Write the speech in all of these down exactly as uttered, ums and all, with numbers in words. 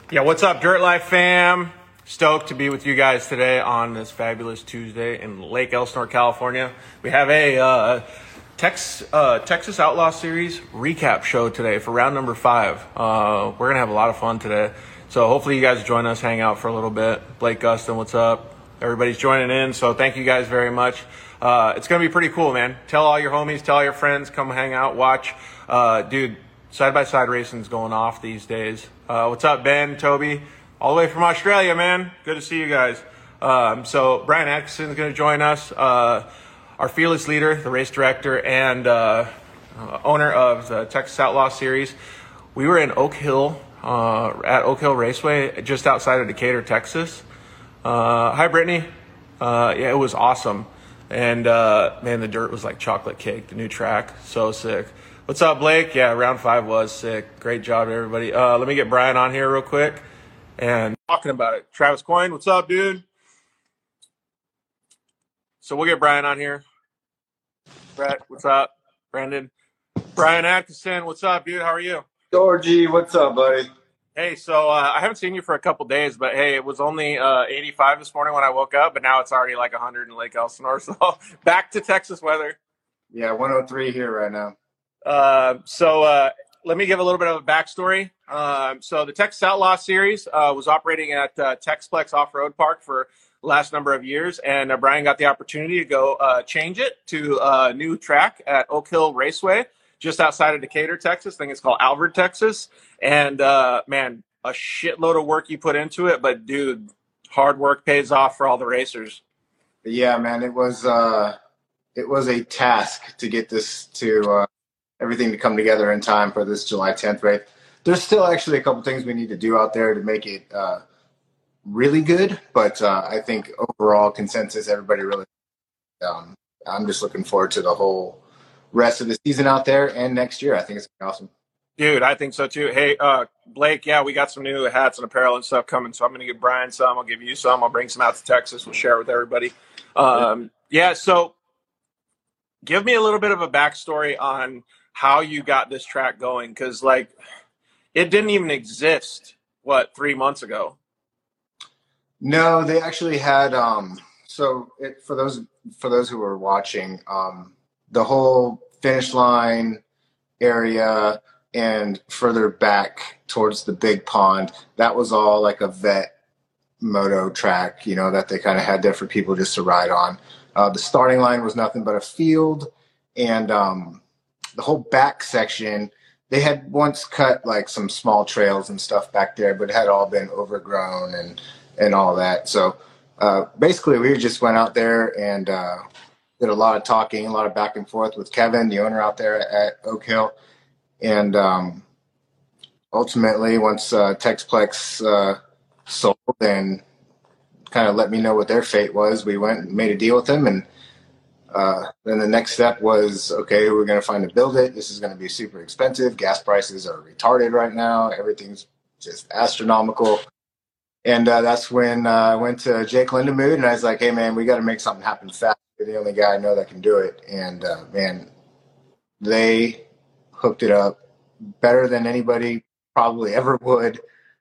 Yeah, what's up, Dirt Life fam? Stoked to be with you guys today on this fabulous Tuesday in Lake Elsinore, California. We have a uh, Tex, uh, Texas Outlaw Series recap show today for round number five. Uh, we're going to have a lot of fun today. So hopefully you guys join us, hang out for a little bit. Blake Gustin, what's up? Everybody's joining in, so thank you guys very much. Uh, it's going to be pretty cool, man. Tell all your homies, tell all your friends, come hang out, watch. Uh, dude, side-by-side racing's going off these days. Uh, what's up, Ben, Toby? All the way from Australia, man. Good to see you guys. Um, so Brian Atkinson is going to join us, uh, our fearless leader, the race director, and uh, uh, owner of the Texas Outlaw Series. We were in Oak Hill, uh, at Oak Hill Raceway, just outside of Decatur, Texas. Uh, hi, Brittany. Uh, yeah, it was awesome. And, uh, man, the dirt was like chocolate cake, the new track. So sick. What's up, Blake? Yeah, round five was sick. Great job, everybody. Uh, let me get Brian on here real quick and talking about it. Travis Coyne, what's up, dude? So we'll get Brian on here. Brett, what's up? Brandon. Brian Atkinson, what's up, dude? How are you? Georgie, what's up, buddy? Hey, so uh, I haven't seen you for a couple days, but hey, it was only uh, eighty-five this morning when I woke up, but now it's already like one hundred in Lake Elsinore. So back to Texas weather. Yeah, one oh three here right now. Uh, so uh, let me give a little bit of a backstory. Um, so the Texas Outlaw Series uh, was operating at uh, Texplex Off-Road Park for the last number of years, and uh, Brian got the opportunity to go uh, change it to a new track at Oak Hill Raceway, just outside of Decatur, Texas. I think it's called Alvord, Texas. And, uh, man, a shitload of work you put into it, but, dude, hard work pays off for all the racers. Yeah, man, it was uh, it was a task to get this to uh, everything to come together in time for this July tenth race. There's still actually a couple things we need to do out there to make it uh, really good, but uh, I think overall consensus, everybody really um, I'm just looking forward to the whole rest of the season out there and next year. I think it's gonna be awesome. Dude, I think so too. Hey, uh, Blake, yeah, we got some new hats and apparel and stuff coming, so I'm going to give Brian some. I'll give you some. I'll bring some out to Texas. We'll share it with everybody. Um, yeah, so give me a little bit of a backstory on how you got this track going, because, like, it didn't even exist, what, three months ago? No, they actually had um, – so it, for those for those who were watching, um, the whole finish line area – and further back towards the big pond, that was all like a vet moto track, you know, that they kind of had there for people just to ride on. Uh, the starting line was nothing but a field, and um, the whole back section, they had once cut like some small trails and stuff back there, but it had all been overgrown and, and all that. So uh, basically we just went out there and uh, did a lot of talking, a lot of back and forth with Kevin, the owner out there at Oak Hill. And um, ultimately, once uh, Texplex uh, sold and kind of let me know what their fate was, we went and made a deal with them. And uh, then the next step was, okay, who are we going to find to build it? This is going to be super expensive. Gas prices are retarded right now. Everything's just astronomical. And uh, that's when uh, I went to Jake Lindemood, and I was like, hey, man, we got to make something happen fast. You're the only guy I know that can do it. And, uh, man, they hooked it up better than anybody probably ever would.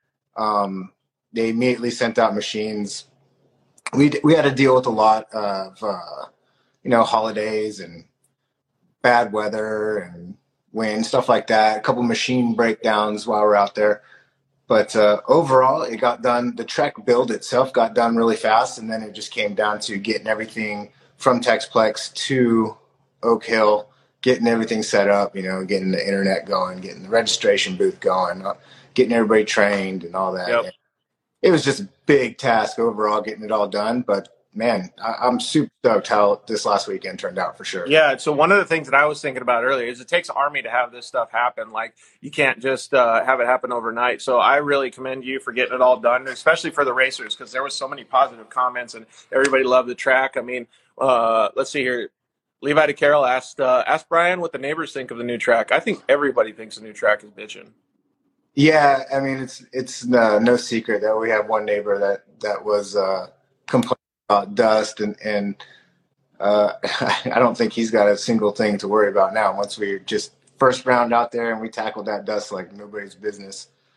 Um, they immediately sent out machines. We we had to deal with a lot of uh, you know holidays and bad weather and wind, stuff like that. A couple machine breakdowns while we're out there, but uh, overall it got done. The track build itself got done really fast, and then it just came down to getting everything from Texplex to Oak Hill, getting everything set up, you know, getting the internet going, getting the registration booth going, getting everybody trained and all that. Yep. It was just a big task overall getting it all done. But, man, I, I'm super stoked how this last weekend turned out for sure. Yeah, so one of the things that I was thinking about earlier is it takes Army to have this stuff happen. Like, you can't just uh, have it happen overnight. So I really commend you for getting it all done, especially for the racers, because there was so many positive comments and everybody loved the track. I mean, uh, let's see here. Levi DeCarroll asked uh, asked Brian what the neighbors think of the new track. I think everybody thinks the new track is bitching. Yeah, I mean, it's it's no, no secret that we have one neighbor that, that was uh, complaining about dust, and, and uh, I don't think he's got a single thing to worry about now once we just first round out there and we tackled that dust like nobody's business.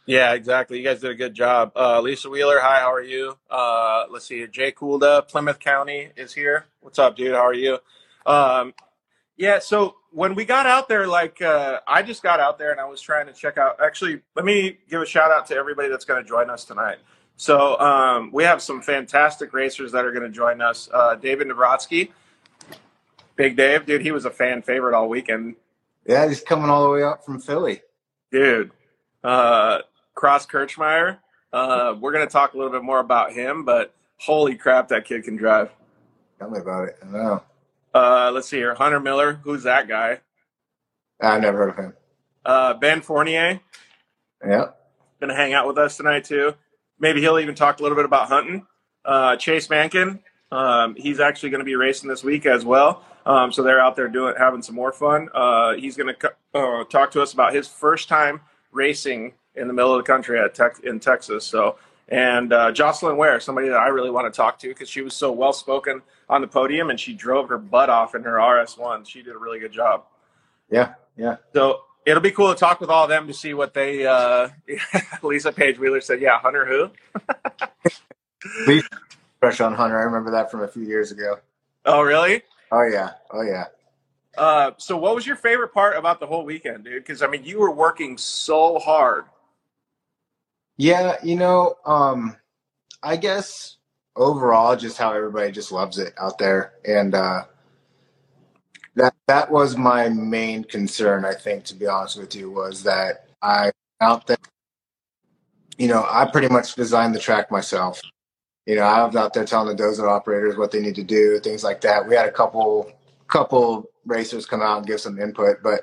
Yeah, exactly. You guys did a good job. Uh, Lisa Wheeler, hi, how are you? Uh, let's see, Jay Coolda, Plymouth County is here. What's up, dude? How are you? Um, yeah, so when we got out there, like, uh, I just got out there and I was trying to check out. Actually, let me give a shout out to everybody that's going to join us tonight. So um, we have some fantastic racers that are going to join us. Uh, David Navratsky, Big Dave, dude, he was a fan favorite all weekend. Yeah, he's coming all the way up from Philly. Dude, uh, Cross Kirchmeyer, uh, we're going to talk a little bit more about him, but holy crap, that kid can drive. Tell me about it. I know. Uh, let's see here. Hunter Miller, who's that guy? I've never heard of him. Uh, Ben Fournier. Yeah. Going to hang out with us tonight, too. Maybe he'll even talk a little bit about hunting. Uh, Chase Mankin, um, he's actually going to be racing this week as well. Um, so they're out there doing having some more fun. Uh, he's going to uh, talk to us about his first time racing in the middle of the country at tech, in Texas. So, and uh, Jocelyn Ware, somebody that I really want to talk to because she was so well spoken on the podium and she drove her butt off in her R S one. She did a really good job. Yeah, yeah. So it'll be cool to talk with all of them to see what they. Uh, Lisa Page Wheeler said, "Yeah, Hunter who?" Lisa, fresh on Hunter. I remember that from a few years ago. Oh, really? Oh yeah, oh yeah. Uh, so what was your favorite part about the whole weekend, dude? Because, I mean, you were working so hard. Yeah, you know, um, I guess overall just how everybody just loves it out there. And uh, that that was my main concern, I think, to be honest with you, was that I out there, you know, I pretty much designed the track myself. You know, I was out there telling the dozer operators what they need to do, things like that. We had a couple couple racers come out and give some input, but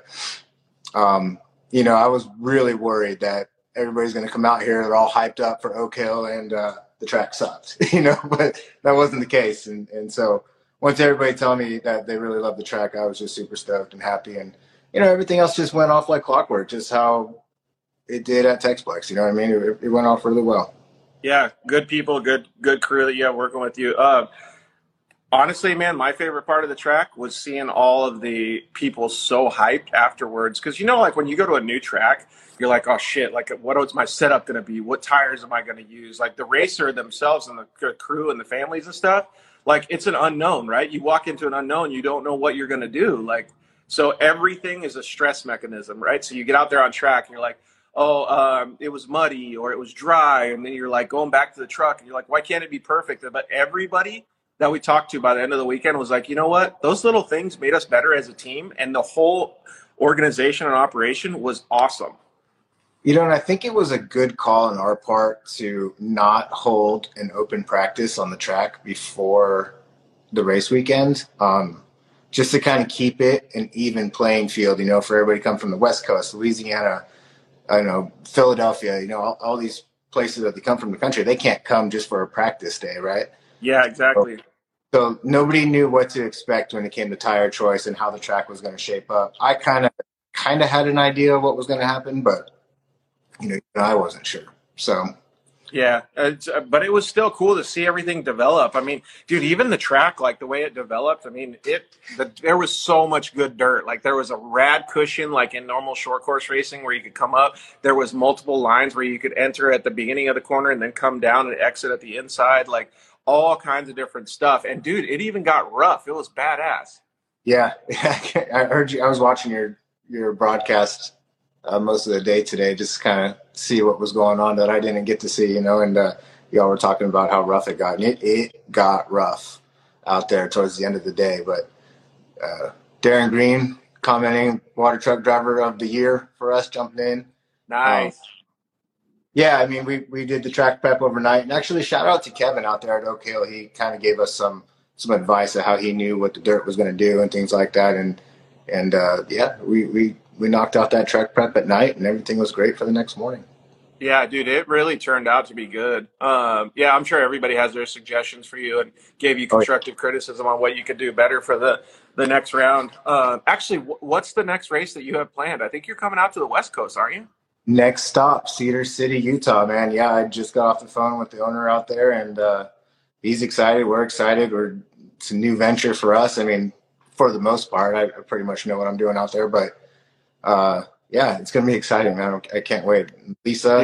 um, you know, I was really worried that everybody's going to come out here, they're all hyped up for Oak Hill, and uh, the track sucked. You know, but that wasn't the case, and and so once everybody told me that they really loved the track, I was just super stoked and happy, and you know, everything else just went off like clockwork, just how it did at Texplex. You know what I mean? It, it went off really well. Yeah, good people, good good crew that you have working with you. Uh, honestly, man, my favorite part of the track was seeing all of the people so hyped afterwards. Because, you know, like when you go to a new track, you're like, oh, shit, like what is my setup going to be? What tires am I going to use? Like the racer themselves and the crew and the families and stuff, like it's an unknown, right? You walk into an unknown, you don't know what you're going to do. Like, so everything is a stress mechanism, right? So you get out there on track and you're like, oh, um, it was muddy or it was dry. And then you're like going back to the truck and you're like, why can't it be perfect? But everybody that we talked to by the end of the weekend was like, you know what? Those little things made us better as a team. And the whole organization and operation was awesome. You know, and I think it was a good call on our part to not hold an open practice on the track before the race weekend, um, just to kind of keep it an even playing field, you know, for everybody come from the West Coast, Louisiana, I don't know, Philadelphia, you know, all, all these places that they come from the country, they can't come just for a practice day, right? Yeah, exactly. So, so nobody knew what to expect when it came to tire choice and how the track was going to shape up. I kind of kind of had an idea of what was going to happen, but, you know, I wasn't sure. So yeah, it's, uh, but it was still cool to see everything develop. I mean, dude, even the track, like the way it developed, I mean, it the, there was so much good dirt. Like there was a rad cushion, like in normal short course racing, where you could come up. There was multiple lines where you could enter at the beginning of the corner and then come down and exit at the inside, like all kinds of different stuff. And dude, it even got rough. It was badass. Yeah, I heard you. I was watching your your broadcast uh, most of the day today, just kind of see what was going on that I didn't get to see, you know, and uh, y'all were talking about how rough it got. And it, it got rough out there towards the end of the day. But uh, Darren Green commenting, water truck driver of the year for us, jumping in. Nice. Um, yeah, I mean, we, we did the track prep overnight. And actually, shout out to Kevin out there at Oak Hill. He kind of gave us some some advice of how he knew what the dirt was going to do and things like that. And, and uh, yeah, we, we, we knocked out that track prep at night, and everything was great for the next morning. Yeah, dude, it really turned out to be good. Um, yeah, I'm sure everybody has their suggestions for you and gave you constructive oh, yeah. criticism on what you could do better for the, the next round. Uh, actually, w- what's the next race that you have planned? I think you're coming out to the West Coast, aren't you? Next stop, Cedar City, Utah, man. Yeah, I just got off the phone with the owner out there, and uh, he's excited. We're excited. We're, it's a new venture for us. I mean, for the most part, I, I pretty much know what I'm doing out there, but uh, yeah, it's going to be exciting, man. I can't wait. Lisa, Dude.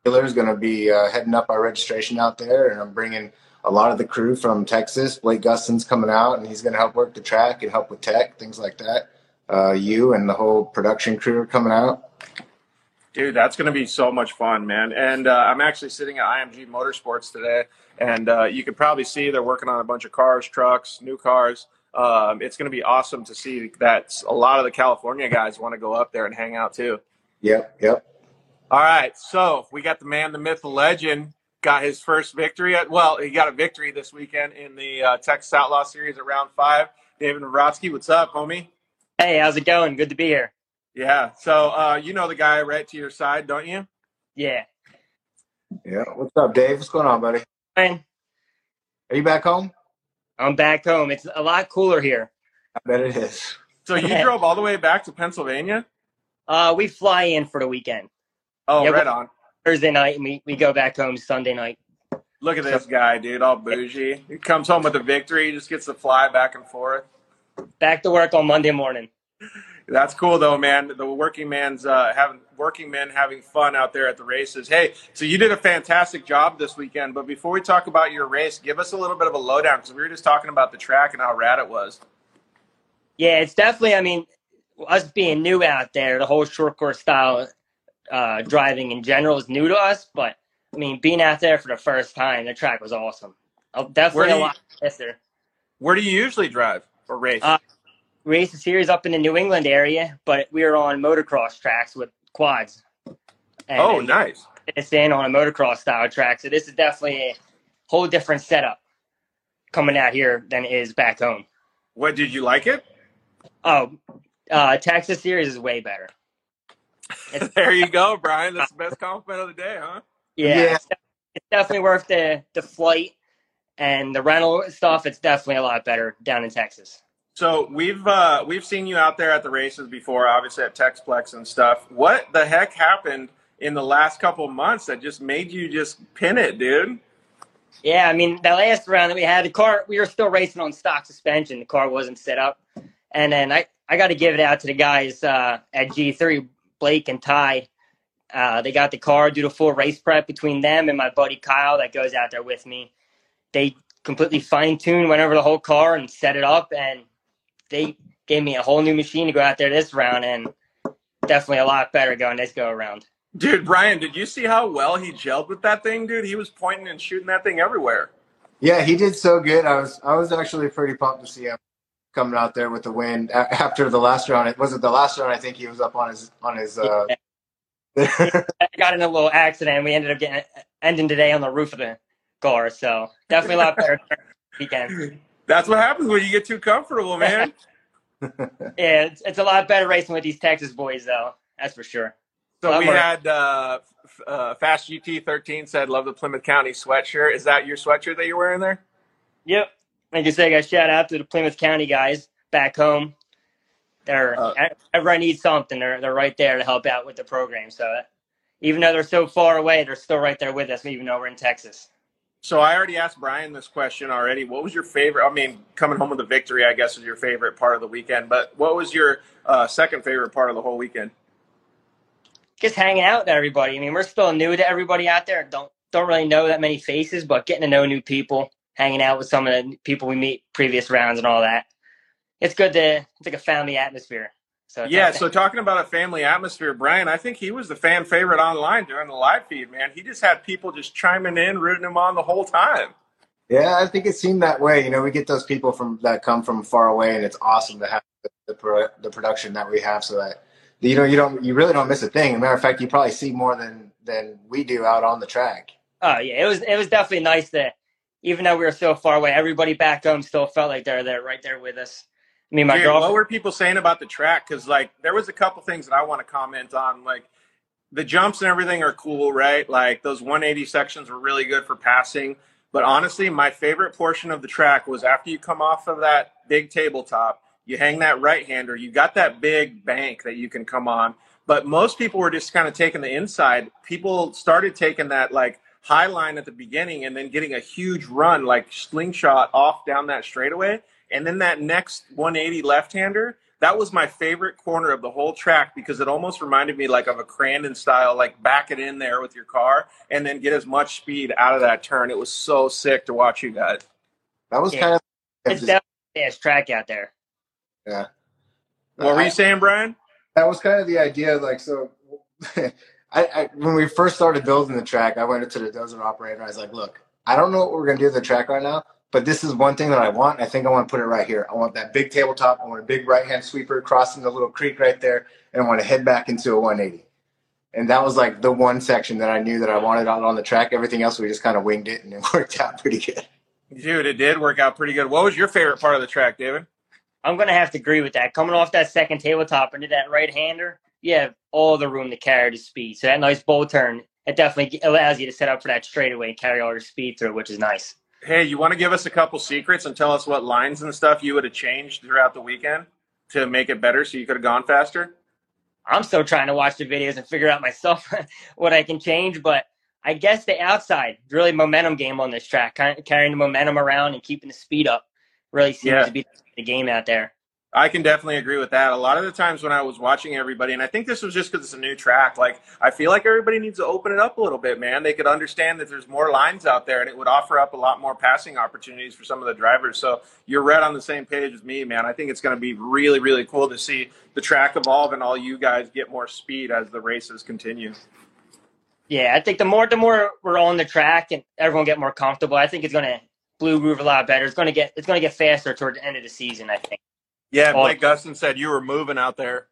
Taylor is going to be uh, heading up our registration out there, and I'm bringing a lot of the crew from Texas. Blake Gustin's coming out, and he's going to help work the track and help with tech, things like that. Uh, you and the whole production crew are coming out. Dude, that's going to be so much fun, man. And uh, I'm actually sitting at I M G Motorsports today, and uh, you can probably see they're working on a bunch of cars, trucks, new cars. Um, it's going to be awesome to see that a lot of the California guys want to go up there and hang out too. Yep, yep. All right, so we got the man, the myth, the legend, got his first victory. At, well, he got a victory this weekend in the uh, Texas Outlaw Series at round five. David Nawrotzki, what's up, homie? Hey, how's it going? Good to be here. Yeah, so uh, you know the guy right to your side, don't you? Yeah. Yeah. What's up, Dave? What's going on, buddy? Fine. Are you back home? I'm back home. It's a lot cooler here. I bet it is. So you drove all the way back to Pennsylvania? Uh, we fly in for the weekend. Oh, yeah, right on. Thursday night, and we, we go back home Sunday night. Look at this guy, dude, all bougie. He comes home with a victory, he just gets to fly back and forth. Back to work on Monday morning. That's cool, though, man. The working man's uh, having working men having fun out there at the races. Hey, so you did a fantastic job this weekend. But before we talk about your race, give us a little bit of a lowdown because we were just talking about the track and how rad it was. Yeah, it's definitely. I mean, us being new out there, the whole short course style uh, driving in general is new to us. But I mean, being out there for the first time, the track was awesome. Uh, definitely a you, lot faster. Where do you usually drive or race? Uh, race a series up in the New England area, but we were on motocross tracks with quads. And, oh, and nice. It's in on a motocross style track. So this is definitely a whole different setup coming out here than it is back home. What, did you like it? Oh, uh, Texas series is way better. There you go, Brian. That's the best compliment of the day, huh? Yeah. Yeah. It's, it's definitely worth the, the flight and the rental stuff. It's definitely a lot better down in Texas. So we've uh, we've seen you out there at the races before, obviously at Texplex and stuff. What the heck happened in the last couple of months that just made you just pin it, dude? Yeah, I mean, the last round that we had, the car, we were still racing on stock suspension. The car wasn't set up. And then I, I got to give it out to the guys uh, at G three, Blake and Ty. Uh, they got the car, do the full race prep between them and my buddy Kyle that goes out there with me. They completely fine-tuned, went over the whole car and set it up, and they gave me a whole new machine to go out there this round, and definitely a lot better going this go around. Dude, Brian, did you see how well he gelled with that thing, dude? He was pointing and shooting that thing everywhere. Yeah, he did so good. I was I was actually pretty pumped to see him coming out there with the win after the last round. It was it the last round. I think he was up on his on his. Uh... I got in a little accident. We ended up getting ending today on the roof of the car, so definitely a lot better weekend. That's what happens when you get too comfortable, man. Yeah, it's, it's a lot better racing with these Texas boys, though. That's for sure. So we more. had uh, uh, Fast G T thirteen said, "Love the Plymouth County sweatshirt." Is that your sweatshirt that you're wearing there? Yep. Like I said, I got shout out to the Plymouth County guys back home. They're uh, everyone needs something. They're they're right there to help out with the program. So even though they're so far away, they're still right there with us, even though we're in Texas. So I already asked Brian this question already. What was your favorite? I mean, coming home with a victory, I guess, was your favorite part of the weekend. But what was your uh, second favorite part of the whole weekend? Just hanging out with everybody. I mean, we're still new to everybody out there. Don't don't really know that many faces, but getting to know new people, hanging out with some of the people we meet previous rounds and all that. It's good to it's like a family atmosphere. So yeah. So talking about a family atmosphere, Brian, I think he was the fan favorite online during the live feed. Man, he just had people just chiming in, rooting him on the whole time. Yeah, I think it seemed that way. You know, we get those people from that come from far away, and it's awesome to have the the, pro, the production that we have, so that you know you don't you really don't miss a thing. As a matter of fact, you probably see more than than we do out on the track. Oh yeah, it was it was definitely nice that even though we were so far away, everybody back home still felt like they're there right there with us. I mean, my Dude, girlfriend. What were people saying about the track? Because like there was a couple things that I want to comment on. Like the jumps and everything are cool, right? Like those one eighty sections were really good for passing. But honestly, my favorite portion of the track was after you come off of that big tabletop, you hang that right-hander, you got that big bank that you can come on. But most people were just kind of taking the inside. People started taking that like high line at the beginning and then getting a huge run, like slingshot off down that straightaway. And then that next one eighty left-hander, that was my favorite corner of the whole track because it almost reminded me like of a Crandon style, like back it in there with your car and then get as much speed out of that turn. It was so sick to watch you guys. That was Yeah, kind of it's definitely a fast track out there. yeah. What were I, you saying, Brian? that was kind of the idea. Like, so I, I, when we first started building the track, I went into the dozer operator. And I was like, look, I don't know what we're going to do to the track right now, but this is one thing that I want. I think I want to put it right here. I want that big tabletop. I want a big right-hand sweeper crossing the little creek right there, and I want to head back into a one eighty. And that was like the one section that I knew that I wanted out on the track. Everything else, we just kind of winged it, and it worked out pretty good. Dude, it did work out pretty good. What was your favorite part of the track, David? I'm going to have to agree with that. Coming off that second tabletop into that right-hander, you have all the room to carry the speed. So that nice bowl turn, it definitely allows you to set up for that straightaway and carry all your speed through, which is nice. Hey, you want to give us a couple secrets and tell us what lines and stuff you would have changed throughout the weekend to make it better so you could have gone faster? I'm still trying to watch the videos and figure out myself what I can change, but I guess the outside, really momentum game on this track, kind of carrying the momentum around and keeping the speed up really seems Yeah. to be the game out there. I can definitely agree with that. A lot of the times when I was watching everybody, and I think this was just because it's a new track, like I feel like everybody needs to open it up a little bit, man. They could understand that there's more lines out there and it would offer up a lot more passing opportunities for some of the drivers. So you're right on the same page as me, man. I think it's going to be really, really cool to see the track evolve and all you guys get more speed as the races continue. Yeah, I think the more the more we're on the track and everyone get more comfortable, I think it's going to blue groove a lot better. It's going to get it's going to get faster toward the end of the season, I think. Yeah, Blake Gustin said you were moving out there.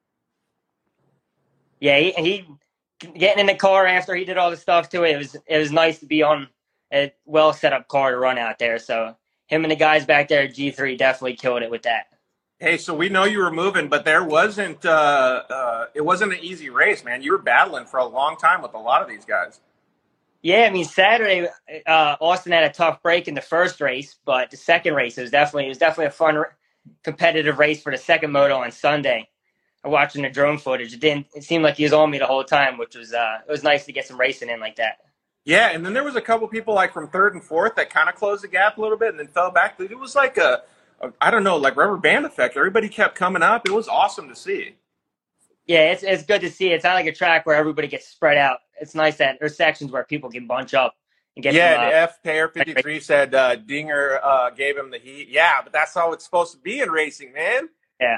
Yeah, he, he getting in the car after he did all the stuff too. It was it was nice to be on a well set up car to run out there. So him and the guys back there at G three definitely killed it with that. Hey, so we know you were moving, but there wasn't uh, uh, it wasn't an easy race, man. You were battling for a long time with a lot of these guys. Yeah, I mean Saturday, uh, Austin had a tough break in the first race, but the second race it was definitely it was definitely a fun, competitive race for the second moto on Sunday. Watching the drone footage, it didn't. It seemed like he was on me the whole time, which was uh, it was nice to get some racing in like that. Yeah, and then there was a couple people like from third and fourth that kind of closed the gap a little bit and then fell back. It was like a, a I don't know, like rubber band effect. Everybody kept coming up. It was awesome to see. Yeah, it's it's good to see. It's not like a track where everybody gets spread out. It's nice that there's sections where people can bunch up and get. Yeah, some, uh, F Payer fifty-three said uh, Dinger uh, gave him the heat. Yeah, but that's how it's supposed to be in racing, man. Yeah.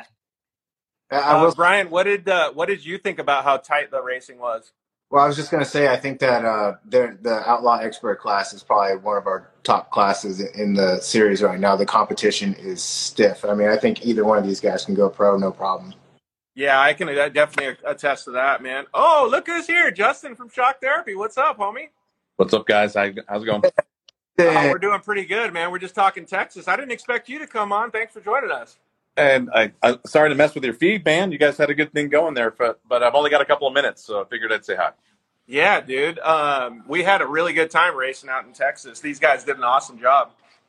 I Uh, was, Brian, what did uh, what did you think about how tight the racing was? well, I was just going to say, I think that uh, the Outlaw Expert class is probably one of our top classes in the series right now. The competition is stiff. I mean, I think either one of these guys can go pro, no problem. Yeah, I can definitely attest to that, man. Oh, look who's here. Justin from Shock Therapy. What's up, homie? What's up, guys? How's it going? Oh, we're doing pretty good, man. We're just talking Texas. I didn't expect you to come on. Thanks for joining us. And I, I'm sorry to mess with your feed, man. You guys had a good thing going there, but, but I've only got a couple of minutes, so I figured I'd say hi. Yeah, dude. Um, we had a really good time racing out in Texas. These guys did an awesome job.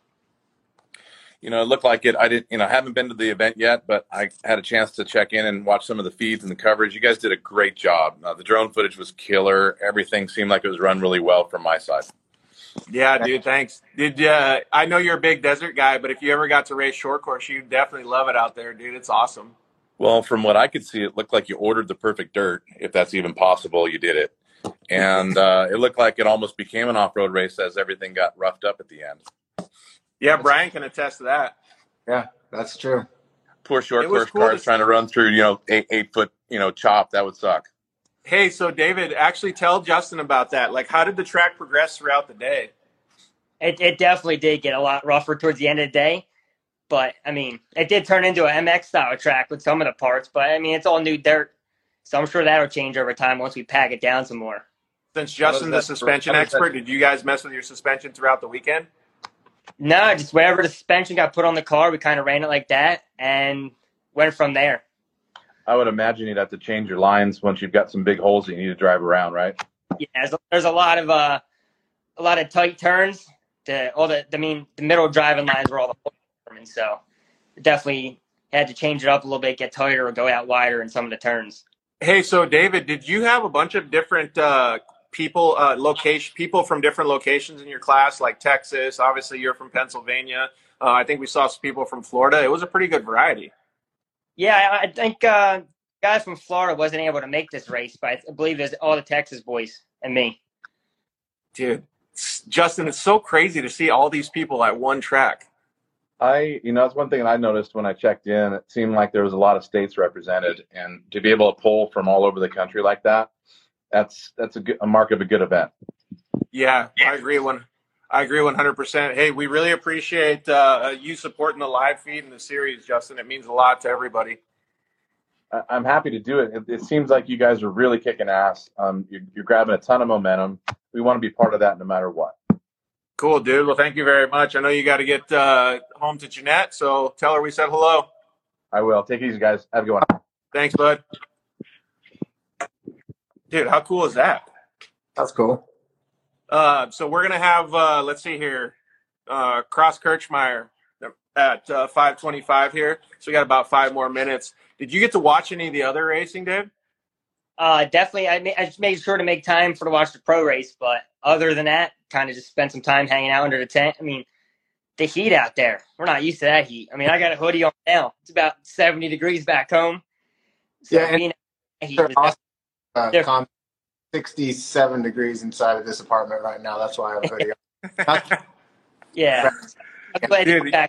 You know, it looked like it. I didn't, you know, I haven't been to the event yet, but I had a chance to check in and watch some of the feeds and the coverage. You guys did a great job. Uh, the drone footage was killer. Everything seemed like it was run really well from my side. Yeah, dude, thanks. Did uh, I know you're a big desert guy, but if you ever got to race short course, you'd definitely love it out there, dude. It's awesome. Well, from what I could see, it looked like you ordered the perfect dirt. If that's even possible, you did it. And uh, it looked like it almost became an off-road race as everything got roughed up at the end. Yeah, Brian can attest to that. Yeah, that's true. Poor short It was course cool cars to trying to run through, you know, eight, eight foot, you know, chop. That would suck. Hey, so David, actually tell Justin about that. Like, how did the track progress throughout the day? It it definitely did get a lot rougher towards the end of the day, but I mean, it did turn into an M X style track with some of the parts. But I mean, it's all new dirt, so I'm sure that'll change over time once we pack it down some more. Since Justin's the suspension expert, did you guys mess with your suspension throughout the weekend? No, just wherever the suspension got put on the car, we kind of ran it like that and went from there. I would imagine you'd have to change your lines once you've got some big holes that you need to drive around, right? Yeah, there's, there's a lot of uh, a lot of tight turns. The all the I mean the middle driving lines were all the holes, and so definitely had to change it up a little bit, get tighter, or go out wider in some of the turns. Hey, so David, did you have a bunch of different uh, people, uh, location, people from different locations in your class, like Texas? Obviously, you're from Pennsylvania. Uh, I think we saw some people from Florida. It was a pretty good variety. Yeah, I, I think uh, guys from Florida wasn't able to make this race, but I believe there's all the Texas boys and me. Dude, Justin, it's so crazy to see all these people at one track. I, you know, that's one thing that I noticed when I checked in. It seemed like there was a lot of states represented, and to be able to pull from all over the country like that, that's that's a, good, a mark of a good event. Yeah, I agree. One, I agree one hundred percent. Hey, we really appreciate uh, you supporting the live feed and the series, Justin. It means a lot to everybody. I, I'm happy to do it. it. It seems like you guys are really kicking ass. Um, you're, you're grabbing a ton of momentum. We want to be part of that no matter what. Cool, dude. Well, thank you very much. I know you got to get uh, home to Jeanette, so tell her we said hello. I will. Take it easy, guys. Have a good one. Thanks, bud. Dude, how cool is that? That's cool. Uh, so we're going to have, uh, let's see here, uh, Cross Kirchmeier at uh, five twenty-five here. So we got about five more minutes. Did you get to watch any of the other racing, Dave? Uh, definitely. I, ma- I just made sure to make time for to watch the pro race, but other than that, kind of just spent some time hanging out under the tent. I mean, the heat out there, we're not used to that heat. I mean, I got a hoodie on now. It's about seventy degrees back home. So Yeah, and being heat they're was awesome. Uh, different. com- sixty-seven degrees inside of this apartment right now. That's why I have a hoodie on. Yeah. I'm glad to Dude, be back.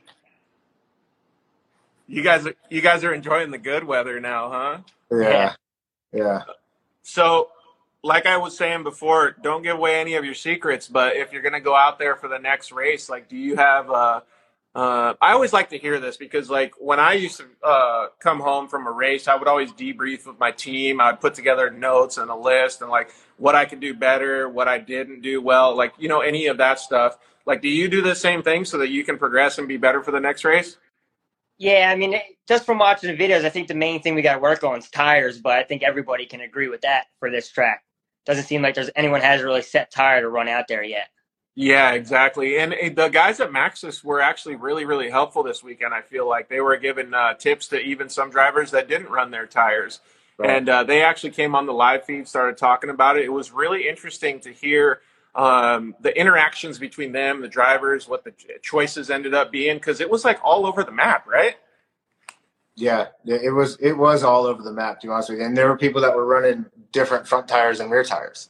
You guys, are, you guys are enjoying the good weather now, huh? Yeah. Yeah. So, like I was saying before, don't give away any of your secrets. But if you're going to go out there for the next race, like, do you have? Uh, uh, I always like to hear this because, like, when I used to uh, come home from a race, I would always debrief with my team. I'd put together notes and a list and like what I could do better, what I didn't do well, like you know, any of that stuff. Like, do you do the same thing so that you can progress and be better for the next race? Yeah, I mean, just from watching the videos, I think the main thing we got to work on is tires, but I think everybody can agree with that for this track. Doesn't seem like there's anyone has a really set tire to run out there yet. Yeah, exactly. And uh, the guys at Maxxis were actually really, really helpful this weekend. I feel like they were giving uh, tips to even some drivers that didn't run their tires. Right. And uh, they actually came on the live feed, started talking about it. It was really interesting to hear um, the interactions between them, the drivers, what the choices ended up being, because it was like all over the map, right? Yeah, it was it was all over the map, to be honest with you. And there were people that were running different front tires and rear tires.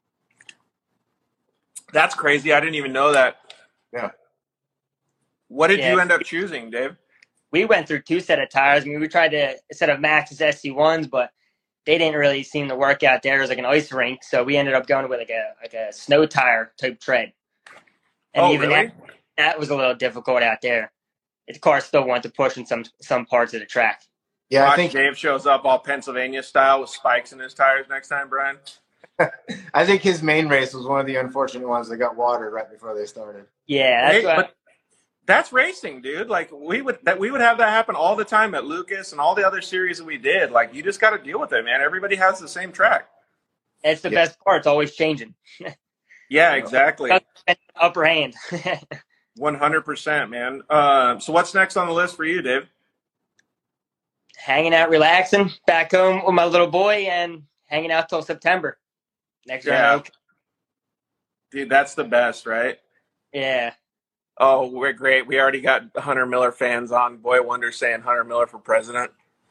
That's crazy. I didn't even know that. Yeah. What did Yeah. you end up choosing, Dave? We went through two set of tires. I mean, we tried to set of Maxxis S C ones, but they didn't really seem to work out there. It was like an ice rink, so we ended up going with like a like a snow tire type tread. And Oh, even really? that, that was a little difficult out there. The car still wanted to push in some some parts of the track. Yeah, I Watch think Dave shows up all Pennsylvania style with spikes in his tires next time, Brian. I think his main race was one of the unfortunate ones that got watered right before they started. Yeah, that's Hey, what, but that's racing, dude. Like we would that we would have that happen all the time at Lucas and all the other series that we did. Like you just got to deal with it, man. Everybody has the same track. it's the Yeah. best part. It's always changing. Yeah, exactly. Upper hand. One hundred percent, man. Uh, so what's next on the list for you, Dave? Hanging out, relaxing, back home with my little boy, and hanging out till September. Next Yeah. round. Dude, that's the best, right? Yeah. Oh, we're great. We already got Hunter Miller fans on. Boy Wonder saying Hunter Miller for president.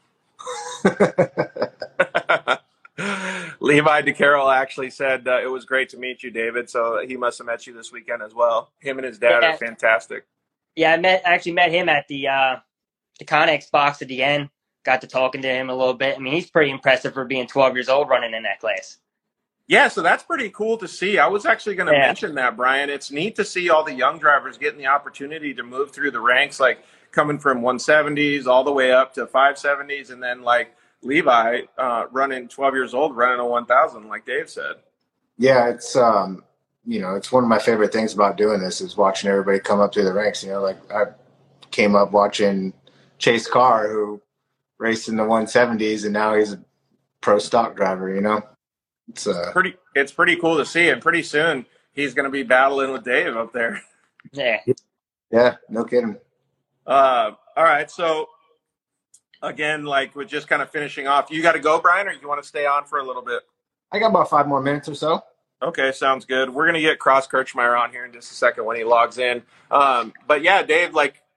Levi DeCarroll actually said uh, it was great to meet you, David. So he must have met you this weekend as well. Him and his dad Yeah. are fantastic. Yeah, I met actually met him at the uh, the Connex box at the end. Got to talking to him a little bit. I mean, he's pretty impressive for being twelve years old running in that class. Yeah, so that's pretty cool to see. I was actually going to Yeah. mention that, Brian. It's neat to see all the young drivers getting the opportunity to move through the ranks, like coming from one seventies all the way up to five seventies, and then like Levi uh, running twelve years old, running a one thousand, like Dave said. Yeah, it's um, you know, it's one of my favorite things about doing this is watching everybody come up through the ranks. You know, like I came up watching Chase Carr, who raced in the one seventies, and now he's a pro stock driver. You know, it's uh, Pretty, it's pretty cool to see, and pretty soon he's going to be battling with Dave up there. Yeah. yeah, no kidding. Uh, all right, so again, like we're just kind of finishing off. You got to go, Brian, or you want to stay on for a little bit? I got about five more minutes or so. Okay, sounds good. We're gonna get Cross Kirchmeier on here in just a second when he logs in. Um, but yeah, Dave, like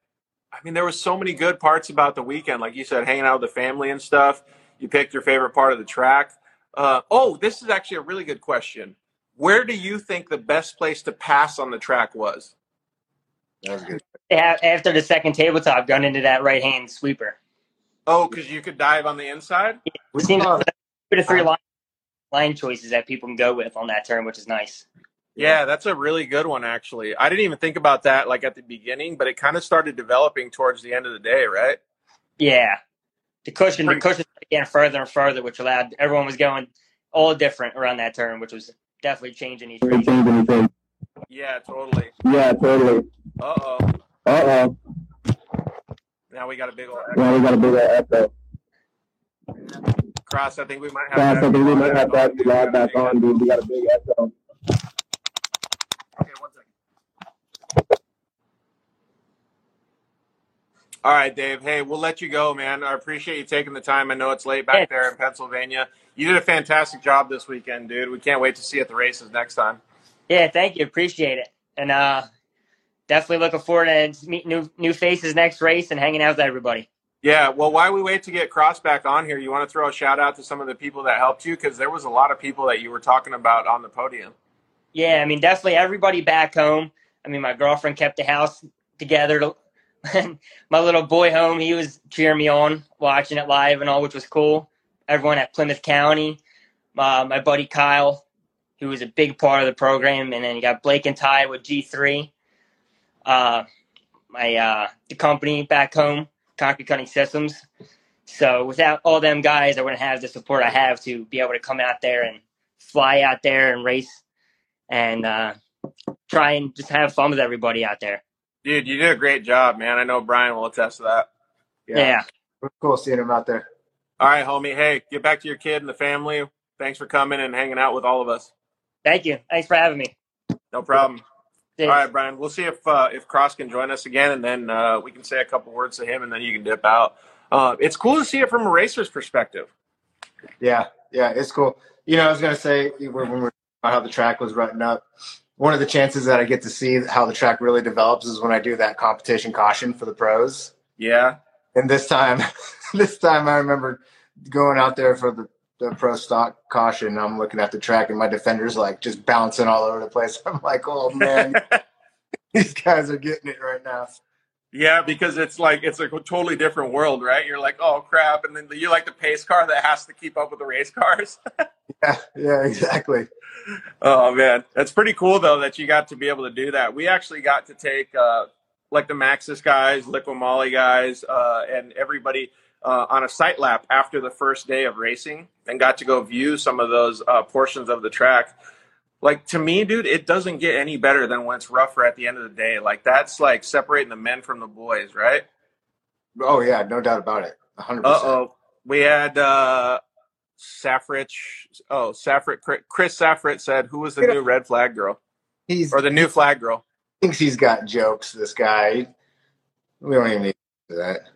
I mean, there was so many good parts about the weekend. Like you said, hanging out with the family and stuff. You picked your favorite part of the track. Uh, oh, this is actually a really good question. Where do you think the best place to pass on the track was? That was good. After the second tabletop, going into that right hand sweeper. Oh, because you could dive on the inside? We Seems saw like two to three line, line choices that people can go with on that turn, which is nice. Yeah, that's a really good one, actually. I didn't even think about that like at the beginning, but it kind of started developing towards the end of the day, right? Yeah. The cushion, the cushion started getting further and further, which allowed everyone was going all different around that turn, which was definitely changing each race. Yeah, totally. Yeah, totally. Uh-oh. Uh-oh. Now we got a big old Now we got a big old echo. Cross, I think we might have Cross, that. I think we might have that log back on, dude. We got a big echo. Okay, one second. All right, Dave. Hey, we'll let you go, man. I appreciate you taking the time. I know it's late back there in Pennsylvania. You did a fantastic job this weekend, dude. We can't wait to see you at the races next time. Yeah, thank you. Appreciate it. And uh, definitely looking forward to meet new new faces next race and hanging out with everybody. Yeah, well, while we wait to get Cross back on here, you want to throw a shout out to some of the people that helped you? Because there was a lot of people that you were talking about on the podium. Yeah, I mean, definitely everybody back home. I mean, my girlfriend kept the house together. My little boy home, he was cheering me on, watching it live and all, which was cool. Everyone at Plymouth County, uh, my buddy Kyle, who was a big part of the program, and then you got Blake and Ty with G three. Uh, my uh, the company back home, Concrete Cutting Systems. So without all them guys, I wouldn't have the support I have to be able to come out there and fly out there and race and uh, try and just have fun with everybody out there. Dude, you did a great job, man. I know Brian will attest to that. Yeah. Yeah. It was cool seeing him out there. All right, homie. Hey, get back to your kid and the family. Thanks for coming and hanging out with all of us. Thank you. Thanks for having me. No problem. Thanks. All right, Brian. We'll see if uh, if Cross can join us again, and then uh, we can say a couple words to him, and then you can dip out. Uh, it's cool to see it from a racer's perspective. Yeah, yeah, it's cool. You know, I was gonna say when we were talking about how the track was rutting up, one of the chances that I get to see how the track really develops is when I do that competition caution for the pros. Yeah. And this time, this time I remember going out there for the, the pro stock caution. And I'm looking at the track, and my defender's like just bouncing all over the place. I'm like, oh man, these guys are getting it right now. Yeah, because it's like it's like a totally different world, right? You're like, oh crap, and then you're like the pace car that has to keep up with the race cars. Yeah, yeah, exactly. Oh man, that's pretty cool though that you got to be able to do that. We actually got to take uh, like the Maxxis guys, Liqui Moly guys, uh, and everybody uh, on a sight lap after the first day of racing, and got to go view some of those uh, portions of the track. Like, to me, dude, it doesn't get any better than when it's rougher at the end of the day. Like, that's like separating the men from the boys, right? Oh yeah, no doubt about it. one hundred percent. Uh-oh. We had uh, Safrich. Oh, Safrit. Chris Safrit said, who was the new red flag girl? He's Or the new flag girl? thinks he's got jokes, this guy. We don't even need to do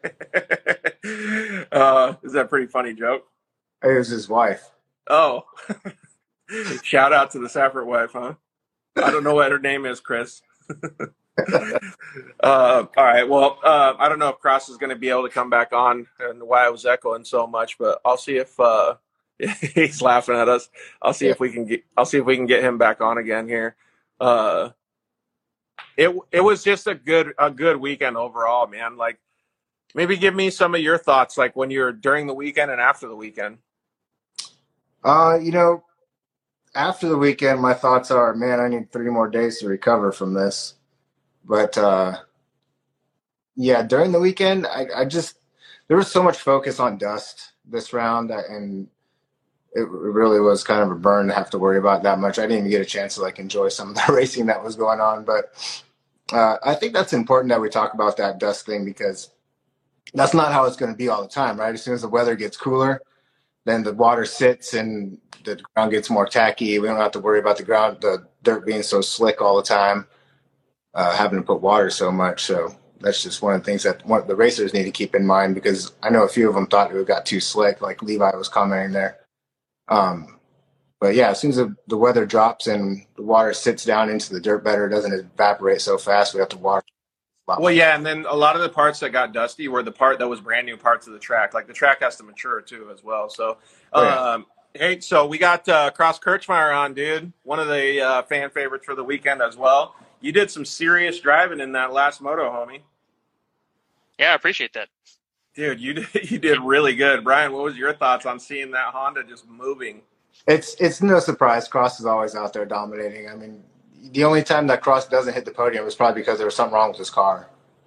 that. uh, is that a pretty funny joke? It was his wife. Oh. Shout out to the Safrit wife, huh? I don't know what her name is, Chris. uh, all right. Well, uh, I don't know if Cross is going to be able to come back on and why I was echoing so much, but I'll see if uh, he's laughing at us. I'll see Yeah. if we can get. I'll see if we can get him back on again here. Uh, it it was just a good a good weekend overall, man. Like, maybe give me some of your thoughts, like when you're during the weekend and after the weekend. Uh, you know, after the weekend, my thoughts are, man, I need three more days to recover from this. But uh, yeah, during the weekend, I, I just there was so much focus on dust this round, and it really was kind of a burn to have to worry about that much. I didn't even get a chance to like enjoy some of the racing that was going on, but uh, I think that's important that we talk about that dust thing, because that's not how it's going to be all the time, right? As soon as the weather gets cooler, then the water sits and the ground gets more tacky. We don't have to worry about the ground, the dirt being so slick all the time, uh, having to put water so much. So that's just one of the things that one, the racers need to keep in mind, because I know a few of them thought it got too slick, like Levi was commenting there. Um, but yeah, as soon as the, the weather drops and the water sits down into the dirt better, it doesn't evaporate so fast. We have to water Well, yeah, and then a lot of the parts that got dusty were the part that was brand new parts of the track. Like the track has to mature too, as well. So, Oh, yeah. um, hey, so we got uh, Cross Kirchmeyer on, dude. One of the uh, fan favorites for the weekend as well. You did some serious driving in that last moto, homie. Yeah, I appreciate that. Dude, you did, you did really good. Brian, what was your thoughts on seeing that Honda just moving? It's it's no surprise. Cross is always out there dominating. I mean, the only time that Cross doesn't hit the podium is probably because there was something wrong with his car.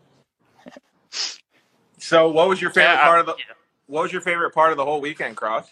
So, what was your favorite Yeah, I- part of the? yeah. What was your favorite part of the whole weekend, Cross?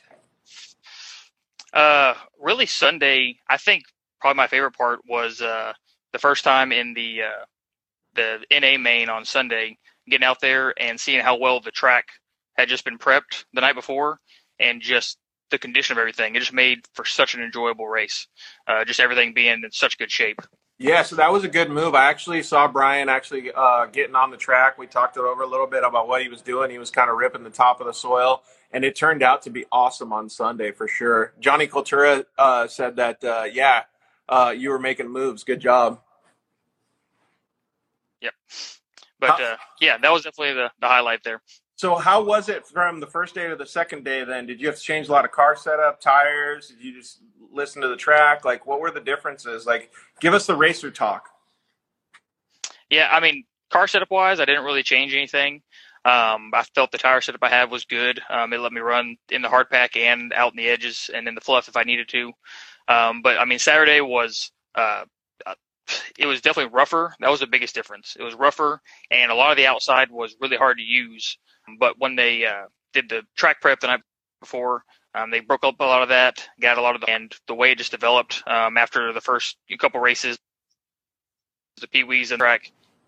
Uh, really Sunday, I think probably my favorite part was uh, the first time in the uh, the N A main on Sunday, getting out there and seeing how well the track had just been prepped the night before, and just the condition of everything. It just made for such an enjoyable race. Uh, just everything being in such good shape. Yeah, so that was a good move. I actually saw Brian actually uh, getting on the track. We talked it over a little bit about what he was doing. He was kind of ripping the top of the soil, and it turned out to be awesome on Sunday for sure. Johnny Cultura uh, said that, uh, yeah, uh, you were making moves. Good job. Yep. But uh, yeah, that was definitely the, the highlight there. So how was it from the first day to the second day then? Did you have to change a lot of car setup, tires? Did you just listen to the track? Like, what were the differences? Like, give us the racer talk. Yeah, I mean, car setup wise, I didn't really change anything. Um, I felt the tire setup I had was good. Um, it let me run in the hard pack and out in the edges and in the fluff if I needed to. Um, but I mean, Saturday was, uh, it was definitely rougher. That was the biggest difference. It was rougher, and a lot of the outside was really hard to use. But when they uh, did the track prep the night before, um, they broke up a lot of that, got a lot of the, and the way it just developed um, after the first couple races, the Pee-wees and track,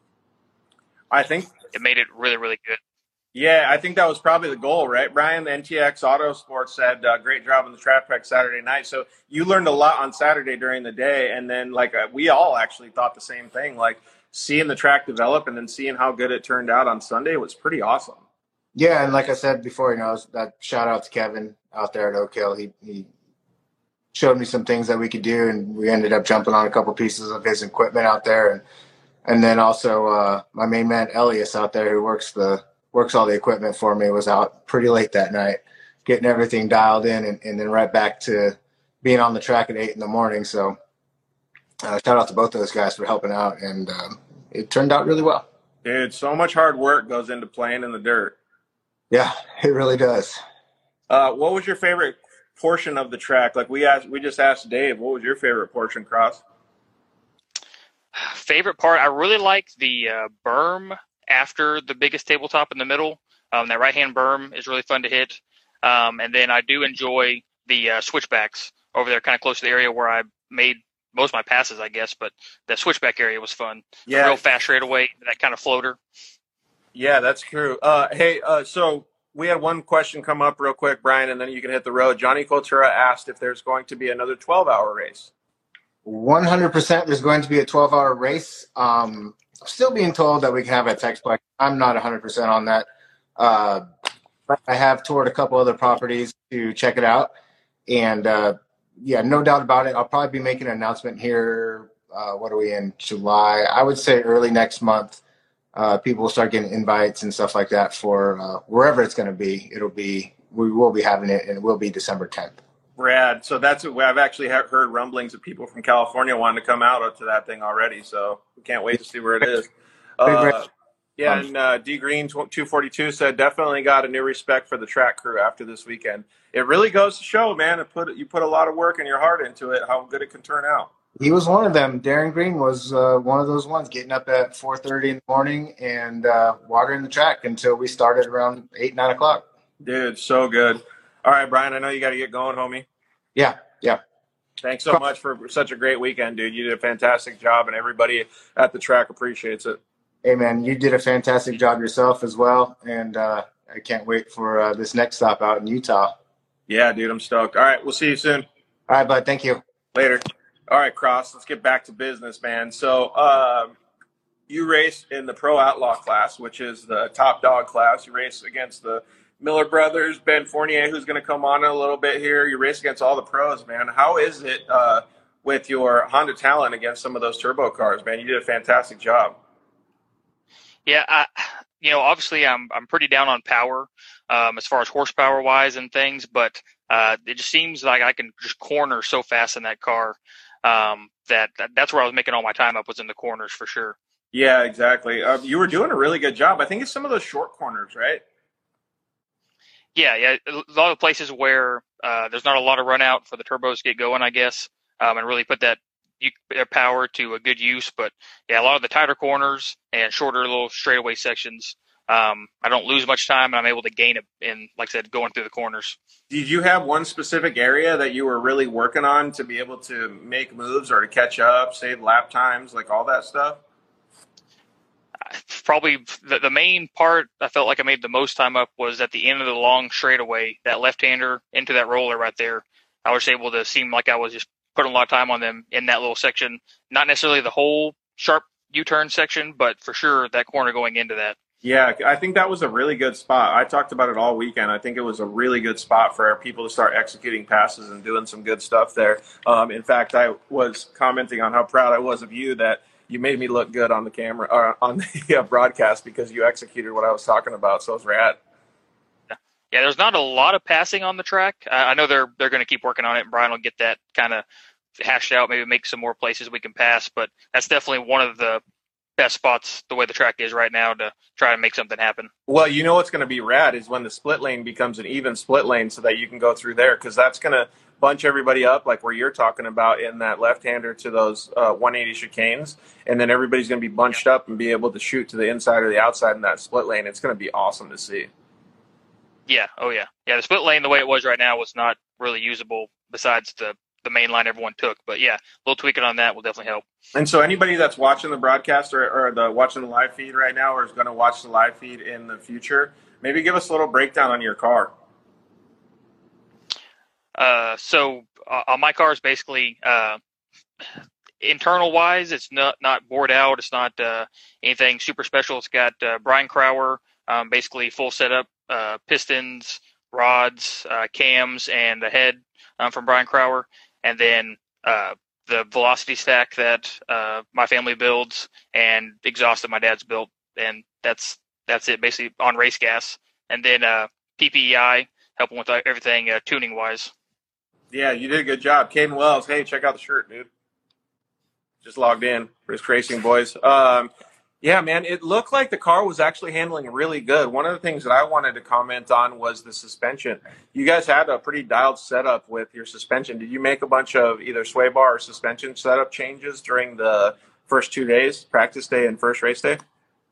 I think it made it really, really good. Yeah, I think that was probably the goal, right, Brian? The N T X Autosports said, uh, great job on the track prep Saturday night. So you learned a lot on Saturday during the day, and then, like, uh, we all actually thought the same thing. Like, seeing the track develop and then seeing how good it turned out on Sunday was pretty awesome. Yeah, and like I said before, you know, that shout out to Kevin out there at Oak Hill. He he showed me some things that we could do, and we ended up jumping on a couple pieces of his equipment out there, and and then also uh, my main man Elias out there, who works the works all the equipment for me, was out pretty late that night, getting everything dialed in, and, and then right back to being on the track at eight in the morning. So uh, shout out to both those guys for helping out, and um, it turned out really well. Dude, so much hard work goes into playing in the dirt. Yeah, it really does. Uh, what was your favorite portion of the track? Like we asked, we just asked Dave, what was your favorite portion, Cross? Favorite part, I really liked the uh, berm after the biggest tabletop in the middle. Um, that right-hand berm is really fun to hit. Um, and then I do enjoy the uh, switchbacks over there, kind of close to the area where I made most of my passes, I guess. But the switchback area was fun. Yeah. A real fast straightaway, that kind of floater. Yeah, that's true. Uh, hey, uh, so we had one question come up real quick, Brian, and then you can hit the road. Johnny Cultura asked if there's going to be another twelve-hour race. one hundred percent there's going to be a twelve-hour race. Um, I'm still being told that we can have a Texplex. I'm not one hundred percent on that. Uh, but I have toured a couple other properties to check it out. And, uh, yeah, no doubt about it. I'll probably be making an announcement here. Uh, what are we in? July. I would say early next month. Uh, people will start getting invites and stuff like that for uh, wherever it's going to be. It'll be, we will be having it, and it will be December tenth. Brad, so that's what I've actually heard rumblings of people from California wanting to come out to that thing already. So we can't wait to see where it is. Uh, yeah, and uh, D Green two forty-two said definitely got a new respect for the track crew after this weekend. It really goes to show, man. It put you put a lot of work and your heart into it. How good it can turn out. He was one of them. Darren Green was uh, one of those ones, getting up at four thirty in the morning and uh, watering the track until we started around eight, nine o'clock. Dude, so good. All right, Brian, I know you got to get going, homie. Yeah, yeah. Thanks so much for such a great weekend, dude. You did a fantastic job, and everybody at the track appreciates it. Hey, man, you did a fantastic job yourself as well, and uh, I can't wait for uh, this next stop out in Utah. Yeah, dude, I'm stoked. All right, we'll see you soon. All right, bud. Thank you. Later. All right, Cross, let's get back to business, man. So uh, you race in the Pro Outlaw class, which is the top dog class. You race against the Miller brothers, Ben Fournier, who's going to come on in a little bit here. You race against all the pros, man. How is it uh, with your Honda Talent against some of those turbo cars, man? You did a fantastic job. Yeah, I, you know, obviously I'm I'm pretty down on power um, as far as horsepower wise and things, but uh, it just seems like I can just corner so fast in that car um, that, that that's where I was making all my time up was in the corners for sure. Yeah, exactly. Um, you were doing a really good job. I think it's some of those short corners, right? Yeah, yeah, a lot of places where uh, there's not a lot of run out for the turbos to get going, I guess, um, and really put that u- uh, power to a good use. But yeah, a lot of the tighter corners and shorter little straightaway sections, um, I don't lose much time, and I'm able to gain it in, like I said, going through the corners. Did you have one specific area that you were really working on to be able to make moves or to catch up, save lap times, like all that stuff? Probably the, the main part I felt like I made the most time up was at the end of the long straightaway, that left-hander into that roller right there. I was able to seem like I was just putting a lot of time on them in that little section. Not necessarily the whole sharp U-turn section, but for sure that corner going into that. Yeah, I think that was a really good spot. I talked about it all weekend. I think it was a really good spot for our people to start executing passes and doing some good stuff there. Um, in fact, I was commenting on how proud I was of you that you made me look good on the camera or on the uh, broadcast because you executed what I was talking about. So it was rad. Yeah, there's not a lot of passing on the track. I know they're they're going to keep working on it, and Brian will get that kind of hashed out, maybe make some more places we can pass. But that's definitely one of the best spots the way the track is right now to try to make something happen. Well, you know what's going to be rad is when the split lane becomes an even split lane so that you can go through there because that's going to bunch everybody up like where you're talking about in that left-hander to those uh, one eighty chicanes, and then everybody's going to be bunched up and be able to shoot to the inside or the outside in that split lane. It's going to be awesome to see. Yeah, oh yeah. Yeah, the split lane the way it was right now was not really usable besides the, the main line everyone took. But yeah, a little tweaking on that will definitely help. And so anybody that's watching the broadcast or, or the watching the live feed right now or is going to watch the live feed in the future, maybe give us a little breakdown on your car. Uh, so uh, on my car is basically uh, internal wise, it's not not bored out. It's not uh, anything super special. It's got uh, Brian Crower, um, basically full setup, uh, pistons, rods, uh, cams, and the head um, from Brian Crower, and then uh, the velocity stack that uh, my family builds, and exhaust that my dad's built, and that's that's it basically on race gas, and then uh, P P E I helping with everything uh, tuning wise. Yeah, you did a good job. Caden Wells, hey, check out the shirt, dude. Just logged in. Risk Racing Boys. Um, yeah, man, it looked like the car was actually handling really good. One of the things that I wanted to comment on was the suspension. You guys had a pretty dialed setup with your suspension. Did you make a bunch of either sway bar or suspension setup changes during the first two days, practice day and first race day?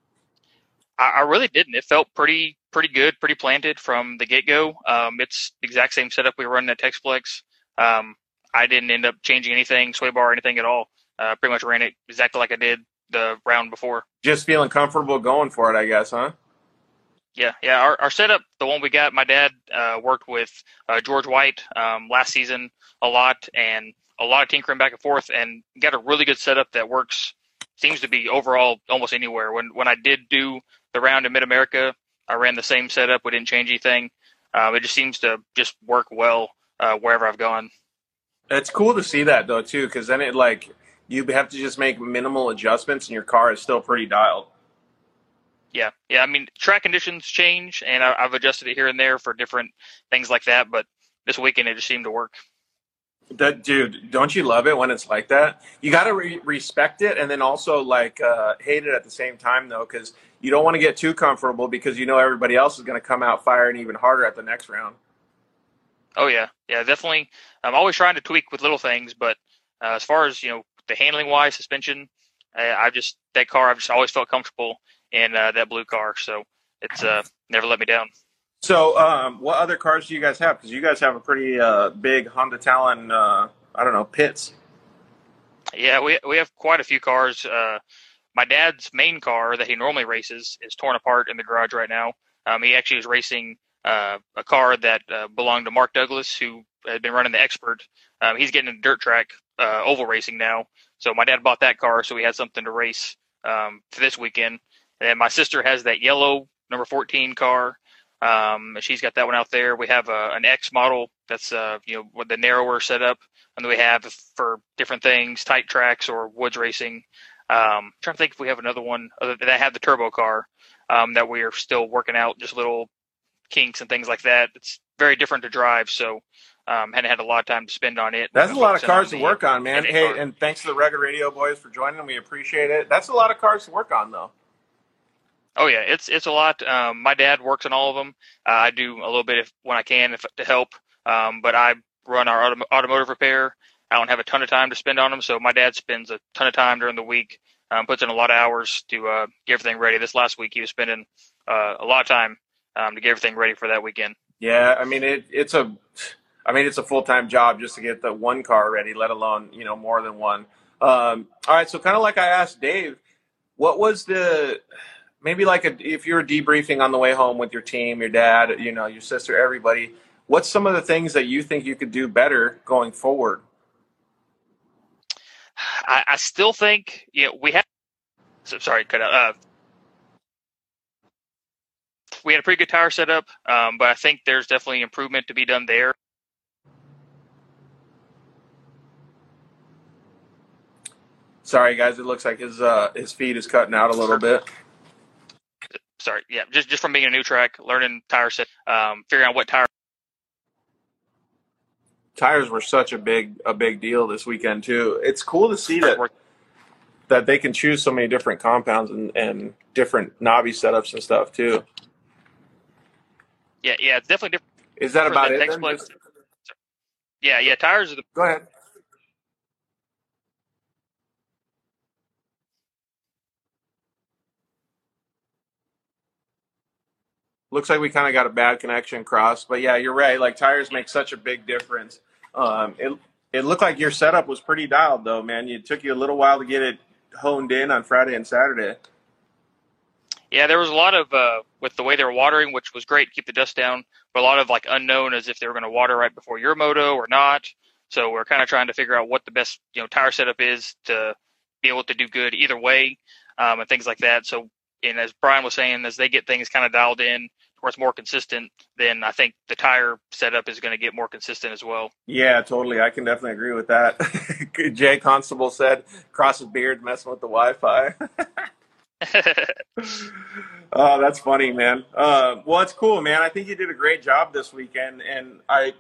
I, I really didn't. It felt pretty pretty good, pretty planted from the get-go. Um, it's the exact same setup we were running at Texplex. Um, I didn't end up changing anything, sway bar or anything at all. Uh, pretty much ran it exactly like I did the round before. Just feeling comfortable going for it, I guess, huh? Yeah, yeah. Our, our setup, the one we got, my dad uh, worked with uh, George White um, last season a lot, and a lot of tinkering back and forth, and got a really good setup that works. Seems to be overall almost anywhere. When when I did do the round in Mid America, I ran the same setup. We didn't change anything. Uh, it just seems to just work well uh, wherever I've gone. It's cool to see that though too, because then it like you have to just make minimal adjustments, and your car is still pretty dialed. Yeah, yeah. I mean, track conditions change, and I, I've adjusted it here and there for different things like that. But this weekend, it just seemed to work. That dude, don't you love it when it's like that? You got to re- respect it, and then also like uh, hate it at the same time, though, because you don't want to get too comfortable because you know everybody else is going to come out firing even harder at the next round. Oh yeah, yeah, definitely. I'm always trying to tweak with little things, but uh, as far as you know, the handling wise, suspension, I, I've just that car. I've just always felt comfortable in uh, that blue car, so it's uh, never let me down. So, um, what other cars do you guys have? Because you guys have a pretty uh, big Honda Talon, uh, I don't know, pits. Yeah, we we have quite a few cars. Uh, my dad's main car that he normally races is torn apart in the garage right now. Um, he actually was racing uh, a car that uh, belonged to Mark Douglas, who had been running the Expert. Um, he's getting a dirt track uh, oval racing now. So my dad bought that car, so he had something to race um, for this weekend. And then my sister has that yellow number fourteen car. Um, she's got that one out there. We have a, an X model that's, uh, you know, with the narrower setup, and then we have for different things, tight tracks or woods racing. Um, trying to think if we have another one other than I have the turbo car um, that we are still working out, just little kinks and things like that. It's very different to drive, so um, hadn't had a lot of time to spend on it. That's a lot of cars to the, work on, man. N A Hey, car. and thanks to the Rugged Radio boys for joining. We appreciate it. That's a lot of cars to work on, though. Oh yeah, it's it's a lot. Um, my dad works on all of them. Uh, I do a little bit if, when I can if, to help, um, but I run our autom- automotive repair. I don't have a ton of time to spend on them, so my dad spends a ton of time during the week, um, puts in a lot of hours to uh, get everything ready. This last week, he was spending uh, a lot of time um, to get everything ready for that weekend. Yeah, I mean it, it's a, I mean it's a full time job just to get the one car ready, let alone you know more than one. Um, all right, so kind of like I asked Dave, what was the maybe like a, if you were debriefing on the way home with your team, your dad, you know, your sister, everybody, what's some of the things that you think you could do better going forward? I, I still think you know, we have. So, sorry, cut out. Uh, we had a pretty good tire setup, um, but I think there's definitely improvement to be done there. Sorry, guys, it looks like his uh, his feed is cutting out a little bit. Sorry, yeah, just just from being a new track, learning tire set, um, figuring out what tire. Tires were such a big a big deal this weekend too. It's cool to see that that they can choose so many different compounds and, and different knobby setups and stuff too. Yeah, yeah, it's definitely different. Is that about it? Then? Just... Yeah, yeah, tires are the. Go ahead. Looks like we kind of got a bad connection cross, but yeah, you're right. Like tires make such a big difference. Um, it it looked like your setup was pretty dialed though, man. It took you a little while to get it honed in on Friday and Saturday. Yeah, there was a lot of uh, with the way they were watering, which was great to keep the dust down, but a lot of like unknown as if they were going to water right before your moto or not. So we're kind of trying to figure out what the best you know tire setup is to be able to do good either way, um, and things like that. So, and as Brian was saying, as they get things kind of dialed in where it's more consistent, then I think the tire setup is going to get more consistent as well. Yeah, totally. I can definitely agree with that. Jay Constable said, "Cross's beard messing with the Wi-Fi." Oh, that's funny, man. Uh, well, it's cool, man. I think you did a great job this weekend, and I,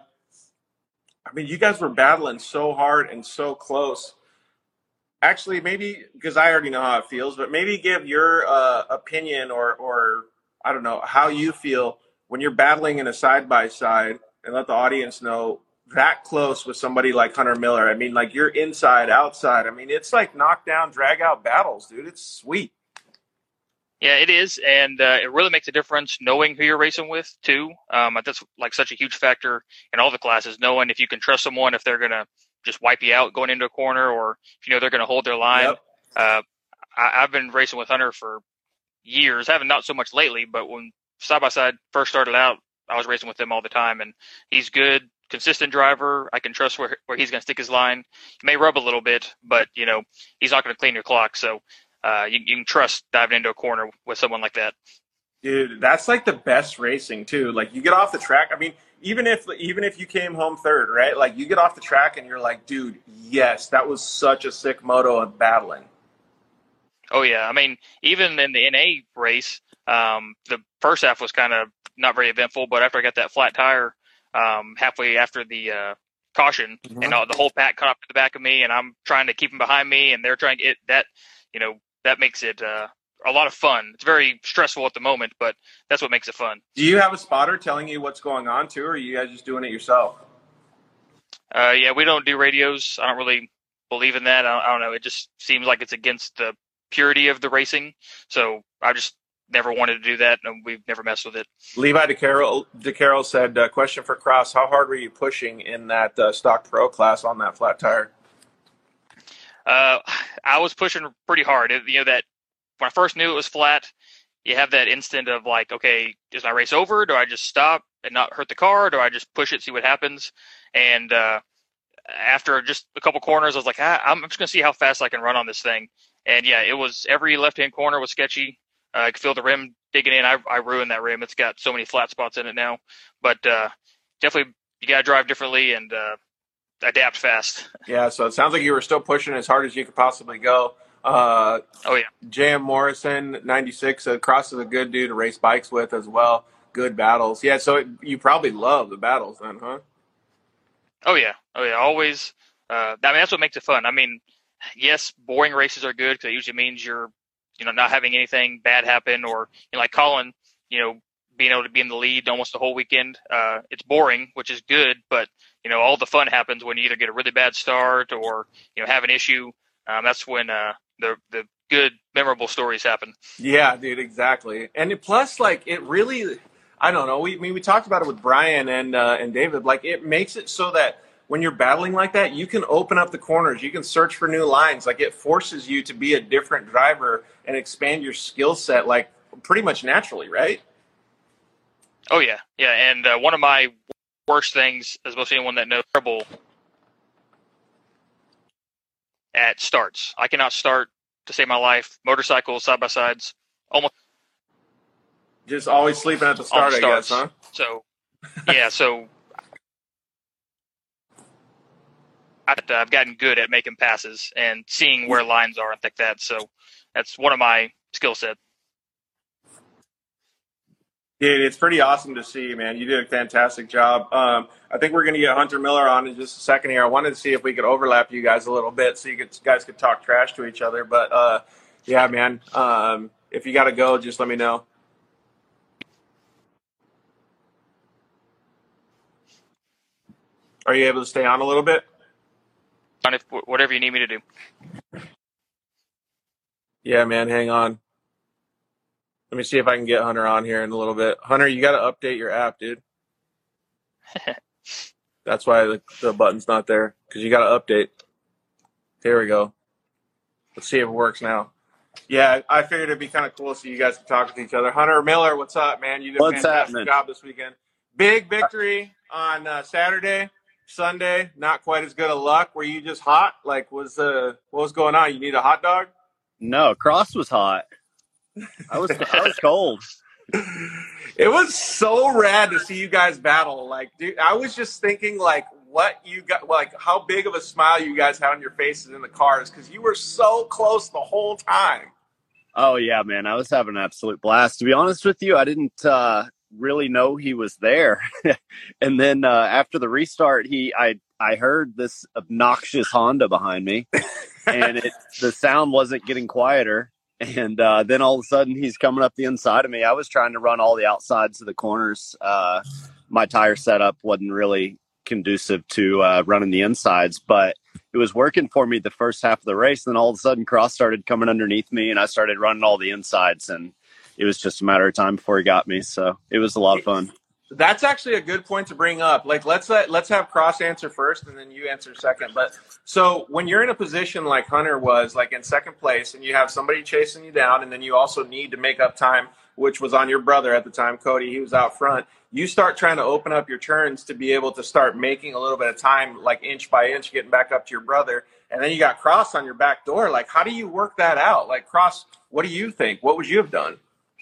I mean, you guys were battling so hard and so close. Actually, maybe because I already know how it feels, but maybe give your uh, opinion or, or I don't know how you feel when you're battling in a side by side, and let the audience know that close with somebody like Hunter Miller. I mean, like you're inside, outside. I mean, it's like knockdown, drag out battles, dude. It's sweet. Yeah, it is, and uh, it really makes a difference knowing who you're racing with too. Um, that's like such a huge factor in all the classes. Knowing if you can trust someone, if they're gonna just wipe you out going into a corner, or if you know they're gonna hold their line. Yep. Uh, I, I've been racing with Hunter for years. I haven't not so much lately, but when side by side first started out, I was racing with him all the time, and he's good, consistent driver. I can trust where where he's gonna stick his line. He may rub a little bit, but you know he's not gonna clean your clock. So. Uh, you, you can trust diving into a corner with someone like that. Dude, that's like the best racing too. Like you get off the track. I mean, even if even if you came home third, right? Like you get off the track and you're like, dude, yes, that was such a sick moto of battling. Oh yeah, I mean, even in the N A race, um, the first half was kind of not very eventful, but after I got that flat tire, um, halfway after the uh, caution, mm-hmm. and uh, the whole pack caught up to the back of me, and I'm trying to keep them behind me, and they're trying to get that, you know. That makes it uh, a lot of fun. It's very stressful at the moment, but that's what makes it fun. Do you have a spotter telling you what's going on too, or are you guys just doing it yourself? Uh, yeah, we don't do radios. I don't really believe in that. I don't, I don't know. It just seems like it's against the purity of the racing. So I just never wanted to do that, and we've never messed with it. Levi DeCarroll, DeCarroll said, uh, question for Cross, how hard were you pushing in that uh, Stock Pro class on that flat tire? Uh, I was pushing pretty hard. It, you know, that when I first knew it was flat, you have that instant of like, okay, is my race over? Do I just stop and not hurt the car? Or do I just push it, see what happens? And uh, after just a couple corners, I was like, ah, I'm just going to see how fast I can run on this thing. And yeah, it was every left-hand corner was sketchy. Uh, I could feel the rim digging in. I, I ruined that rim. It's got so many flat spots in it now. But uh, definitely, you got to drive differently and uh, adapt fast. Yeah, so it sounds like you were still pushing as hard as you could possibly go. Uh, Oh yeah. J M Morrison, ninety-six. Uh, Cross is a good dude to race bikes with as well. Good battles. Yeah, so it, you probably love the battles then, huh? Oh yeah. Oh yeah. Always. Uh, I mean, that's what makes it fun. I mean, yes, boring races are good because it usually means you're, you know, not having anything bad happen, or you know, like Colin, you know, being able to be in the lead almost the whole weekend. Uh, it's boring, which is good, but you know, all the fun happens when you either get a really bad start or you know have an issue. Um, that's when uh, the the good, memorable stories happen. Yeah, dude, exactly. And it, plus, like, it really, I don't know. We I mean we talked about it with Brian and uh, and David. Like, it makes it so that when you're battling like that, you can open up the corners. You can search for new lines. Like, it forces you to be a different driver and expand your skill set, like, pretty much naturally, right? Oh yeah, yeah. And uh, one of my worst things, as most anyone that knows, terrible at starts. I cannot start to save my life. Motorcycles, side by sides, almost Just always sleeping at the start, on I guess, starts. huh? So yeah, so I, I've gotten good at making passes and seeing where lines are and like that. So that's one of my skill sets. Dude, it's pretty awesome to see, man. You did a fantastic job. Um, I think we're going to get Hunter Miller on in just a second here. I wanted to see if we could overlap you guys a little bit so you could, guys could talk trash to each other. But, uh, yeah, man, um, if you got to go, just let me know. Are you able to stay on a little bit? If, whatever you need me to do. Yeah, man, hang on. Let me see if I can get Hunter on here in a little bit. Hunter, you got to update your app, dude. That's why the, the button's not there, because you got to update. Here we go. Let's see if it works now. Yeah, I figured it'd be kind of cool so you guys could talk with each other. Hunter Miller, what's up, man? You did a What's fantastic happening? job this weekend. Big victory on uh, Saturday. Sunday, not quite as good of luck. Were you just hot? Like, was uh, what was going on? You need a hot dog? No, Cross was hot. I was I was cold. It was so rad to see you guys battle. Like, dude, I was just thinking, like, what you got, like, how big of a smile you guys had on your faces in the cars, because you were so close the whole time. Oh yeah, man, I was having an absolute blast. To be honest with you, I didn't uh, really know he was there, and then uh, after the restart, he I I heard this obnoxious Honda behind me, and it the sound wasn't getting quieter. And uh, then all of a sudden, he's coming up the inside of me. I was trying to run all the outsides of the corners. Uh, my tire setup wasn't really conducive to uh, running the insides, but it was working for me the first half of the race. Then all of a sudden, Cross started coming underneath me, and I started running all the insides. And it was just a matter of time before he got me. So it was a lot of fun. That's actually a good point to bring up. Like, let's let, let's have Cross answer first, and then you answer second. But so when you're in a position like Hunter was, like in second place, and you have somebody chasing you down, and then you also need to make up time, which was on your brother at the time, Cody. He was out front. You start trying to open up your turns to be able to start making a little bit of time, like inch by inch, getting back up to your brother. And then you got Cross on your back door. Like, how do you work that out? Like, Cross, what do you think? What would you have done?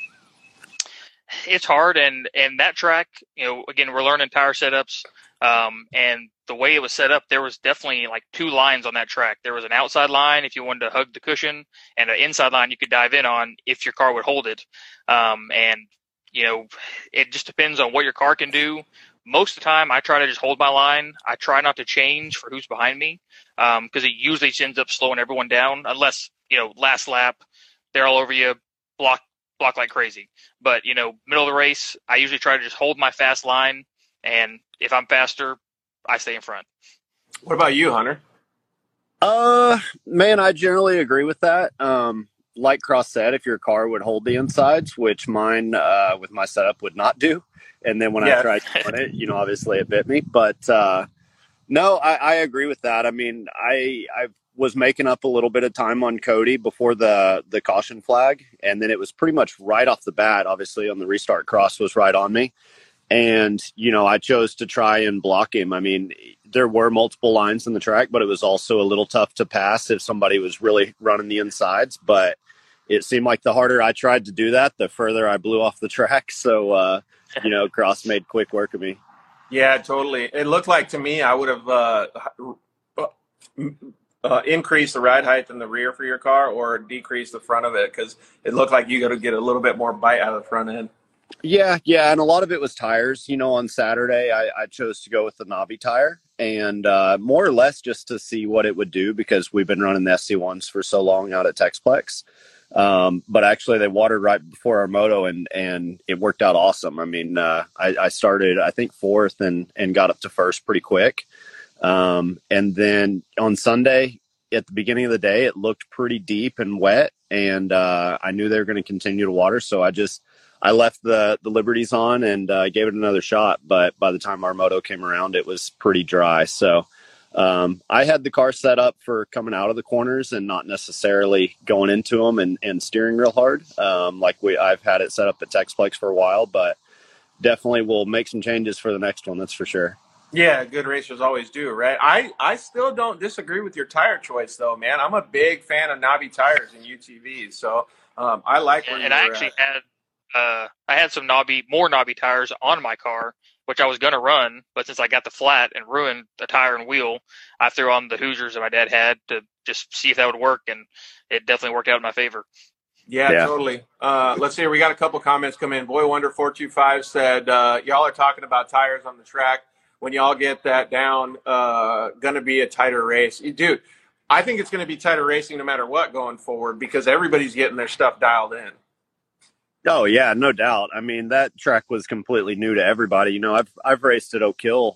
It's hard, and and that track, you know, again, we're learning tire setups, um, and the way it was set up, there was definitely like two lines on that track. There was an outside line if you wanted to hug the cushion, and an inside line you could dive in on if your car would hold it. Um, and you know, it just depends on what your car can do. Most of the time, I try to just hold my line. I try not to change for who's behind me, because um, it usually just ends up slowing everyone down, unless, you know, last lap, they're all over you, block block like crazy. But, you know, middle of the race, I usually try to just hold my fast line, and if I'm faster, I stay in front. What about you, Hunter? Uh, man, I generally agree with that. Um, like Cross said, if your car would hold the insides, which mine uh, with my setup would not do. And then when Yeah. I tried to run it, you know, obviously it bit me. But uh, no, I, I agree with that. I mean, I I was making up a little bit of time on Cody before the the caution flag, and then it was pretty much right off the bat. Obviously, on the restart, Cross was right on me, and you know, I chose to try and block him. I mean, there were multiple lines in the track, but it was also a little tough to pass if somebody was really running the insides. But it seemed like the harder I tried to do that, the further I blew off the track. So, uh, you know, Cross made quick work of me. Yeah, totally. It looked like to me I would have uh, uh, increase the ride height in the rear for your car or decrease the front of it? Because it looked like you got to get a little bit more bite out of the front end. Yeah, yeah, and a lot of it was tires. You know, on Saturday, I, I chose to go with the knobby tire, and uh, more or less just to see what it would do because we've been running the S C ones for so long out at Texplex. Um, but actually, they watered right before our moto, and and it worked out awesome. I mean, uh, I, I started, I think, fourth and and got up to first pretty quick. Um, and then on Sunday, at the beginning of the day, it looked pretty deep and wet, and uh, I knew they were going to continue to water, so I just I left the the Liberties on and uh, gave it another shot. But by the time our moto came around, it was pretty dry. So um, I had the car set up for coming out of the corners and not necessarily going into them and, and steering real hard. Um, like we I've had it set up at Texplex for a while, but definitely will make some changes for the next one. That's for sure. Yeah, good racers always do, right? I, I still don't disagree with your tire choice, though, man. I'm a big fan of knobby tires and U T Vs, so um, I like where And, you and I were actually at. had uh, I had some knobby, more knobby tires on my car, which I was going to run, but since I got the flat and ruined the tire and wheel, I threw on the Hoosiers that my dad had to just see if that would work, and it definitely worked out in my favor. Yeah, Yeah. totally. Uh, let's see. We got a couple comments come in. Boy Wonder four two five said, uh, y'all are talking about tires on the track. When y'all get that down, uh, going to be a tighter race. Dude, I think it's going to be tighter racing no matter what going forward because everybody's getting their stuff dialed in. Oh yeah, no doubt. I mean, that track was completely new to everybody. You know, I've I've raced at Oak Hill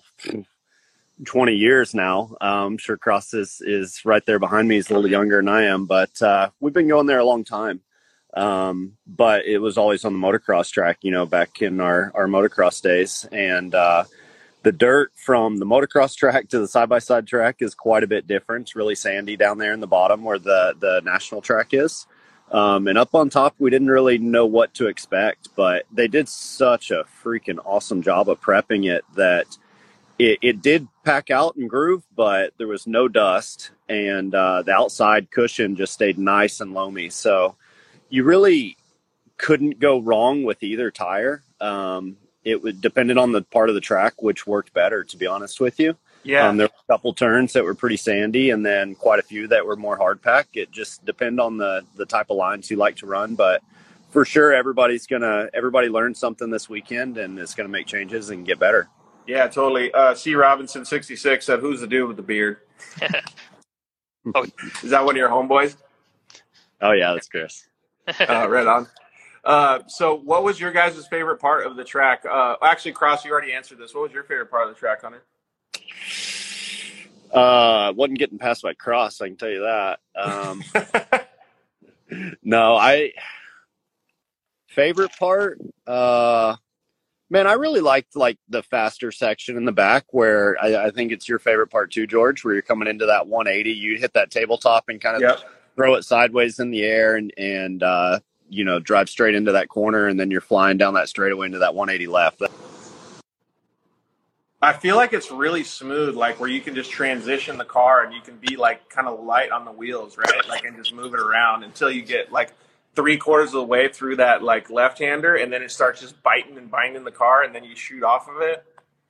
twenty years now. Um, I'm sure Cross is, is right there behind me. He's a little younger than I am, but uh, we've been going there a long time. Um, but it was always on the motocross track, you know, back in our, our motocross days. And uh, the dirt from the motocross track to the side-by-side track is quite a bit different. It's really sandy down there in the bottom where the, the national track is. Um, and up on top, we didn't really know what to expect, but they did such a freaking awesome job of prepping it that it, it did pack out and groove, but there was no dust, and uh, the outside cushion just stayed nice and loamy. So you really couldn't go wrong with either tire. Um, it would depended on the part of the track which worked better, to be honest with you. Yeah. Um, there were a couple turns that were pretty sandy and then quite a few that were more hard pack. It just depended on the, the type of lines you like to run. But for sure, everybody's going to, everybody learned something this weekend and is going to make changes and get better. Yeah, totally. Uh, C. Robinson sixty-six said, who's the dude with the beard? Oh. Is that one of your homeboys? Oh, yeah, that's Chris. Uh, right on. Uh, so what was your guys' favorite part of the track? Uh, actually, Cross, you already answered this. What was your favorite part of the track, Hunter? Uh, wasn't getting past my Cross, I can tell you that. Um, no, I favorite part, uh, man, I really liked like the faster section in the back where I, I think it's your favorite part too, George, where you're coming into that one eighty, you hit that tabletop and kind of Yep. throw it sideways in the air and, and, uh, you know, drive straight into that corner and then you're flying down that straightaway into that one eighty left. I feel like it's really smooth, like where you can just transition the car and you can be like kind of light on the wheels, right? Like, and just move it around until you get like three quarters of the way through that like left-hander, and then it starts just biting and binding the car, and then you shoot off of it.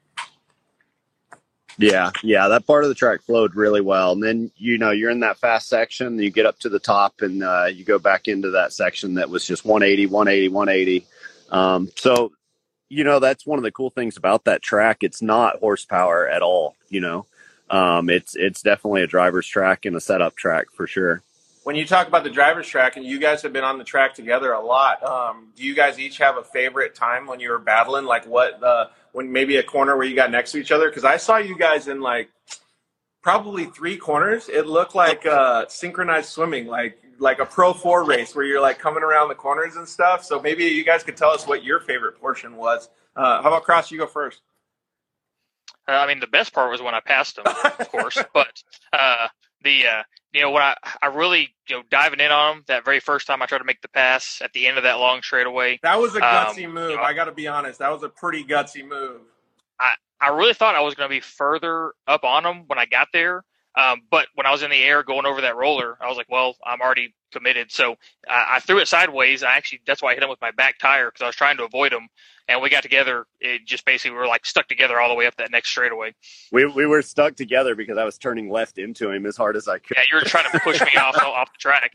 Yeah, yeah, that part of the track flowed really well. And then, you know, you're in that fast section, you get up to the top and uh, you go back into that section that was just one eighty, one eighty, one eighty. Um, so, you know, that's one of the cool things about that track. It's not horsepower at all, you know. Um, it's it's definitely a driver's track and a setup track for sure. When you talk about the driver's track, and you guys have been on the track together a lot, um, do you guys each have a favorite time when you were battling? Like what, uh, when maybe a corner where you got next to each other? Because I saw you guys in like probably three corners. It looked like uh, synchronized swimming, like like a Pro four race where you're like coming around the corners and stuff. So maybe you guys could tell us what your favorite portion was. Uh, how about Cross? You go first. Uh, I mean, the best part was when I passed them, of course. But uh, the uh, you know when I I really you know diving in on them that very first time I tried to make the pass at the end of that long straightaway. That was a gutsy um, move. You know, I got to be honest. That was a pretty gutsy move. I I really thought I was going to be further up on them when I got there. Um, but when I was in the air going over that roller, I was like, well, I'm already committed. So I, I threw it sideways. I actually, that's why I hit him with my back tire because I was trying to avoid him. And we got together. It just basically we were like stuck together all the way up that next straightaway. We we were stuck together because I was turning left into him as hard as I could. Yeah, you were trying to push me off off the track.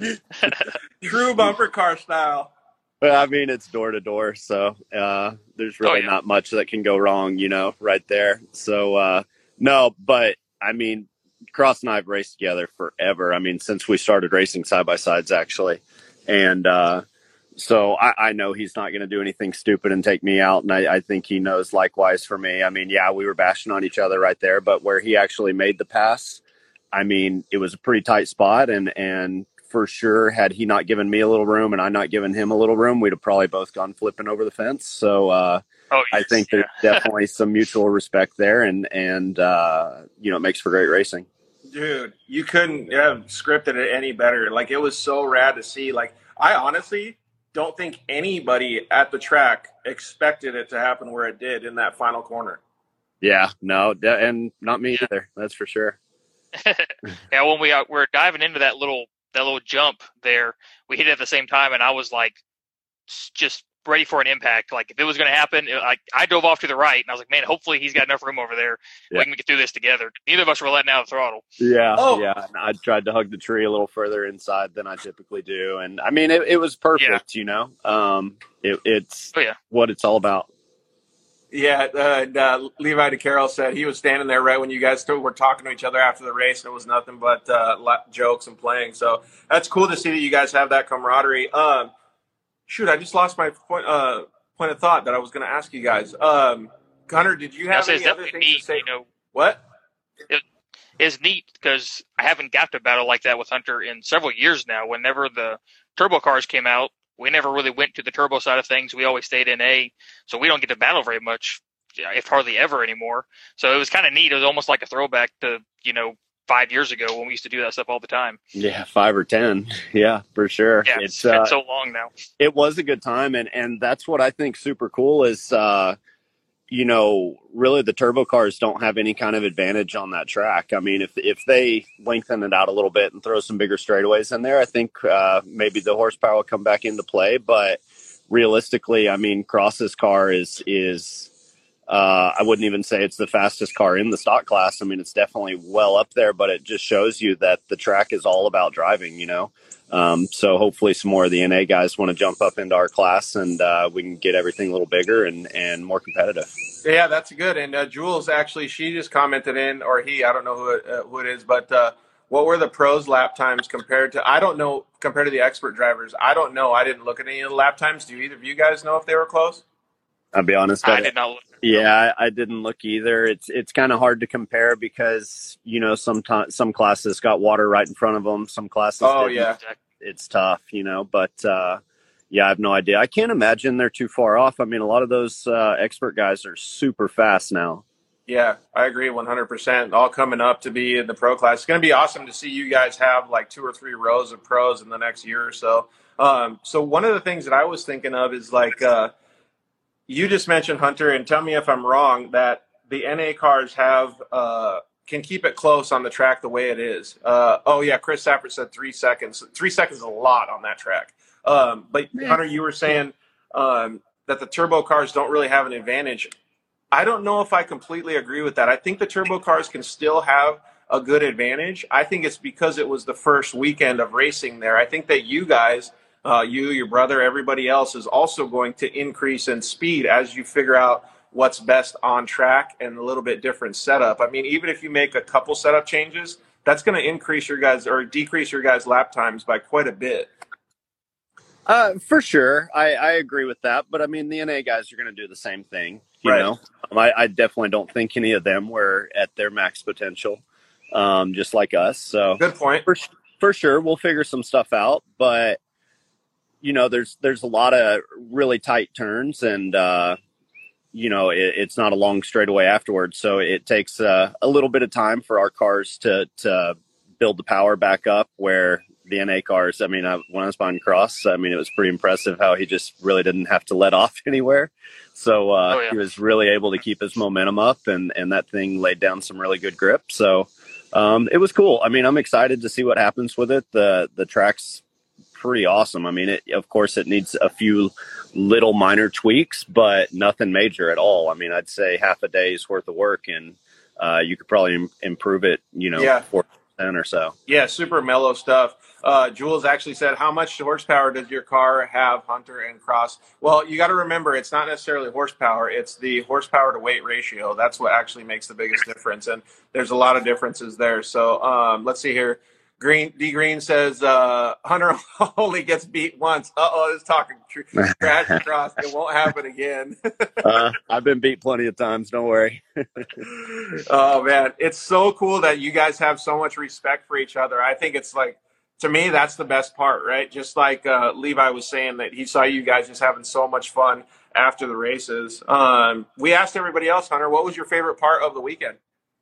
True bumper car style. Well, I mean, it's door to door, so uh, there's really oh, yeah. not much that can go wrong, you know, right there. So uh, no, but I mean, Cross and I have raced together forever. I mean, since we started racing side by sides, actually, and. Uh, So I, I know he's not going to do anything stupid and take me out. And I, I think he knows likewise for me. I mean, yeah, we were bashing on each other right there, but where he actually made the pass, I mean, it was a pretty tight spot. And, and for sure, had he not given me a little room and I not given him a little room, we'd have probably both gone flipping over the fence. So uh, oh, yes, I think yeah. there's definitely some mutual respect there. And, and uh, you know, it makes for great racing. Dude, you couldn't have scripted it any better. Like, it was so rad to see. Like, I honestly don't think anybody at the track expected it to happen where it did in that final corner. Yeah, no, and not me either. That's for sure. Yeah, when we uh, were diving into that little that little jump there, we hit it at the same time, and I was like, just ready for an impact. Like if it was going to happen, it, like I dove off to the right, and I was like, man, hopefully he's got enough room over there. Yeah. We can get through this together. Neither of us were letting out the throttle. Yeah, oh. yeah. And I tried to hug the tree a little further inside than I typically do, and I mean, it, it was perfect. Yeah. You know, um, it, it's oh, yeah. what it's all about. Yeah, uh, uh, Levi DeCarroll said he was standing there right when you guys were talking to each other after the race, and it was nothing but uh, jokes and playing. So that's cool to see that you guys have that camaraderie. Um, shoot, I just lost my point, uh, point of thought that I was going to ask you guys. Um, Hunter, did you have any other things neat, to say? You know, what? It is neat because I haven't got to battle like that with Hunter in several years now. Whenever the turbo cars came out, we never really went to the turbo side of things. We always stayed in A, so we don't get to battle very much, if hardly ever anymore. So it was kind of neat. It was almost like a throwback to, you know, five years ago when we used to do that stuff all the time. Yeah, five or ten. Yeah, for sure. Yeah, it's, it's been uh, so long now. It was a good time, and, and that's what I think super cool is, uh, you know, really the turbo cars don't have any kind of advantage on that track. I mean, if if they lengthen it out a little bit and throw some bigger straightaways in there, I think uh, maybe the horsepower will come back into play. But realistically, I mean, Cross's car is is uh, I wouldn't even say it's the fastest car in the stock class. I mean, it's definitely well up there, but it just shows you that the track is all about driving, you know. Um, so hopefully some more of the N A guys want to jump up into our class and uh, we can get everything a little bigger and, and more competitive. Yeah, that's good. And uh, Jules, actually, she just commented in, or he, I don't know who it, uh, who it is, but uh, what were the pros lap times compared to, I don't know, compared to the expert drivers? I don't know. I didn't look at any of the lap times. Do either of you guys know if they were close? I'll be honest. I, I did not look. Yeah, I, I didn't look either. It's it's kind of hard to compare because, you know, some, some classes got water right in front of them. Some classes Oh, didn't. yeah. It's tough, you know, but uh, yeah, I have no idea. I can't imagine they're too far off. I mean, a lot of those uh, expert guys are super fast now. Yeah, I agree one hundred percent. All coming up to be in the pro class. It's going to be awesome to see you guys have like two or three rows of pros in the next year or so. Um, so one of the things that I was thinking of is like uh, you just mentioned, Hunter, and tell me if I'm wrong, that the N A cars have uh, – can keep it close on the track the way it is. Uh, oh, yeah, Chris Sappert said three seconds. Three seconds is a lot on that track. Um, but, Hunter, you were saying um, that the turbo cars don't really have an advantage. I don't know if I completely agree with that. I think the turbo cars can still have a good advantage. I think it's because it was the first weekend of racing there. I think that you guys, uh, you, your brother, everybody else is also going to increase in speed as you figure out what's best on track and a little bit different setup. I mean, even if you make a couple setup changes, that's going to increase your guys or decrease your guys' lap times by quite a bit. Uh, for sure. I, I agree with that. But I mean, the N A guys are going to do the same thing. You right. know, um, I, I definitely don't think any of them were at their max potential, um, just like us. So good point. For, for sure. We'll figure some stuff out, but you know, there's, there's a lot of really tight turns and, uh, you know, it, it's not a long straightaway afterwards. So it takes uh, a little bit of time for our cars to, to build the power back up where the N A cars, I mean, I, when I was behind Cross, I mean, it was pretty impressive how he just really didn't have to let off anywhere. So uh, oh, yeah. he was really able to keep his momentum up and, and that thing laid down some really good grip. So um, it was cool. I mean, I'm excited to see what happens with it. The, the track's pretty awesome. I mean, it, of course, it needs a few little minor tweaks, but nothing major at all. I mean, I'd say half a day's worth of work, and uh, you could probably im- improve it, you know, Yeah. four percent or so. Yeah, super mellow stuff. Uh, Jules actually said, how much horsepower does your car have, Hunter and Cross? Well, you got to remember, it's not necessarily horsepower. It's the horsepower to weight ratio. That's what actually makes the biggest difference. And there's a lot of differences there. So um, let's see here. Green D Green says, uh, Hunter only gets beat once. Uh-oh, this is talking tr- trash across. It won't happen again. uh, I've been beat plenty of times. Don't worry. Oh, man. It's so cool that you guys have so much respect for each other. I think it's like, to me, that's the best part, right? Just like uh, Levi was saying that he saw you guys just having so much fun after the races. Um, we asked everybody else, Hunter, what was your favorite part of the weekend?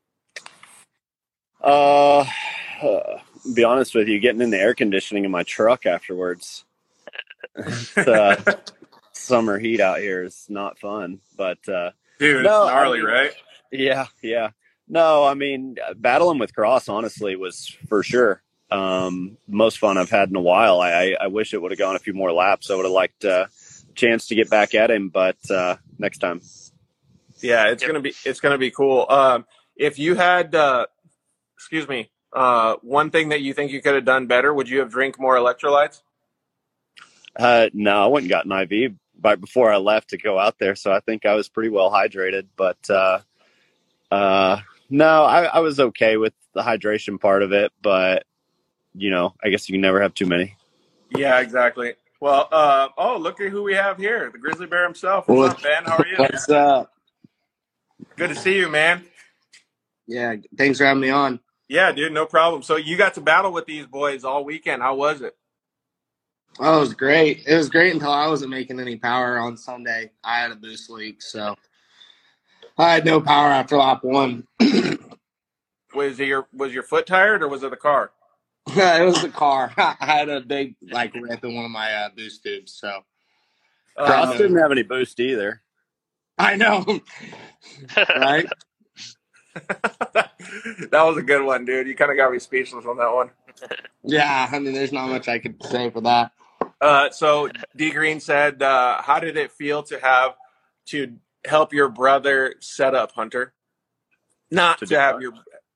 Uh, uh, be honest with you, getting in the air conditioning in my truck afterwards. It's, uh, summer heat out here is not fun, but uh, Dude, no, it's gnarly, I mean, right? Yeah, yeah. No, I mean, battling with Cross, honestly, was for sure um, most fun I've had in a while. I, I, I wish it would have gone a few more laps. I would have liked uh, a chance to get back at him, but uh, next time. Yeah, it's Yep. gonna be it's gonna be cool. Um, if you had, uh, excuse me, uh, one thing that you think you could have done better, would you have drank more electrolytes? Uh, no, I went and got an I V right before I left to go out there, so I think I was pretty well hydrated. But uh, uh, no, I, I was okay with the hydration part of it. But you know, I guess you can never have too many. Yeah, exactly. Well, uh, oh, look at who we have here, the Grizzly Bear himself. What's up, Ben? How are you? What's up? Good to see you, man. Yeah, thanks for having me on. Yeah, dude, no problem. So you got to battle with these boys all weekend. How was it? Oh, it was great. It was great until I wasn't making any power on Sunday. I had a boost leak, so I had no power after lap one. Was it your was your foot tired or was it the car? It was the car. I had a big like rip in one of my uh, boost tubes. So Cross Uh, didn't have any boost either. I know, right? that was a good one, dude. You kind of got me speechless on that one. Yeah, I mean, there's not much I could say for that. Uh, so D Green said, uh, "How did it feel to have to help your brother set up, Hunter? Not To to, do have what? your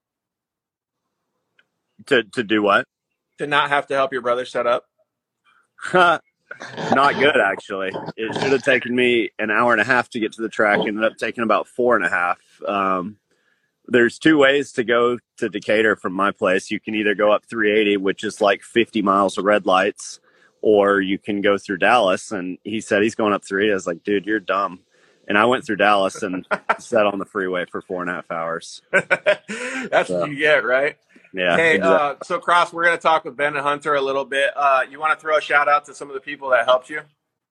To to do what? to not have to help your brother set up." Not good, actually. It should have taken me an hour and a half to get to the track. Ended up taking about four and a half. Um, there's two ways to go to Decatur from my place. You can either go up three eighty, which is like fifty miles of red lights, or you can go through Dallas. And he said he's going up three eighty. I was like, dude, you're dumb. And I went through Dallas and sat on the freeway for four and a half hours. That's So, what you get, right? yeah. Hey, exactly. uh, so Cross, we're going to talk with Ben and Hunter a little bit. Uh, you want to throw a shout out to some of the people that helped you?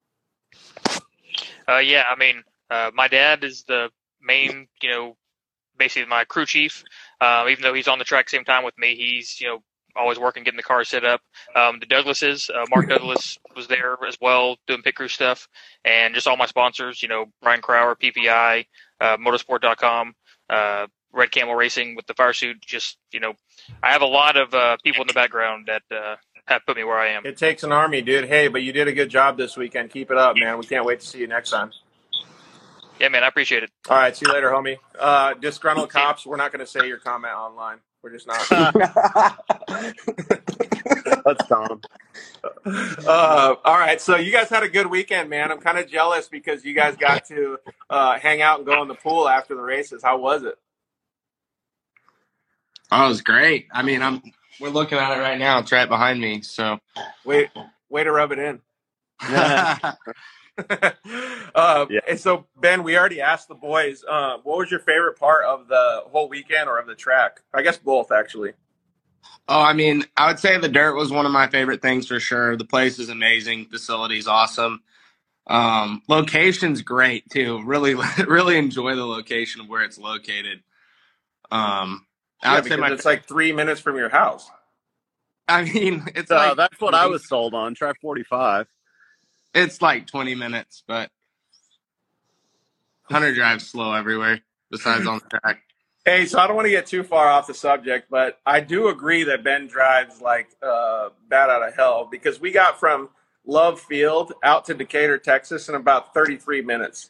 Uh, yeah, I mean, uh, my dad is the main, you know, basically my crew chief. Uh, even though he's on the track same time with me, he's, you know, always working, getting the car set up. Um, the Douglases, uh, Mark Douglas was there as well, doing pit crew stuff. And just all my sponsors, you know, Brian Crower, P P I, uh, motorsport dot com, uh, Red Camel Racing with the fire suit. Just, you know, I have a lot of uh, people in the background that uh, have put me where I am. It takes an army, dude. Hey, but you did a good job this weekend. Keep it up, man. We can't wait to see you next time. Yeah, man, I appreciate it. All right, see you later, homie. Uh, disgruntled cops, we're not going to say your comment online. We're just not. That's Tom. Uh, all right, so you guys had a good weekend, man. I'm kind of jealous because you guys got to uh, hang out and go in the pool after the races. How was it? Oh, it was great. I mean, I'm we're looking at it right now. It's right behind me. So, Wait, way to rub it in. yeah. uh, Yeah. And so, Ben, we already asked the boys, uh, what was your favorite part of the whole weekend or of the track? I guess both, actually. Oh, I mean, I would say the dirt was one of my favorite things for sure. The place is amazing. Facility's awesome. Um, location's great too. Really, really enjoy the location of where it's located. Um, I Yeah, would say because my. it's like three minutes from your house. I mean, it's So like that's what I was sold on. Try forty-five. It's like twenty minutes, but Hunter drives slow everywhere besides on the track. Hey, so I don't want to get too far off the subject, but I do agree that Ben drives like uh, bat out of hell because we got from Love Field out to Decatur, Texas in about thirty-three minutes.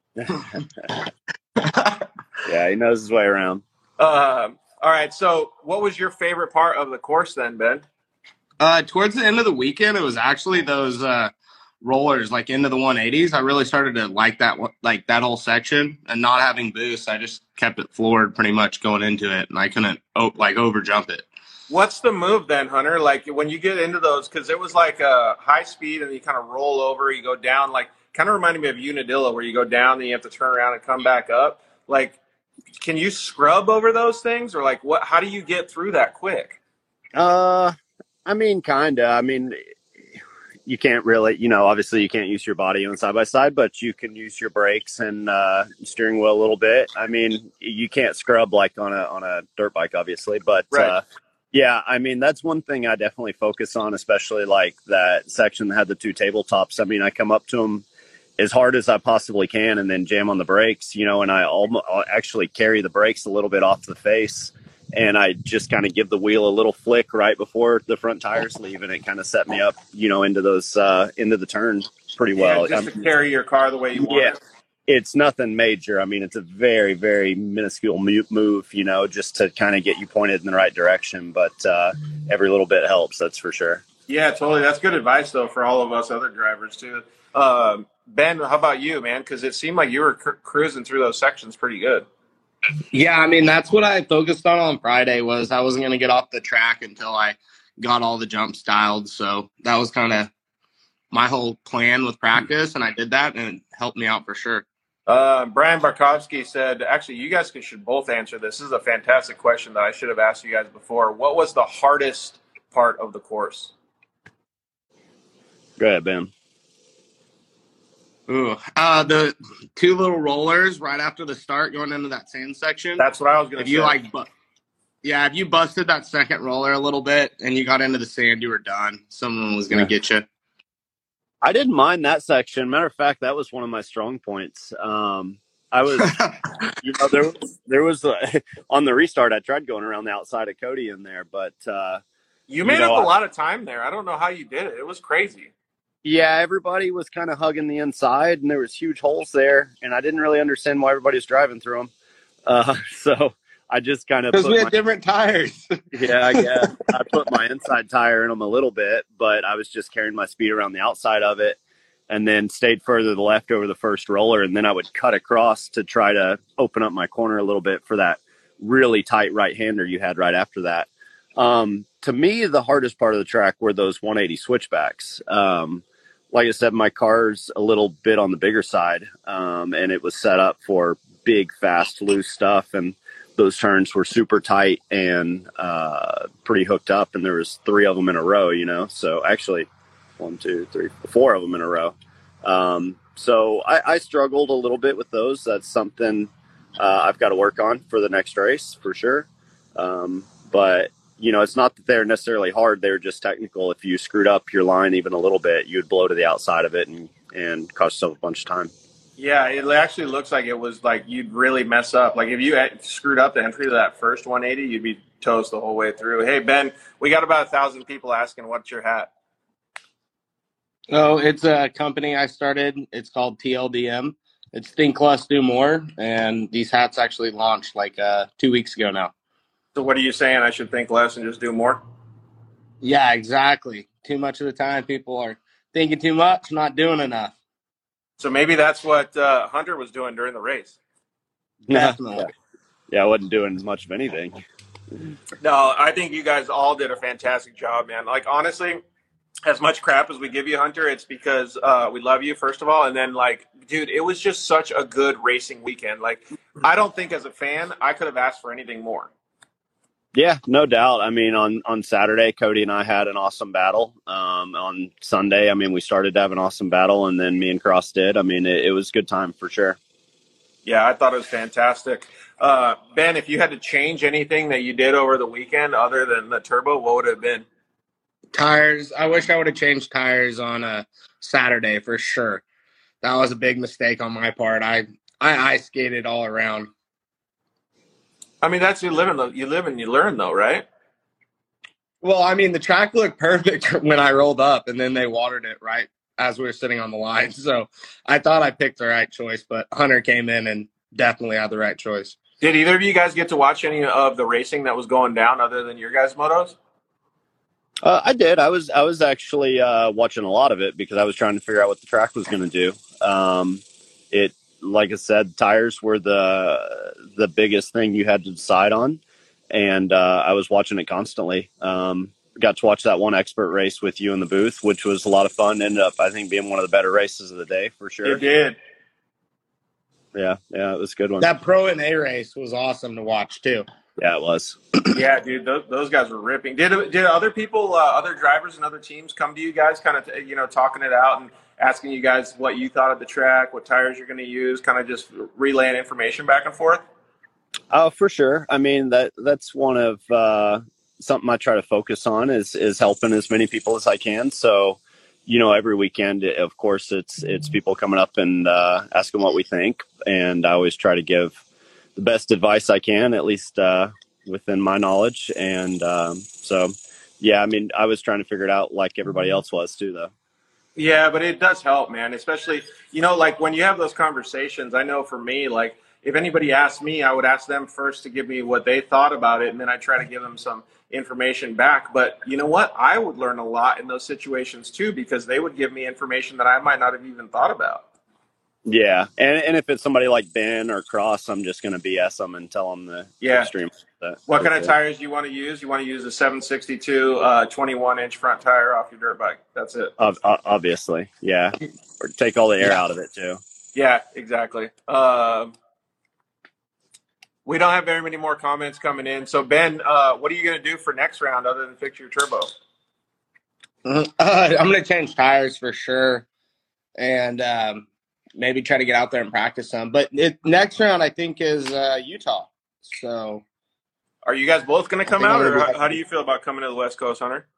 Yeah, he knows his way around. Um, all right. So, what was your favorite part of the course then, Ben? Uh, towards the end of the weekend, it was actually those uh, rollers, like into the one eighties. I really started to like that, one- like that whole section, and not having boost, I just kept it floored pretty much going into it, and I couldn't oh, like over jump it. What's the move then, Hunter? Like when you get into those, because it was like a high speed and you kind of roll over, you go down, like kind of reminded me of Unadilla where you go down, then you have to turn around and come back up. Like, can you scrub over those things, or like what? How do you get through that quick? Uh, I mean, kind of. I mean, you can't really, you know, obviously you can't use your body on side by side, but you can use your brakes and uh, steering wheel a little bit. I mean, you can't scrub like on a on a dirt bike, obviously, but Right. uh, yeah, I mean, that's one thing I definitely focus on, especially like that section that had the two tabletops. I mean, I come up to them as hard as I possibly can and then jam on the brakes, you know, and I almost actually carry the brakes a little bit off the face. And I just kind of give the wheel a little flick right before the front tires leave, and it kind of set me up, you know, into those uh, into the turn pretty well. Yeah, just I to mean, carry your car the way you want yeah, it. it's nothing major. I mean, it's a very, very minuscule mu- move, you know, just to kind of get you pointed in the right direction. But uh, every little bit helps, that's for sure. Yeah, totally. That's good advice, though, for all of us other drivers, too. Um, Ben, how about you, man? Because it seemed like you were cru- cruising through those sections pretty good. Yeah, I mean, that's what I focused on on Friday was I wasn't going to get off the track until I got all the jumps dialed. So that was kind of my whole plan with practice, and I did that, and it helped me out for sure. Uh, Brian Barkowski said, actually, you guys should both answer this. This is a fantastic question that I should have asked you guys before. What was the hardest part of the course? Go ahead, Ben. Ooh, uh, the two little rollers right after the start going into that sand section. That's what I was going If to you say. like, bu- yeah, if you busted that second roller a little bit and you got into the sand, you were done. Someone was going to Yeah. get you. I didn't mind that section. Matter of fact, that was one of my strong points. Um, I was, you know, there was, there was a, on the restart, I tried going around the outside of Cody in there, but uh, You made you know, up a I- lot of time there. I don't know how you did it. It was crazy. yeah, everybody was kind of hugging the inside, and there was huge holes there, and I didn't really understand why everybody was driving through them. Uh, so I just kind of Because put we my, had different tires. yeah, I guess I put my inside tire in them a little bit, but I was just carrying my speed around the outside of it, and then stayed further to the left over the first roller, and then I would cut across to try to open up my corner a little bit for that really tight right-hander you had right after that. Um, to me, the hardest part of the track were those one eighty switchbacks. Um, like I said, my car's a little bit on the bigger side, um, and it was set up for big, fast, loose stuff, and those turns were super tight and uh, pretty hooked up, and there was three of them in a row, you know. So actually, one, two, three, four of them in a row. Um, so I, I struggled a little bit with those. That's something uh, I've got to work on for the next race for sure. Um, but you know, it's not that they're necessarily hard. They're just technical. If you screwed up your line even a little bit, you'd blow to the outside of it and, and cost yourself a bunch of time. Yeah, it actually looks like it was like you'd really mess up. Like if you had screwed up the entry to that first one eighty, you'd be toast the whole way through. Hey, Ben, we got about a thousand people asking, what's your hat? Oh, it's a company I started. It's called T L D M. It's Think Less, Do More. And these hats actually launched like uh, two weeks ago now. So what are you saying? I should think less and just do more? Yeah, exactly. Too much of the time people are thinking too much, not doing enough. So maybe that's what uh, Hunter was doing during the race. Definitely. Yeah. yeah, I wasn't doing much of anything. No, I think you guys all did a fantastic job, man. Like, honestly, as much crap as we give you, Hunter, it's because uh, we love you, first of all. And then, like, dude, it was just such a good racing weekend. Like, I don't think as a fan I could have asked for anything more. Yeah, no doubt. I mean, on, on Saturday, Cody and I had an awesome battle. Um, on Sunday, I mean, we started to have an awesome battle, and then me and Cross did. I mean, it, it was a good time for sure. Yeah, I thought it was fantastic. Uh, Ben, if you had to change anything that you did over the weekend other than the turbo, what would it have been? Tires. I wish I would have changed tires on a Saturday for sure. That was a big mistake on my part. I I ice skated all around. I mean, that's you live in. You live and you learn, though, right? Well, I mean, the track looked perfect when I rolled up, and then they watered it right as we were sitting on the line. So I thought I picked the right choice, but Hunter came in and definitely had the right choice. Did either of you guys get to watch any of the racing that was going down other than your guys' motos? Uh, I did. I was I was actually uh, watching a lot of it because I was trying to figure out what the track was going to do. Um, it, like I said, tires were the the biggest thing you had to decide on, and uh, I was watching it constantly. Um, got to watch that one expert race with you in the booth, which was a lot of fun. Ended up, I think, being one of the better races of the day for sure. It did. Yeah, yeah, it was a good one. That Pro and A race was awesome to watch too. Yeah, it was. Yeah, dude, those, those guys were ripping. Did did other people, uh, other drivers and other teams come to you guys, kind of, you know, talking it out and asking you guys what you thought of the track, what tires you're going to use, kind of just relaying information back and forth? Oh, for sure. I mean, that that's one of uh, something I try to focus on is is helping as many people as I can. So, you know, every weekend, of course, it's it's people coming up and uh, asking what we think, and I always try to give the best advice I can, at least uh, within my knowledge. And um, so, yeah, I mean, I was trying to figure it out like everybody else was too, though. Yeah, but it does help, man, especially, you know, like when you have those conversations, I know for me, like if anybody asked me, I would ask them first to give me what they thought about it, and then I try to give them some information back. But you know what? I would learn a lot in those situations too, because they would give me information that I might not have even thought about. Yeah, and and if it's somebody like Ben or Cross, I'm just going to B S them and tell them the Yeah. extreme. That, What kind of that- tires do you want to use? You want to use a seven sixty-two uh, twenty-one inch front tire off your dirt bike. That's it. ob- ob- Obviously, yeah. Or take all the air out of it too. Yeah, exactly. Um we don't have very many more comments coming in. So, Ben, uh, what are you going to do for next round other than fix your turbo? Uh, I'm going to change tires for sure, and um, maybe try to get out there and practice some. But it, next round, I think, is uh, Utah. So, Are you guys both going to come I think out, I'm or gonna how, be- how do you feel about coming to the West Coast, Hunter?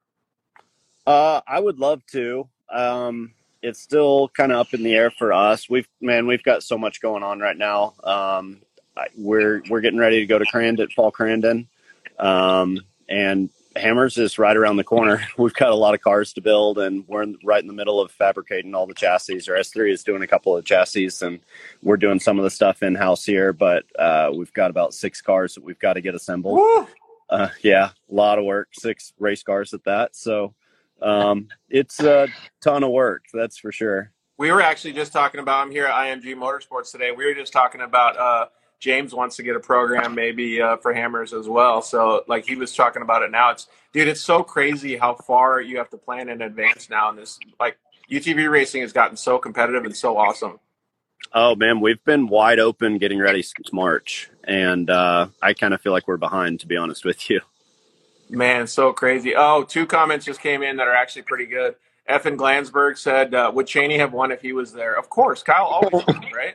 Uh, I would love to. Um, it's still kind of up in the air for us. We've man, we've got so much going on right now. Um, I, we're we're getting ready to go to Crandon, Fall Crandon, um, and Hammers is right around the corner. We've got a lot of cars to build, and we're in, right in the middle of fabricating all the chassis. Our S three is doing a couple of chassis, and we're doing some of the stuff in house here. But uh, we've got about six cars that we've got to get assembled. Woo! Uh, yeah, a lot of work. Six race cars at that. So. Um, it's a ton of work, that's for sure. We were actually just talking about, I'm here at I M G Motorsports today. We were just talking about uh, James wants to get a program maybe uh, for Hammers as well. So, like, he was talking about it now. It's, dude, it's so crazy how far you have to plan in advance now. And this, like, U T V racing has gotten so competitive and so awesome. Oh, man, we've been wide open getting ready since March. And uh, I kind of feel like we're behind, to be honest with you. Man, so crazy. Oh, two comments just came in that are actually pretty good. Effin Glansberg said, uh, would Cheney have won if he was there? Of course. Kyle always wins, right?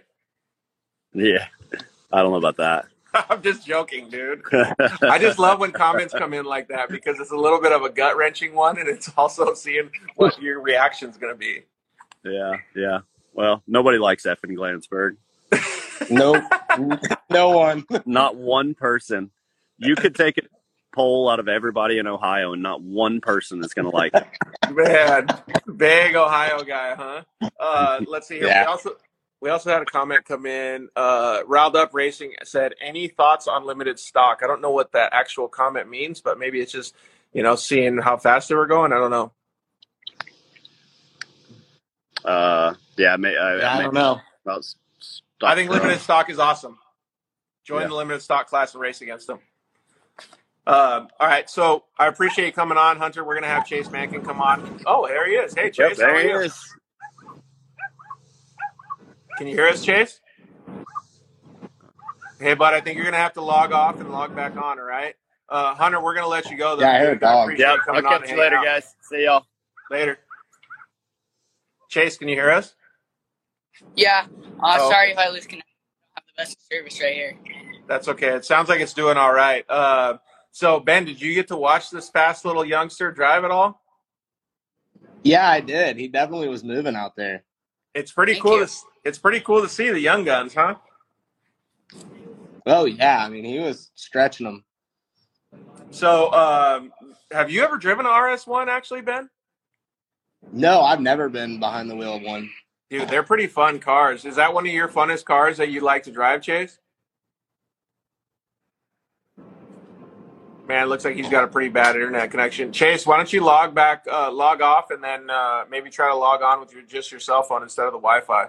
Yeah, I don't know about that. I'm just joking, dude. I just love when comments come in like that because it's a little bit of a gut-wrenching one, and it's also seeing what your reaction's going to be. Yeah, yeah. Well, nobody likes Effin Glansberg. nope, no one. Not one person. You could take a poll out of everybody in Ohio, and not one person is going to like it. Man, big Ohio guy, huh? Uh, let's see here. Yeah. We also we also had a comment come in. Uh, Riled Up Racing said, "Any thoughts on limited stock?" I don't know what that actual comment means, but maybe it's just, you know, seeing how fast they were going. I don't know. Uh, yeah, may, I, Yeah, I may- don't know. about stock I think limited growth. stock is awesome. Join Yeah. the limited stock class and race against them. Um, all right, so I appreciate you coming on, Hunter. We're gonna have Chase Mankin come on. Oh, there he is. Hey, Chase, Yep, how there are he you? is. Can you hear us, Chase? Hey, bud, I think you're gonna have to log off and log back on. All right, uh, Hunter, we're gonna let you go. Though, Yeah, I heard dude. dog. appreciate Yep, you I'll coming on catch and you later, hanging out. guys. See y'all. Later. Chase, can you hear us? Yeah. Uh, Oh. Sorry if I lose connection. I have the best service right here. That's okay. It sounds like it's doing all right. Uh, so, Ben, did you get to watch this fast little youngster drive at all? Yeah, I did. He definitely was moving out there. It's pretty Thank cool. you. To, it's pretty cool to see the young guns, huh? Oh yeah, I mean he was stretching them. So, um, have you ever driven an R S one actually, Ben? No, I've never been behind the wheel of one. Dude, they're pretty fun cars. Is that one of your funnest cars that you like to drive, Chase? Man, it looks like he's got a pretty bad internet connection. Chase, why don't you log back, uh, log off, and then uh, maybe try to log on with your just your cell phone instead of the Wi-Fi.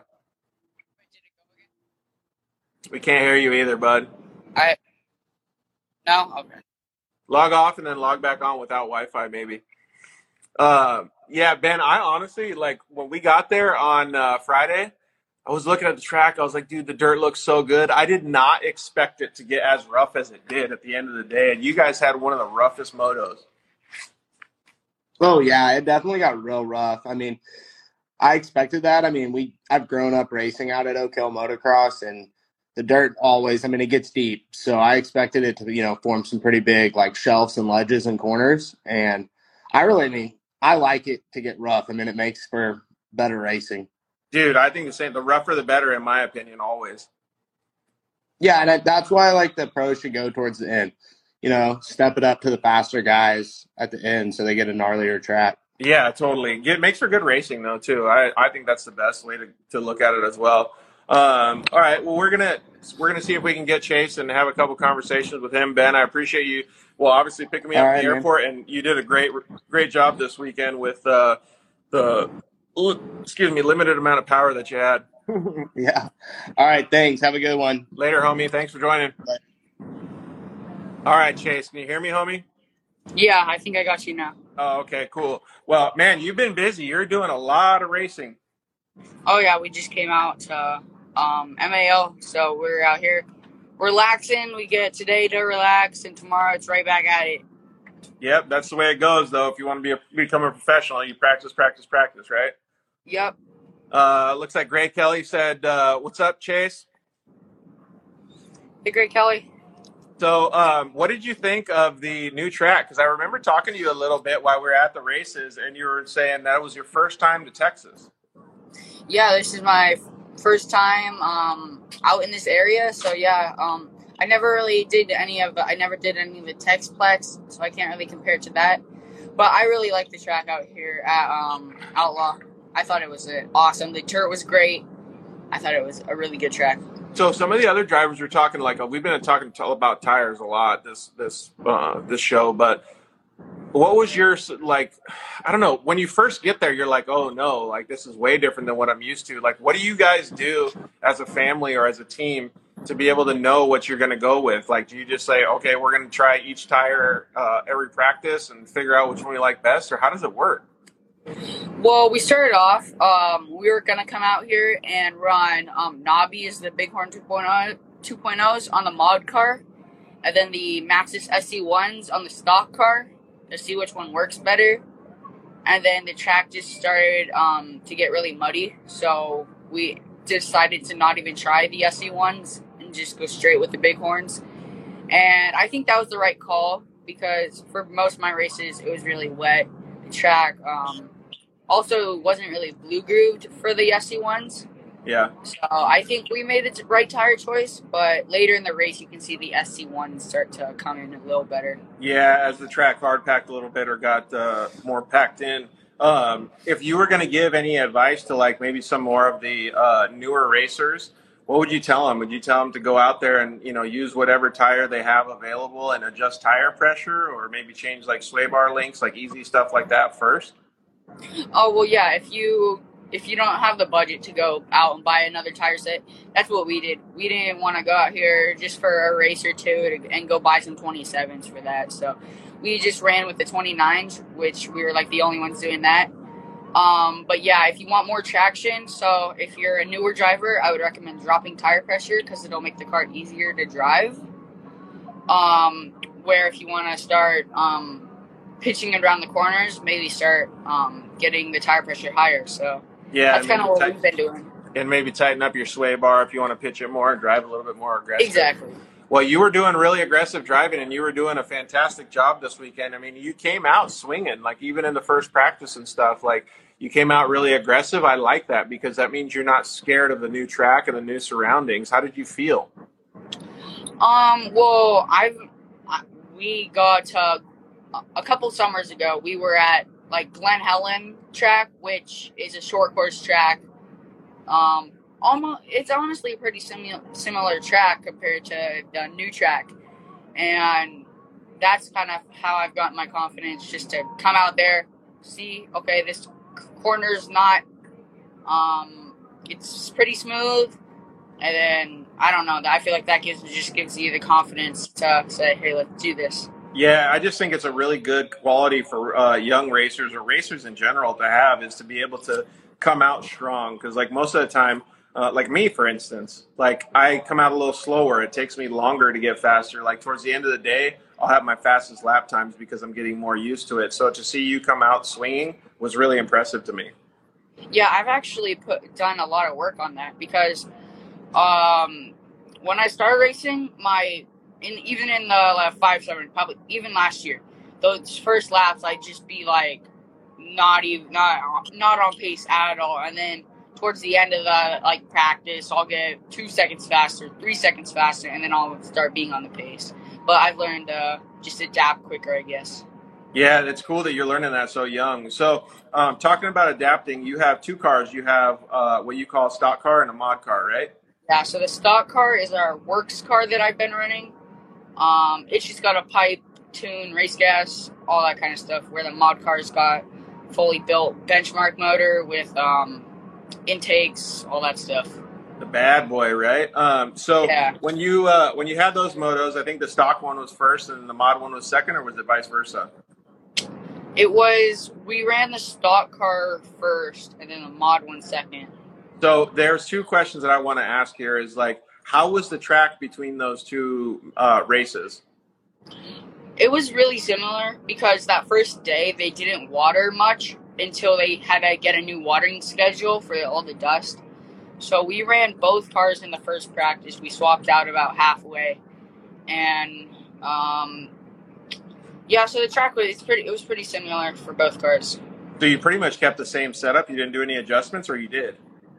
We can't hear you either, bud. I no okay. Log off and then log back on without Wi-Fi, maybe. Uh, yeah, Ben, I honestly, like, when we got there on uh, Friday, I was looking at the track. I was like, dude, the dirt looks so good. I did not expect it to get as rough as it did at the end of the day. And you guys had one of the roughest motos. Oh yeah, it definitely got real rough. I mean, I expected that. I mean, we I've grown up racing out at Oak Hill Motocross, and the dirt always, I mean, it gets deep. So I expected it to, you know, form some pretty big like shelves and ledges and corners. And I really I mean, I like it to get rough. I mean, it makes for better racing. Dude, I think the same. The rougher the better, in my opinion, always. Yeah, and that's why I like the pros should go towards the end. You know, step it up to the faster guys at the end so they get a gnarlier track. Yeah, totally. It makes for good racing, though, too. I, I think that's the best way to, to look at it as well. Um, all right, well, we're gonna we're gonna see if we can get Chase and have a couple conversations with him. Ben, I appreciate you. Well, obviously picking me up All at right, the man. airport, and you did a great great job this weekend with uh, the excuse me limited amount of power that you had. Yeah. All right, thanks. Have a good one. Later, homie. Thanks for joining. Bye. All right, Chase, can you hear me, homie? Yeah, I think I got you now. Oh, okay, cool. Well, man, you've been busy. You're doing a lot of racing. Oh yeah, we just came out to um, M A O, so we're out here relaxing. We get today to relax, and tomorrow it's right back at it. Yep, that's the way it goes, though. If you want to be a, become a professional, you practice, practice, practice, right? Yep. Uh, looks like Gray Kelly said, uh, what's up, Chase? Hey, Great Kelly. So um, what did you think of the new track? Because I remember talking to you a little bit while we were at the races, and you were saying that was your first time to Texas. Yeah, this is my first time um, out in this area, so yeah, um, I never really did any of I never did any of the Texplex, so I can't really compare it to that. But I really like the track out here at um, Outlaw. I thought it was uh, awesome. The dirt was great. I thought it was a really good track. So some of the other drivers were talking, like, we've been talking about tires a lot this this uh, this show, but what was your, like, I don't know, when you first get there, you're like, oh no, like this is way different than what I'm used to. Like, what do you guys do as a family or as a team to be able to know what you're going to go with? Like, do you just say, okay, we're going to try each tire uh, every practice and figure out which one you like best, or how does it work? Well, we started off, um, we were going to come out here and run um, Nobby's, the Bighorn two point ohs on the mod car, and then the Maxxis S C ones on the stock car to see which one works better. And then the track just started um, to get really muddy, so we decided to not even try the S C ones and just go straight with the Bighorns. And I think that was the right call, because for most of my races, it was really wet. The track um, also wasn't really blue grooved for the S C ones. Yeah. So I think we made the right tire choice, but later in the race, you can see the S C ones start to come in a little better. Yeah, as the track hard packed a little bit or got uh, more packed in. Um, if you were going to give any advice to, like, maybe some more of the uh, newer racers, what would you tell them? Would you tell them to go out there and, you know, use whatever tire they have available and adjust tire pressure, or maybe change like sway bar links, like easy stuff like that first? Oh, well, yeah, if you if you don't have the budget to go out and buy another tire set, that's what we did. We didn't want to go out here just for a race or two to, and go buy some twenty-sevens for that. So we just ran with the twenty-nines, which we were like the only ones doing that. Um, but yeah, if you want more traction, so if you're a newer driver, I would recommend dropping tire pressure because it'll make the car easier to drive. Um, where if you want to start um, pitching around the corners, maybe start um, getting the tire pressure higher. So yeah, that's kind of what tight- we've been doing. And maybe tighten up your sway bar if you want to pitch it more and drive a little bit more aggressive. Exactly. Well, you were doing really aggressive driving, and you were doing a fantastic job this weekend. I mean, you came out swinging, like even in the first practice and stuff. Like, you came out really aggressive. I like that because that means you're not scared of the new track and the new surroundings. How did you feel? Um, well, I've I, we got uh, a couple summers ago. We were at like Glen Helen track, which is a short course track. Um, almost it's honestly a pretty similar similar track compared to the new track, and that's kind of how I've gotten my confidence, just to come out there, see, okay, this corner's not, um, it's pretty smooth. And then, I don't know, I feel like that gives just gives you the confidence to say, hey, let's do this. Yeah, I just think it's a really good quality for uh, young racers or racers in general to have, is to be able to come out strong. Because, like, most of the time, uh, like me, for instance, like, I come out a little slower. It takes me longer to get faster. Like, towards the end of the day, I'll have my fastest lap times because I'm getting more used to it. So to see you come out swinging was really impressive to me. Yeah, I've actually put done a lot of work on that because um, when I started racing, my in even in the like, five seven, probably even last year, those first laps I'd just be like not even not not on pace at all, and then towards the end of the like practice, I'll get two seconds faster, three seconds faster, and then I'll start being on the pace. But I've learned to uh, just adapt quicker, I guess. Yeah, it's cool that you're learning that so young. So, um, talking about adapting, you have two cars. You have uh, what you call a stock car and a mod car, right? Yeah, so the stock car is our works car that I've been running. Um, it's just got a pipe, tune, race gas, all that kind of stuff, where the mod car's got fully built benchmark motor with um, intakes, all that stuff. The bad boy, right? Um, so Yeah. when you uh, when you had those motos, I think the stock one was first and the mod one was second, or was it vice versa? It was, we ran the stock car first and then the mod one second. So there's two questions that I want to ask here is like, how was the track between those two uh, races? It was really similar because that first day they didn't water much until they had to get a new watering schedule for all the dust. So we ran both cars in the first practice. We swapped out about halfway. And um, yeah, so the track was it's pretty it was pretty similar for both cars. So you pretty much kept the same setup? You didn't do any adjustments, or you did?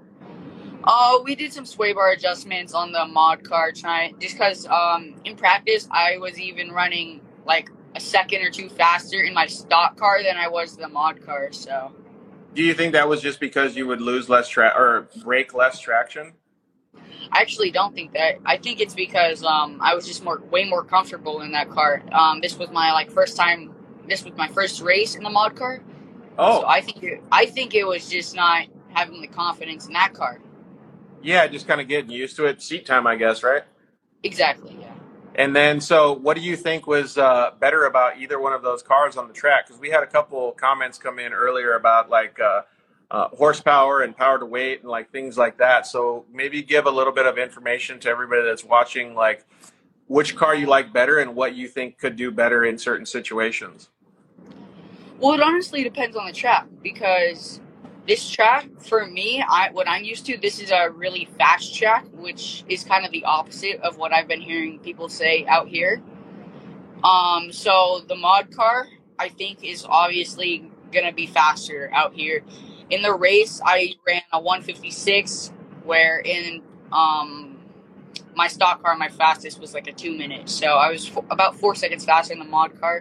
Uh, we did some sway bar adjustments on the mod car, trying just because um, in practice I was even running like a second or two faster in my stock car than I was the mod car. So, do you think that was just because you would lose less tra- or break less traction? I actually don't think that. I think it's because um, I was just more way more comfortable in that car. Um, this was my like first time. This was my first race in the mod car. Oh, so I think it, I think it was just not having the confidence in that car. Yeah, just kind of getting used to it. Seat time, I guess, right? Exactly, yeah. And then, so what do you think was uh, better about either one of those cars on the track? Because we had a couple comments come in earlier about like uh, uh, horsepower and power to weight and like things like that. So maybe give a little bit of information to everybody that's watching, like which car you like better and what you think could do better in certain situations. Well, it honestly depends on the track because this track, for me, I what I'm used to, this is a really fast track, which is kind of the opposite of what I've been hearing people say out here. Um, so the mod car, I think, is obviously going to be faster out here. In the race, I ran a one fifty-six, where in um, my stock car, my fastest was like a two minute. So I was f- about four seconds faster in the mod car.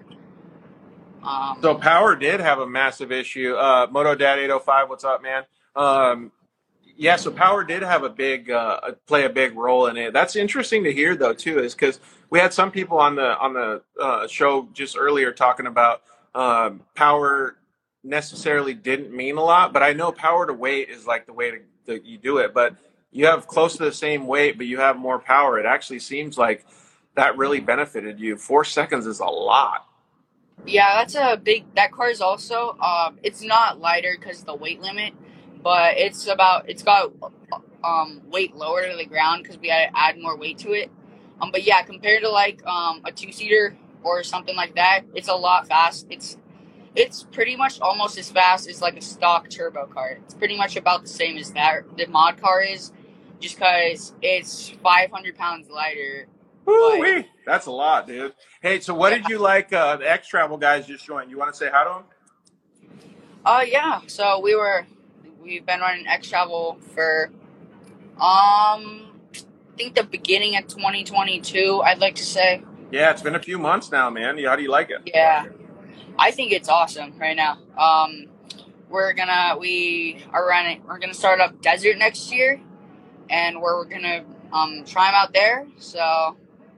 Um, so power did have a massive issue. Uh, Moto Dad eight oh five, what's up, man? Um, yeah, so power did have a big uh, play a big role in it. That's interesting to hear, though, too, is because we had some people on the on the uh, show just earlier talking about um, power necessarily didn't mean a lot, but I know power to weight is like the way to, that you do it. But you have close to the same weight, but you have more power. It actually seems like that really benefited you. Four seconds is a lot. Yeah, that's a big. That car is also. Um, it's not lighter because of the weight limit, but it's about. It's got um weight lower to the ground because we had to add more weight to it. Um, but yeah, compared to like um a two seater or something like that, it's a lot fast. It's it's pretty much almost as fast as like a stock turbo car. It's pretty much about the same as that the mod car is, just because it's five hundred pounds lighter. Woo-wee. That's a lot, dude. Hey, so what did you like? Uh, the X Travel guys just joined. You want to say hi to them? Uh, yeah. So we were, we've been running X Travel for, um, think the beginning of twenty twenty-two, I'd like to say. Yeah, it's been a few months now, man. How do you like it? Yeah, I think it's awesome right now. Um, we're gonna we are running. We're gonna start up Desert next year, and we're, we're gonna um try them out there. So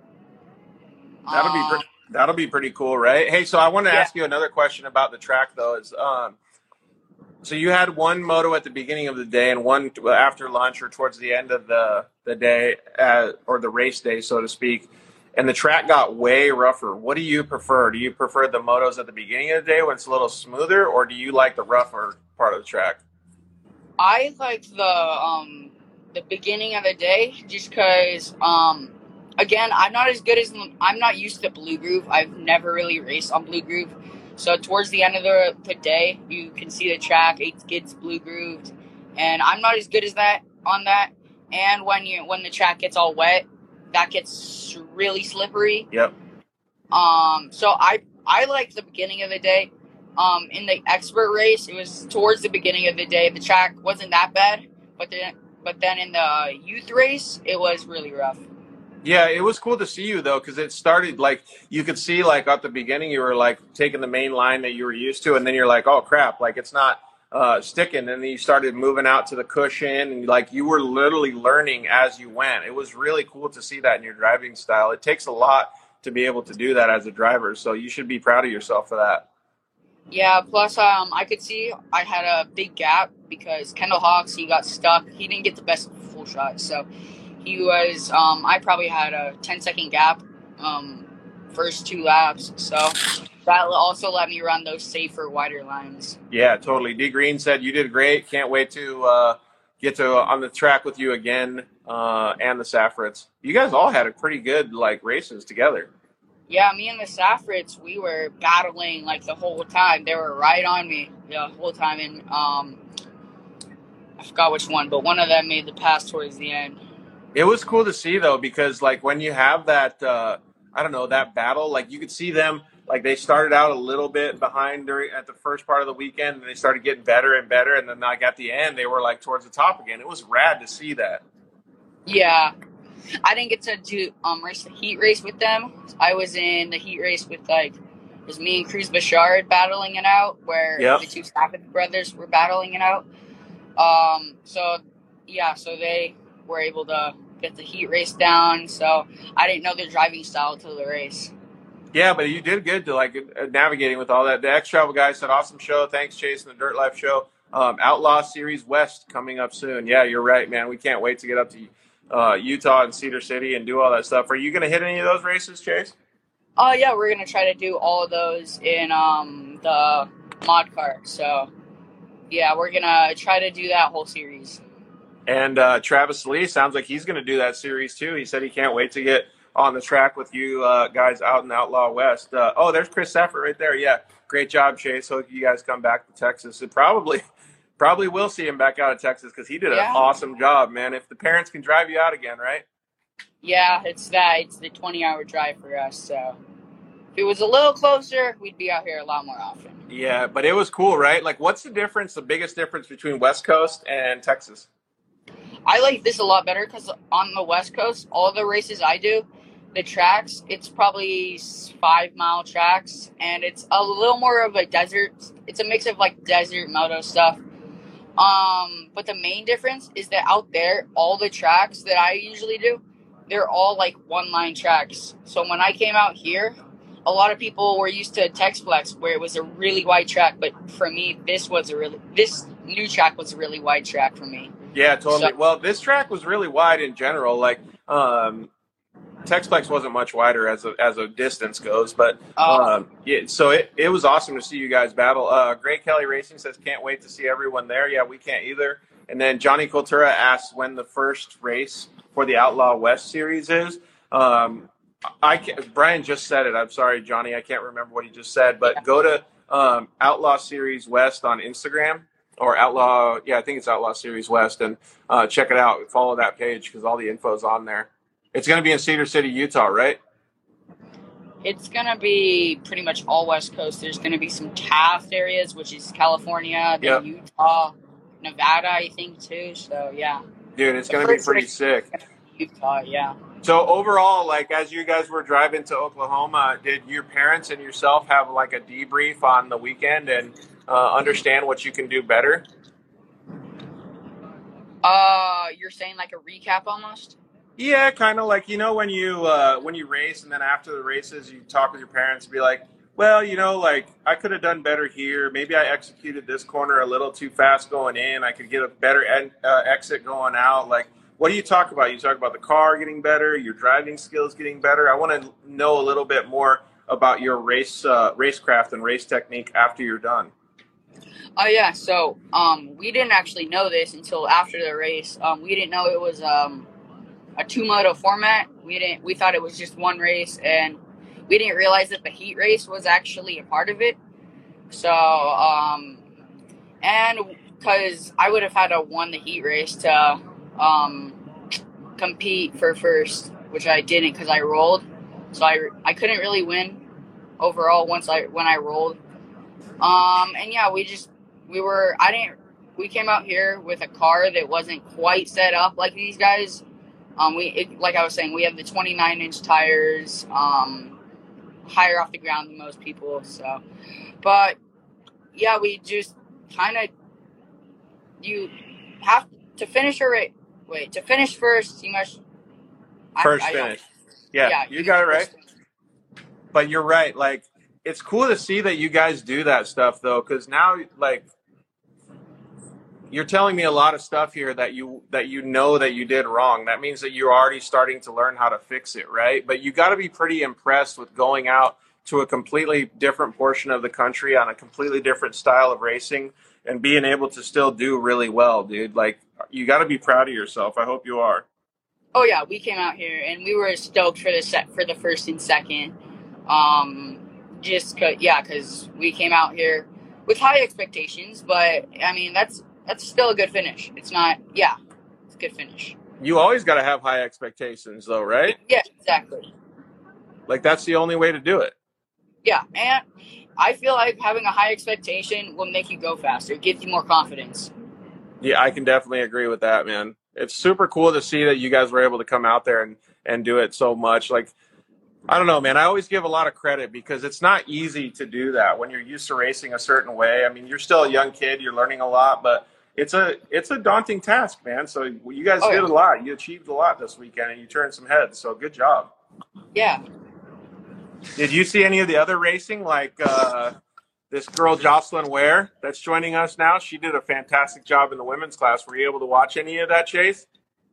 That'll be um, pretty, that'll be pretty cool, right? Hey, so I want to yeah. ask you another question about the track, though. Is um, so you had one moto at the beginning of the day and one after lunch or towards the end of the the day, uh, or the race day, so to speak. And the track got way rougher. What do you prefer? Do you prefer the motos at the beginning of the day when it's a little smoother, or do you like the rougher part of the track? I like the um the beginning of the day just because um again I'm not as good as I'm not used to Blue Groove. I've never really raced on Blue Groove, so towards the end of the, the day you can see the track it gets Blue Grooved, and I'm not as good as that on that. And when you when the track gets all wet, that gets really slippery. Yep. Um, so I I like the beginning of the day. Um, in the expert race, it was towards the beginning of the day. The track wasn't that bad, but then but then in the youth race, it was really rough. Yeah, it was cool to see you though, because it started like you could see like at the beginning you were like taking the main line that you were used to, and then you're like, oh crap, like it's not uh, sticking, and then you started moving out to the cushion, and like you were literally learning as you went. It was really cool to see that in your driving style. It takes a lot to be able to do that as a driver, so you should be proud of yourself for that. Yeah, plus um, I could see I had a big gap because Kendall Hawks, he got stuck. He didn't get the best full shot, so he was, um, I probably had a ten second gap um, first two laps, so that also let me run those safer, wider lines. Yeah, totally. D Green said you did great. Can't wait to uh, get to uh, on the track with you again, uh, and the Saffrets. You guys all had a pretty good like races together. Yeah, me and the Saffrets, we were battling like the whole time. They were right on me the whole time, and um, I forgot which one, but one of them made the pass towards the end. It was cool to see though, because like when you have that, uh, I don't know, that battle, like you could see them, like they started out a little bit behind during at the first part of the weekend, and they started getting better and better, and then like at the end they were like towards the top again. It was rad to see that. Yeah, I didn't get to do um race the heat race with them. I was in the heat race with like it was me and Cruz Bashard battling it out, where Yep. the two Stafford brothers were battling it out. Um, so yeah, so they were able to get the heat race down. So I didn't know their driving style till the race. Yeah, but you did good to like uh, navigating with all that. The X Travel guys said, awesome show. Thanks, Chase, and the Dirt Life show. Um, Outlaw Series West coming up soon. Yeah, you're right, man. We can't wait to get up to uh, Utah and Cedar City and do all that stuff. Are you going to hit any of those races, Chase? Oh yeah, we're gonna try to do all of those in um the mod car. So yeah, we're gonna try to do that whole series. And uh, Travis Lee sounds like he's going to do that series too. He said he can't wait to get on the track with you uh, guys out in Outlaw West. Uh, oh, there's Chris Safford right there. Yeah, great job, Chase. Hope you guys come back to Texas. It probably probably will see him back out of Texas because he did Yeah. an awesome job, man. If the parents can drive you out again, right? Yeah, it's that. It's the twenty hour drive for us. So if it was a little closer, we'd be out here a lot more often. Yeah, but it was cool, right? Like, what's the difference, the biggest difference between West Coast and Texas? I like this a lot better because on the West Coast, all the races I do, the tracks, it's probably five mile tracks, and it's a little more of a desert. It's a mix of like desert moto stuff. Um, but the main difference is that out there, all the tracks that I usually do, they're all like one line tracks. So when I came out here, a lot of people were used to TexFlex where it was a really wide track, but for me, this was a really this new track was a really wide track for me. Yeah, totally. So- Well, this track was really wide in general. Like, um, TexPlex wasn't much wider as a as a distance goes, but Oh. um, yeah. So it, it was awesome to see you guys battle. Uh, Gray Kelly Racing says can't wait to see everyone there. Yeah, we can't either. And then Johnny Cultura asks when the first race for the Outlaw West series is. Um, I can't, Brian just said it. I'm sorry, Johnny. I can't remember what he just said, but go to um, Outlaw Series West on Instagram. Or Outlaw, yeah, I think it's Outlaw Series West, and uh, check it out. Follow that page because all the info's on there. It's going to be in Cedar City, Utah, right? It's going to be pretty much all West Coast. There's going to be some Taft areas, which is California, then Yep. Utah, Nevada, I think, too. So, yeah. Dude, it's The going to be first pretty race- sick. Utah, yeah. So overall, like as you guys were driving to Oklahoma, did your parents and yourself have like a debrief on the weekend and uh, understand what you can do better? Uh, you're saying like a recap almost? Yeah, kind of like, you know, when you uh, when you race and then after the races you talk with your parents and be like, well, you know, like I could have done better here. Maybe I executed this corner a little too fast going in. I could get a better en- uh, exit going out. Like, what do you talk about? You talk about the car getting better, your driving skills getting better. I want to know a little bit more about your race uh, racecraft and race technique after you're done. Oh yeah, so um, we didn't actually know this until after the race. Um, we didn't know it was um a two moto format. We didn't. We thought it was just one race, and we didn't realize that the heat race was actually a part of it. So um, and because I would have had to won the heat race to um compete for first, which I didn't because I rolled. So I I couldn't really win overall once I when I rolled. Um, and yeah, we just we were I didn't we came out here with a car that wasn't quite set up like these guys. Um, we it, like I was saying, we have the twenty-nine inch tires, um, higher off the ground than most people. So, but yeah, we just kind of you have to finish a race. Wait, to finish first, you must First I, I finish. Yeah, yeah, you got it right. first. But you're right. Like, it's cool to see that you guys do that stuff, though, because now, like, you're telling me a lot of stuff here that you that you know that you did wrong. That means that you're already starting to learn how to fix it, right? But you got to be pretty impressed with going out to a completely different portion of the country on a completely different style of racing and being able to still do really well, dude. Like, you got to be proud of yourself. I hope you are. Oh yeah, we came out here and we were stoked for the set for the first and second. Um, just cause, yeah, because we came out here with high expectations, but I mean that's that's still a good finish. It's not, yeah, it's a good finish. You always got to have high expectations, though, right? Yeah, exactly. Like, that's the only way to do it. Yeah, and I feel like having a high expectation will make you go faster. It gives you more confidence. Yeah, I can definitely agree with that, man. It's super cool to see that you guys were able to come out there and, and do it so much. Like, I don't know, man. I always give a lot of credit because it's not easy to do that when you're used to racing a certain way. I mean, you're still a young kid. You're learning a lot, but it's a it's a daunting task, man. So you guys Oh, did yeah. a lot. You achieved a lot this weekend, and you turned some heads. So good job. Yeah. Did you see any of the other racing, like uh, this girl Jocelyn Ware that's joining us now? She did a fantastic job in the women's class. Were you able to watch any of that, Chase?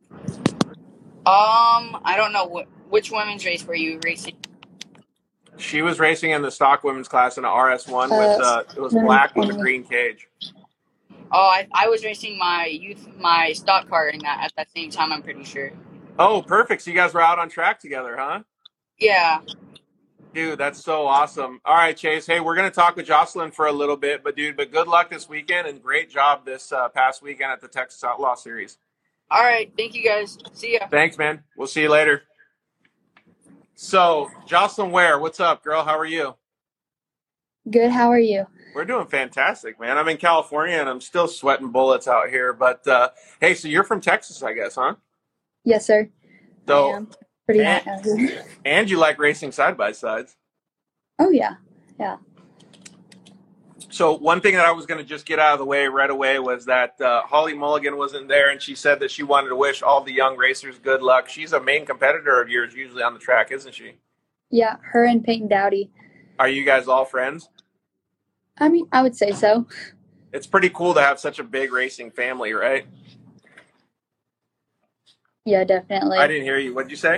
Um, I don't know what which women's race were you racing? She was racing in the stock women's class in an R S one with uh, it was black with a green cage. Oh, I, I was racing my youth my stock car in that at that same time. I'm pretty sure. Oh, perfect. So you guys were out on track together, huh? Yeah. Dude, that's so awesome. All right, Chase. Hey, we're going to talk with Jocelyn for a little bit, but dude, but good luck this weekend and great job this uh, past weekend at the Texas Outlaw Series. All right. Thank you guys. See ya. Thanks, man. We'll see you later. So, Jocelyn Ware, what's up, girl? How are you? Good. How are you? We're doing fantastic, man. I'm in California and I'm still sweating bullets out here. But uh, hey, so you're from Texas, I guess, huh? Yes, sir. So, I am. Pretty and, hot out here. And you like racing side by sides. Oh yeah, yeah. So one thing that I was going to just get out of the way right away was that uh, Holly Mulligan wasn't there, and she said that she wanted to wish all the young racers good luck. She's a main competitor of yours usually on the track, isn't she? Yeah, her and Peyton Dowdy. Are you guys all friends? I mean, I would say so. It's pretty cool to have such a big racing family, right? Yeah, definitely. I didn't hear you. What did you say?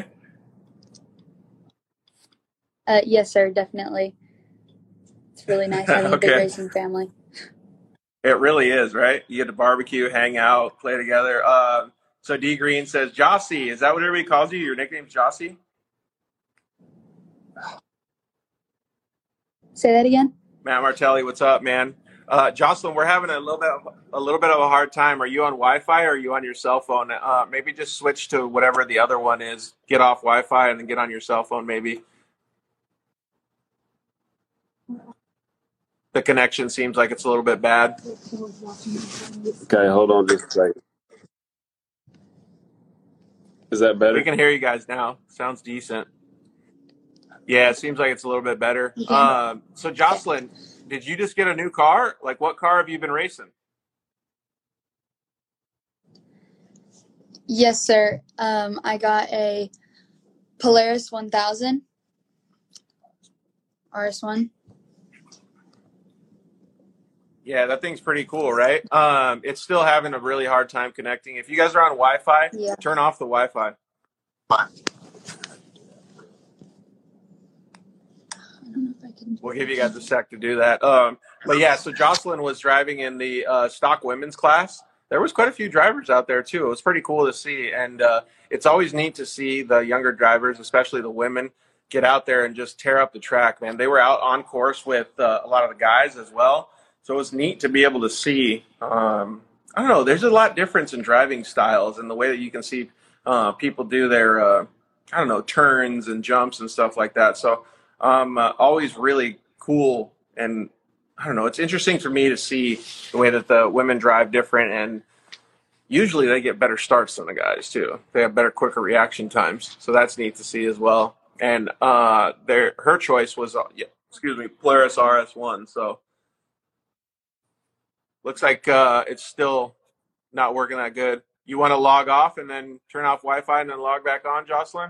Uh, yes, sir, definitely. It's really nice having a big Okay. racing family. It really is, right? You get to barbecue, hang out, play together. Uh, so D Green says, Jossie, is that what everybody calls you? Your nickname's Jossie? Say that again? Matt Martelli, what's up, man? Uh, Jocelyn, we're having a little bit of, a little bit of a hard time. Are you on Wi-Fi or are you on your cell phone? Uh, maybe just switch to whatever the other one is. Get off Wi-Fi and then get on your cell phone, maybe. The connection seems like it's a little bit bad. Okay, hold on just a second. Is that better? We can hear you guys now. Sounds decent. Yeah, it seems like it's a little bit better. You can. Um, so Jocelyn, did you just get a new car? Like, what car have you been racing? Yes, sir. Um, I got a Polaris one thousand R S one. Yeah, that thing's pretty cool, right? Um, it's still having a really hard time connecting. If you guys are on Wi-Fi, Yeah. turn off the Wi-Fi. I don't know if I can. We'll give you guys a sec to do that. Um, but yeah, so Jocelyn was driving in the uh, stock women's class. There was quite a few drivers out there too. It was pretty cool to see, and uh, it's always neat to see the younger drivers, especially the women, get out there and just tear up the track. Man, they were out on course with uh, a lot of the guys as well, so it was neat to be able to see. Um, I don't know. There's a lot difference in driving styles and the way that you can see uh, people do their, uh, I don't know, turns and jumps and stuff like that. So um, uh, always really cool, and I don't know, it's interesting for me to see the way that the women drive different, and usually they get better starts than the guys too. They have better, quicker reaction times, so that's neat to see as well. And uh, their her choice was, uh, yeah, excuse me, Polaris R S one. So looks like uh, it's still not working that good. You want to log off and then turn off Wi-Fi and then log back on, Jocelyn?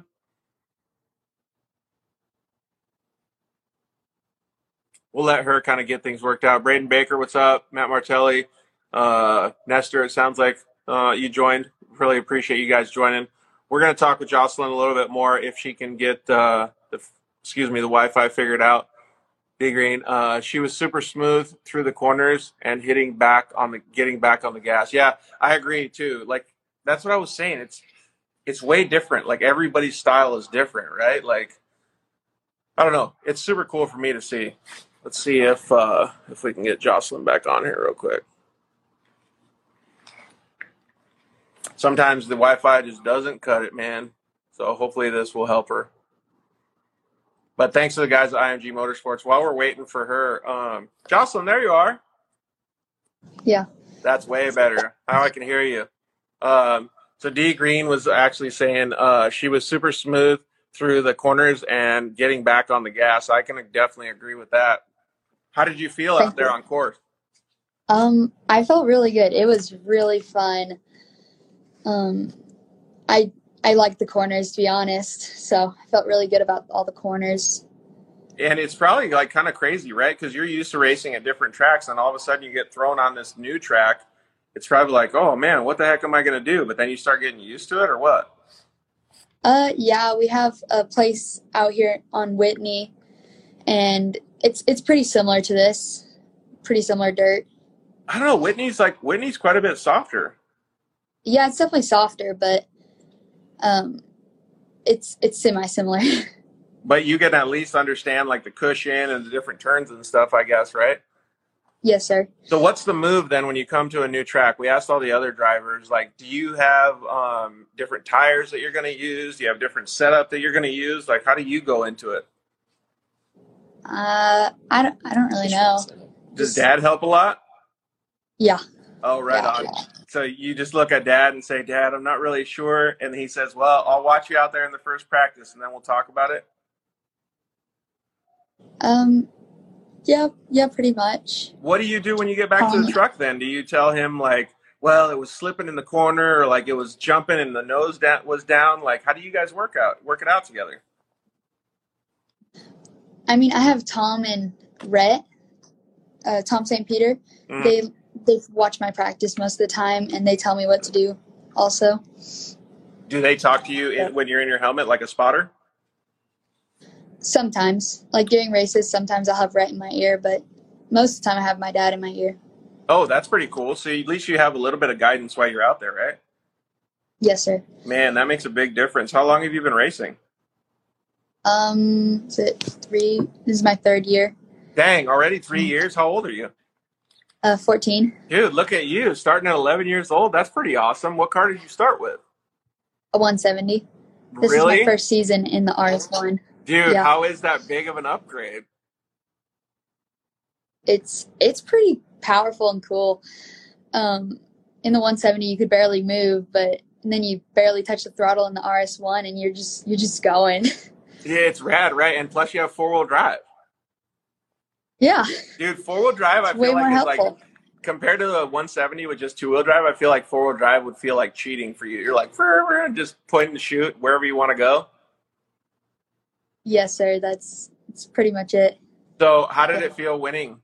We'll let her kind of get things worked out. Braden Baker, what's up? Matt Martelli, uh, Nestor, it sounds like uh, you joined. Really appreciate you guys joining. We're going to talk with Jocelyn a little bit more if she can get uh, the, excuse me, the Wi-Fi figured out. D Green, uh, she was super smooth through the corners and hitting back on the, getting back on the gas. Yeah, I agree too. Like, that's what I was saying. It's, it's way different. Like, everybody's style is different, right? Like, I don't know. It's super cool for me to see. Let's see if uh, if we can get Jocelyn back on here real quick. Sometimes the Wi-Fi just doesn't cut it, man. So hopefully this will help her. But thanks to the guys at I M G Motorsports. While we're waiting for her, um, Jocelyn, there you are. Yeah. That's way better. Now I can hear you. Um, so D Green was actually saying uh, she was super smooth through the corners and getting back on the gas. I can definitely agree with that. How did you feel Thank out there you. on course? Um, I felt really good. It was really fun. Um, I I liked the corners, to be honest. So I felt really good about all the corners. And it's probably like kind of crazy, right? Because you're used to racing at different tracks, and all of a sudden you get thrown on this new track. It's probably like, oh man, what the heck am I going to do? But then you start getting used to it, or what? Uh, yeah, we have a place out here on Whitney, and it's it's pretty similar to this. Pretty similar dirt. I don't know. Whitney's like Whitney's quite a bit softer. Yeah, it's definitely softer, but um, it's it's semi-similar. But you can at least understand like the cushion and the different turns and stuff, I guess, right? Yes, sir. So what's the move then when you come to a new track? We asked all the other drivers, like, do you have um, different tires that you're going to use? Do you have different setup that you're going to use? Like, how do you go into it? Uh, I don't I don't really know. Does Dad help a lot? Yeah. Oh, right Yeah. on. So you just look at Dad and say, Dad, I'm not really sure. And he says, well, I'll watch you out there in the first practice, and then we'll talk about it. Um. Yeah. Yeah. Pretty much. What do you do when you get back to the Um, truck then? Do you tell him, like, well, it was slipping in the corner, or like it was jumping and the nose da- was down? Like, how do you guys work out work it out together? I mean, I have Tom and Rhett, uh, Tom Saint Peter. Mm. They they watch my practice most of the time, and they tell me what to do. Also, Do they talk to you in, when you're in your helmet like a spotter? sometimes, like during races, sometimes I'll have Rhett in my ear, but most of the time I have my dad in my ear. Oh, that's pretty cool. So at least you have a little bit of guidance while you're out there, right? Yes, sir. Man, that makes a big difference. How long have you been racing? Um, is it three? This is my third year. Dang, already three years? How old are you? Uh, fourteen. Dude, look at you, starting at eleven years old. That's pretty awesome. What car did you start with? A one seventy. This Really? is my first season in the R S one. Dude, Yeah. how is that big of an upgrade? It's it's pretty powerful and cool. Um, in the one seventy, you could barely move, but and then you barely touch the throttle in the R S one, and you're just you're just going. Yeah, it's rad, right? And plus, you have four wheel drive. Yeah, Dude, four wheel drive, I it's feel way more like is like helpful. compared to the one seventy with just two wheel drive. I feel like four wheel drive would feel like cheating for you. You're like, "Frr, just point and shoot wherever you want to go." Yes, sir. That's that's pretty much it. So, how did it feel winning?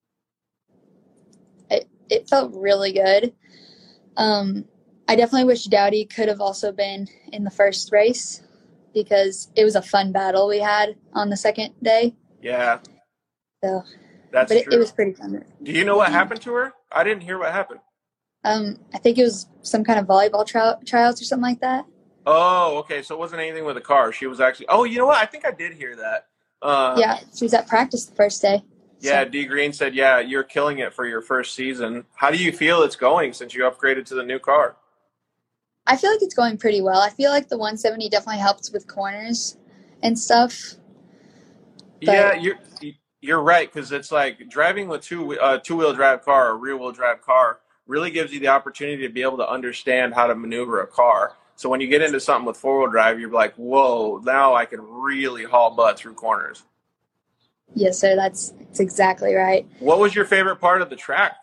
It it felt really good. Um, I definitely wish Dowdy could have also been in the first race because it was a fun battle we had on the second day. Yeah, So, that's but it, true. it was pretty fun. Do you know what happened to her? I didn't hear what happened. Um, I think it was some kind of volleyball tri- tryouts or something like that. Oh, okay. So it wasn't anything with the car. She was actually. Oh, you know what? I think I did hear that. Uh, Yeah, she was at practice the first day. Yeah, D Green said, "Yeah, you're killing it for your first season. How do you feel it's going since you upgraded to the new car?" I feel like it's going pretty well. I feel like the one seventy definitely helps with corners and stuff. Yeah, you're you're right because it's like driving with two uh, two wheel drive car or rear wheel drive car really gives you the opportunity to be able to understand how to maneuver a car. So when you get into something with four wheel drive, you're like, "Whoa, now I can really haul butt through corners." Yes, sir. That's, that's exactly right. What was your favorite part of the track?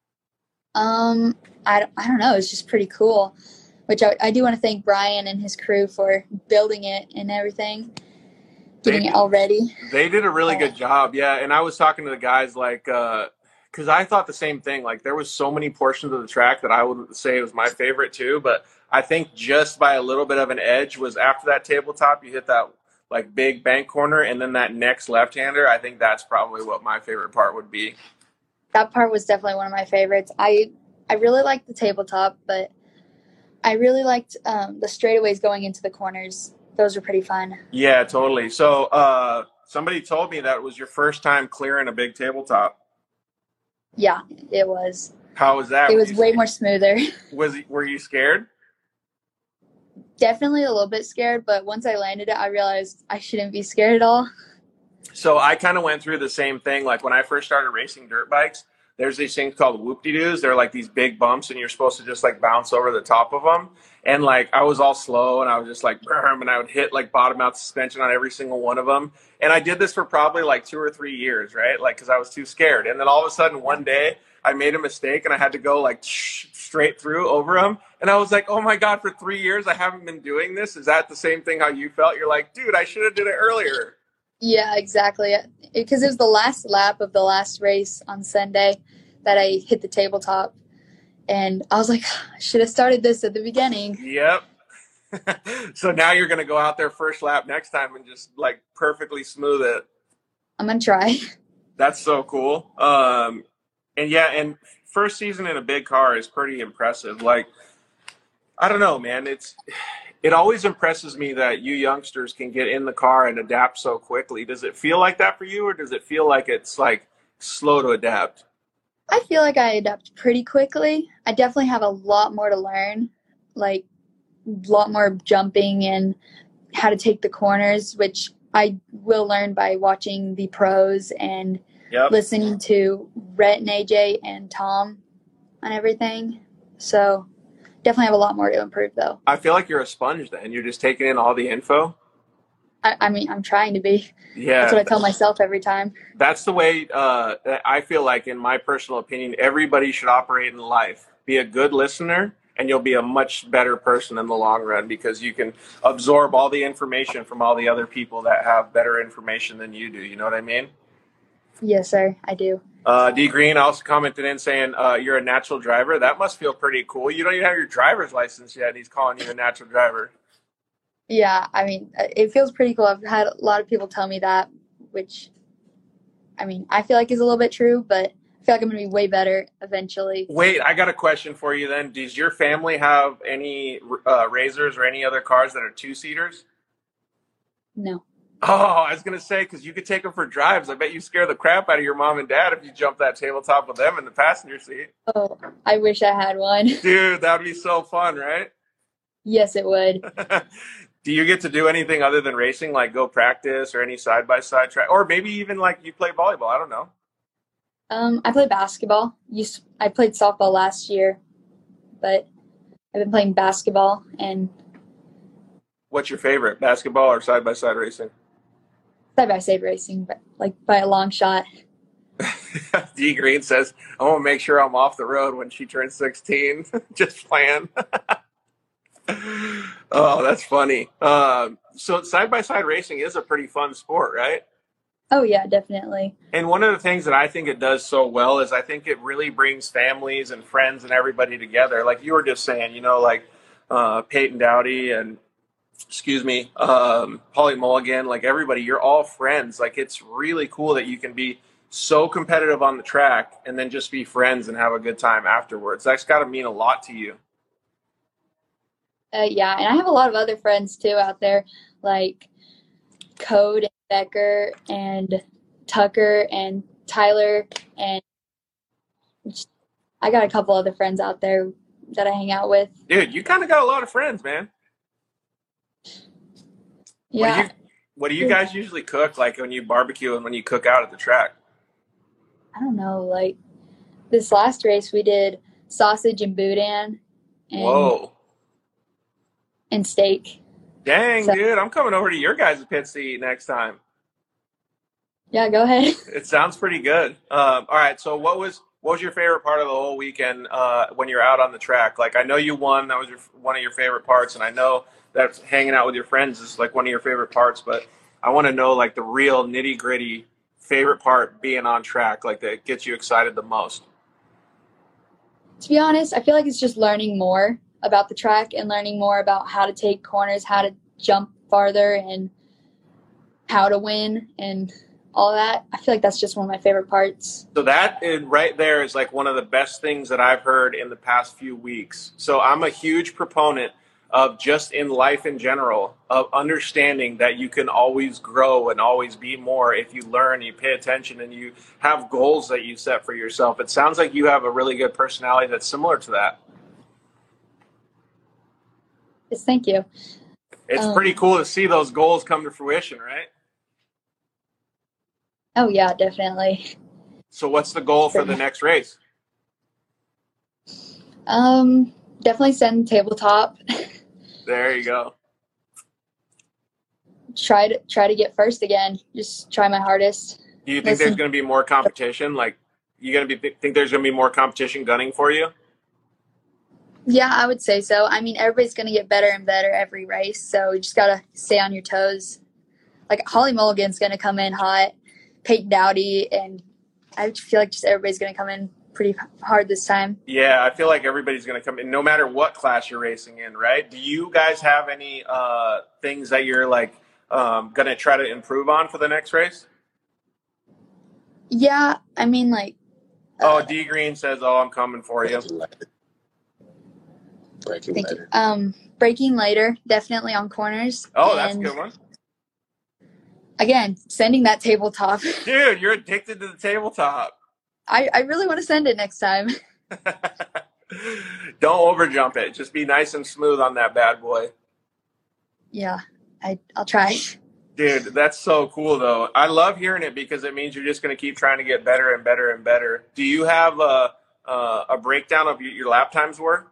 Um, I, don't- I don't know. It's just pretty cool, which I, I do want to thank Brian and his crew for building it and everything, getting They it all ready. They did a really Uh, good job, yeah. And I was talking to the guys, like, because I thought the same thing. Like, there was so many portions of the track that I would say was my favorite too. But I think just by a little bit of an edge was after that tabletop, you hit that like big bank corner, and then that next left-hander. I think that's probably what my favorite part would be. That part was definitely one of my favorites. I I really liked the tabletop, but I really liked um, the straightaways going into the corners. Those were pretty fun. Yeah, totally. So uh, somebody told me that was your first time clearing a big tabletop. Yeah, it was. How was that? It Were was you- way more smoother. Was were you scared? Definitely a little bit scared, but once I landed it, I realized I shouldn't be scared at all. So I kind of went through the same thing. Like when I first started racing dirt bikes, there's these things called whoop-de-doos. They're like these big bumps, and you're supposed to just like bounce over the top of them. And like I was all slow, and I was just like, Brum, and I would hit like bottom out suspension on every single one of them. And I did this for probably like two or three years, right? Like because I was too scared. And then all of a sudden one day I made a mistake, and I had to go like straight through over them. And I was like, oh my God, for three years I haven't been doing this. Is that the same thing how you felt? You're like, dude, I should have did it earlier. Yeah, exactly. Because it, it was the last lap of the last race on Sunday that I hit the tabletop. And I was like, I should have started this at the beginning. Yep. So now you're going to go out there first lap next time and just like perfectly smooth it. I'm going to try. That's so cool. Um, and yeah, and first season in a big car is pretty impressive. Like, I don't know, man. It's it always impresses me that you youngsters can get in the car and adapt so quickly. Does it feel like that for you, or does it feel like it's like slow to adapt? I feel like I adapt pretty quickly. I definitely have a lot more to learn, like a lot more jumping and how to take the corners, which I will learn by watching the pros and Yep. listening to Rhett and A J and Tom on everything. So definitely have a lot more to improve, though. I feel like you're a sponge then. You're just taking in all the info. I, I mean, I'm trying to be. Yeah. That's what I tell myself every time. That's the way uh, I feel like, in my personal opinion, everybody should operate in life. Be a good listener, and you'll be a much better person in the long run because you can absorb all the information from all the other people that have better information than you do. You know what I mean? Yes, sir, I do. Uh, D Green also commented in saying uh, you're a natural driver. That must feel pretty cool. You don't even have your driver's license yet, and he's calling you a natural driver. Yeah, I mean, it feels pretty cool. I've had a lot of people tell me that, which, I mean, I feel like is a little bit true, but I feel like I'm going to be way better eventually. Wait, I got a question for you then. Does your family have any uh, Razors or any other cars that are two-seaters? No. Oh, I was going to say, because you could take them for drives. I bet you scare the crap out of your mom and dad if you jump that tabletop with them in the passenger seat. Oh, I wish I had one. Dude, that would be so fun, right? Yes, it would. Do you get to do anything other than racing, like go practice or any side-by-side track? Or maybe even like you play volleyball. I don't know. Um, I play basketball. Used I played softball last year, but I've been playing basketball and What's your favorite, basketball or side by side racing? side by side racing, but like by a long shot. D Green says, "I want to make sure I'm off the road when she turns sixteen." Just playing. Oh, that's funny. Um, so side by side racing is a pretty fun sport, right? Oh yeah, definitely. And one of the things that I think it does so well is I think it really brings families and friends and everybody together. Like you were just saying, you know, like uh, Peyton Dowdy and, excuse me, um, Holly Mulligan, like everybody, you're all friends. Like it's really cool that you can be so competitive on the track and then just be friends and have a good time afterwards. That's got to mean a lot to you. Uh, yeah, and I have a lot of other friends too out there, like Code and Becker and Tucker and Tyler, and I got a couple other friends out there that I hang out with. Dude, you kind of got a lot of friends, man. Yeah. What do you, what do you guys usually cook, like when you barbecue and when you cook out at the track? I don't know, like this last race we did sausage and boudin and Whoa. and steak. Dang, So- dude, I'm coming over to your guys' pits to eat next time. Yeah, go ahead. It sounds pretty good. Um, all right, so what was what was your favorite part of the whole weekend uh, when you're out on the track? Like, I know you won. That was your, one of your favorite parts, and I know that hanging out with your friends is like one of your favorite parts. But I want to know like the real nitty gritty favorite part being on track, like that gets you excited the most. To be honest, I feel like it's just learning more about the track and learning more about how to take corners, how to jump farther, and how to win and all that. I feel like that's just one of my favorite parts. So that is, right there is like one of the best things that I've heard in the past few weeks. So I'm a huge proponent of just in life in general, of understanding that you can always grow and always be more if you learn, you pay attention, and you have goals that you set for yourself. It sounds like you have a really good personality that's similar to that. Yes, thank you. It's Um, pretty cool to see those goals come to fruition, right? Oh, yeah, definitely. So what's the goal for the next race? Um, definitely send tabletop. There you go. try to try to get first again. Just try my hardest. Do you think Listen. there's going to be more competition? Like, you going to be think there's going to be more competition gunning for you? Yeah, I would say so. I mean, everybody's going to get better and better every race, so you just got to stay on your toes. Like, Holly Mulligan's going to come in hot, Peyton Dowdy, and I feel like just everybody's going to come in pretty hard this time. Yeah, I feel like everybody's going to come in, no matter what class you're racing in, right? Do you guys have any uh, things that you're, like, um, going to try to improve on for the next race? Yeah, I mean, like, Oh, D Green says, oh, I'm coming for you. Breaking thank you. later. Um, braking later, definitely on corners. Oh, that's a and good one. Again, sending that tabletop. Dude, you're addicted to the tabletop. I, I really want to send it next time. Don't overjump it. Just be nice and smooth on that bad boy. Yeah, I, I'll try. Dude, that's so cool, though. I love hearing it because it means you're just going to keep trying to get better and better and better. Do you have a, a, a breakdown of your, your lap times were?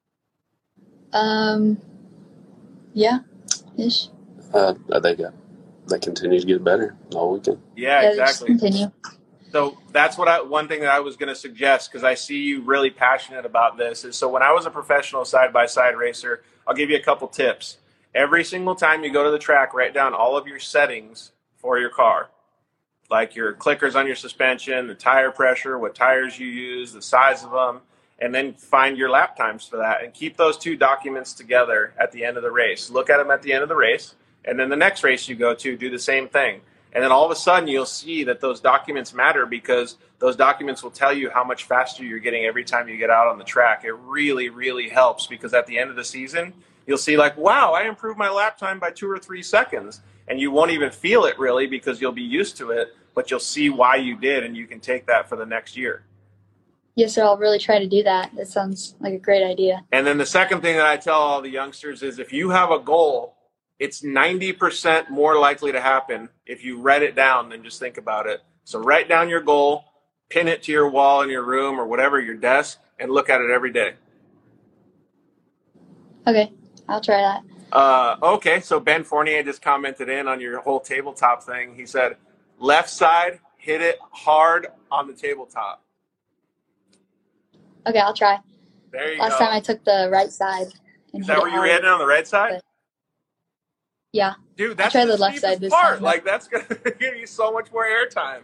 Um, yeah, ish. Uh, they got they continue to get better all weekend. Yeah, Yeah, just exactly. continue. So that's what I, one thing that I was going to suggest, because I see you really passionate about this, is so when I was a professional side-by-side racer, I'll give you a couple tips. Every single time you go to the track, write down all of your settings for your car, like your clickers on your suspension, the tire pressure, what tires you use, the size of them, and then find your lap times for that and keep those two documents together at the end of the race. Look at them at the end of the race, and then the next race you go to, do the same thing. And then all of a sudden you'll see that those documents matter because those documents will tell you how much faster you're getting every time you get out on the track. It really, really helps because at the end of the season, you'll see like, wow, I improved my lap time by two or three seconds. And you won't even feel it really because you'll be used to it, but you'll see why you did and you can take that for the next year. Yes, sir, I'll really try to do that. That sounds like a great idea. And then the second thing that I tell all the youngsters is if you have a goal, it's ninety percent more likely to happen if you write it down than just think about it. So write down your goal, pin it to your wall in your room or whatever, your desk, and look at it every day. Okay, I'll try that. Uh, okay, so Ben Fournier just commented in on your whole tabletop thing. He said, left side, hit it hard on the tabletop. Okay, I'll try. There you Last go. time I took the right side. And Is hit that it where you were hard, hitting on the right side? but yeah. Dude, that's I'll try the the left steepest side this part. time. Like, that's going to give you so much more airtime.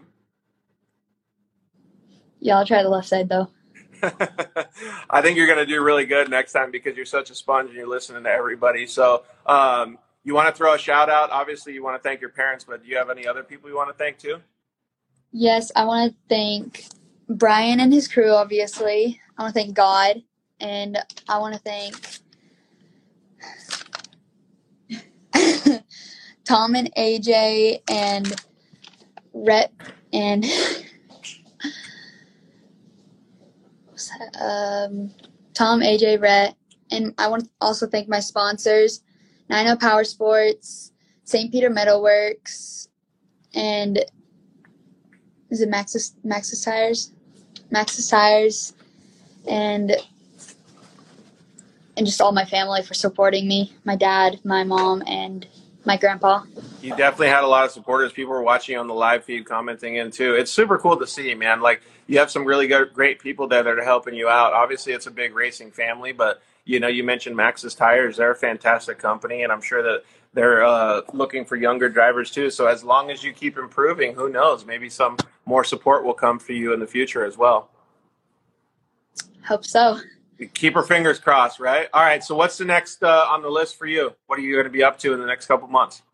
Yeah, I'll try the left side though. I think you're going to do really good next time because you're such a sponge and you're listening to everybody. So um, you want to throw a shout out? Obviously, you want to thank your parents, but do you have any other people you want to thank too? Yes, I want to thank Brian and his crew, obviously. I want to thank God, and I want to thank Tom and A J and Rhett and um, Tom, A J, Rhett, and I want to also thank my sponsors, nine oh Power Sports, Saint Peter Metalworks, and is it Maxis Maxis Tires, Maxis Tires, and and just all my family for supporting me, my dad, my mom, and my grandpa. You definitely had a lot of supporters. People were watching on the live feed, commenting in too. It's super cool to see, man. Like, you have some really good, great people there that are helping you out. Obviously, it's a big racing family, but you know, you mentioned Maxis Tires. They're a fantastic company, and I'm sure that they're uh, looking for younger drivers too. So as long as you keep improving, who knows? Maybe some more support will come for you in the future as well. Hope so. Keep our fingers crossed, right? All right. So what's the next uh, on the list for you? What are you going to be up to in the next couple months?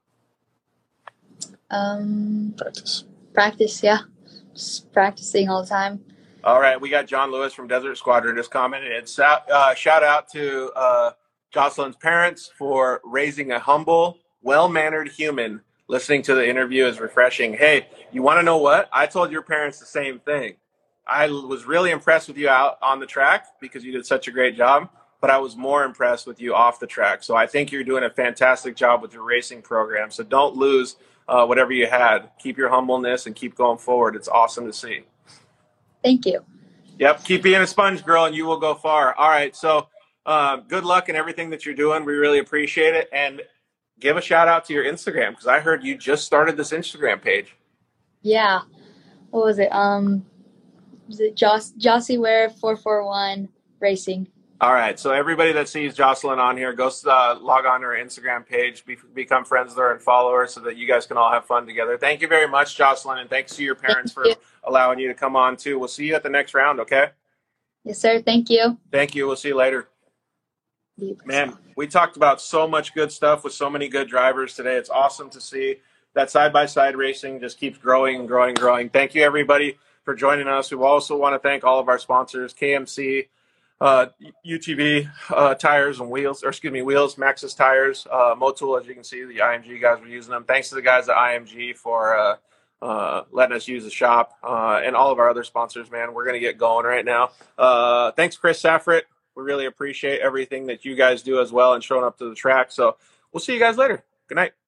Um, Practice. practice, yeah. Just practicing all the time. All right. We got John Lewis from Desert Squadron just commented. It's uh, shout out to uh, Jocelyn's parents for raising a humble, well-mannered human. Listening to the interview is refreshing. Hey, you want to know what? I told your parents the same thing. I was really impressed with you out on the track because you did such a great job, but I was more impressed with you off the track. So I think you're doing a fantastic job with your racing program. So don't lose uh, whatever you had. Keep your humbleness and keep going forward. It's awesome to see. Thank you. Yep. Keep being a sponge, girl, and you will go far. All right. So um, good luck in everything that you're doing. We really appreciate it. And give a shout out to your Instagram because I heard you just started this Instagram page. Yeah. What was it? Um, was it Joss Jossie Ware four four one Racing? All right. So everybody that sees Jocelyn on here, go uh, log on to her Instagram page, be, become friends with her and follow her so that you guys can all have fun together. Thank you very much, Jocelyn, and thanks to your parents Thank for allowing you to come on too. We'll see you at the next round, okay? Yes, sir. Thank you. Thank you. We'll see you later. Man, we talked about so much good stuff with so many good drivers today. It's awesome to see that side-by-side racing just keeps growing and growing and growing. Thank you, everybody, for joining us. We also want to thank all of our sponsors, K M C, uh, U T V uh, tires and wheels, or excuse me, wheels, Maxis tires, uh, Motul, as you can see, the I M G guys were using them. Thanks to the guys at I M G for uh, uh, letting us use the shop, uh, and all of our other sponsors, man. We're going to get going right now. Uh, thanks, Chris Safrit. We really appreciate everything that you guys do as well and showing up to the track. So we'll see you guys later. Good night.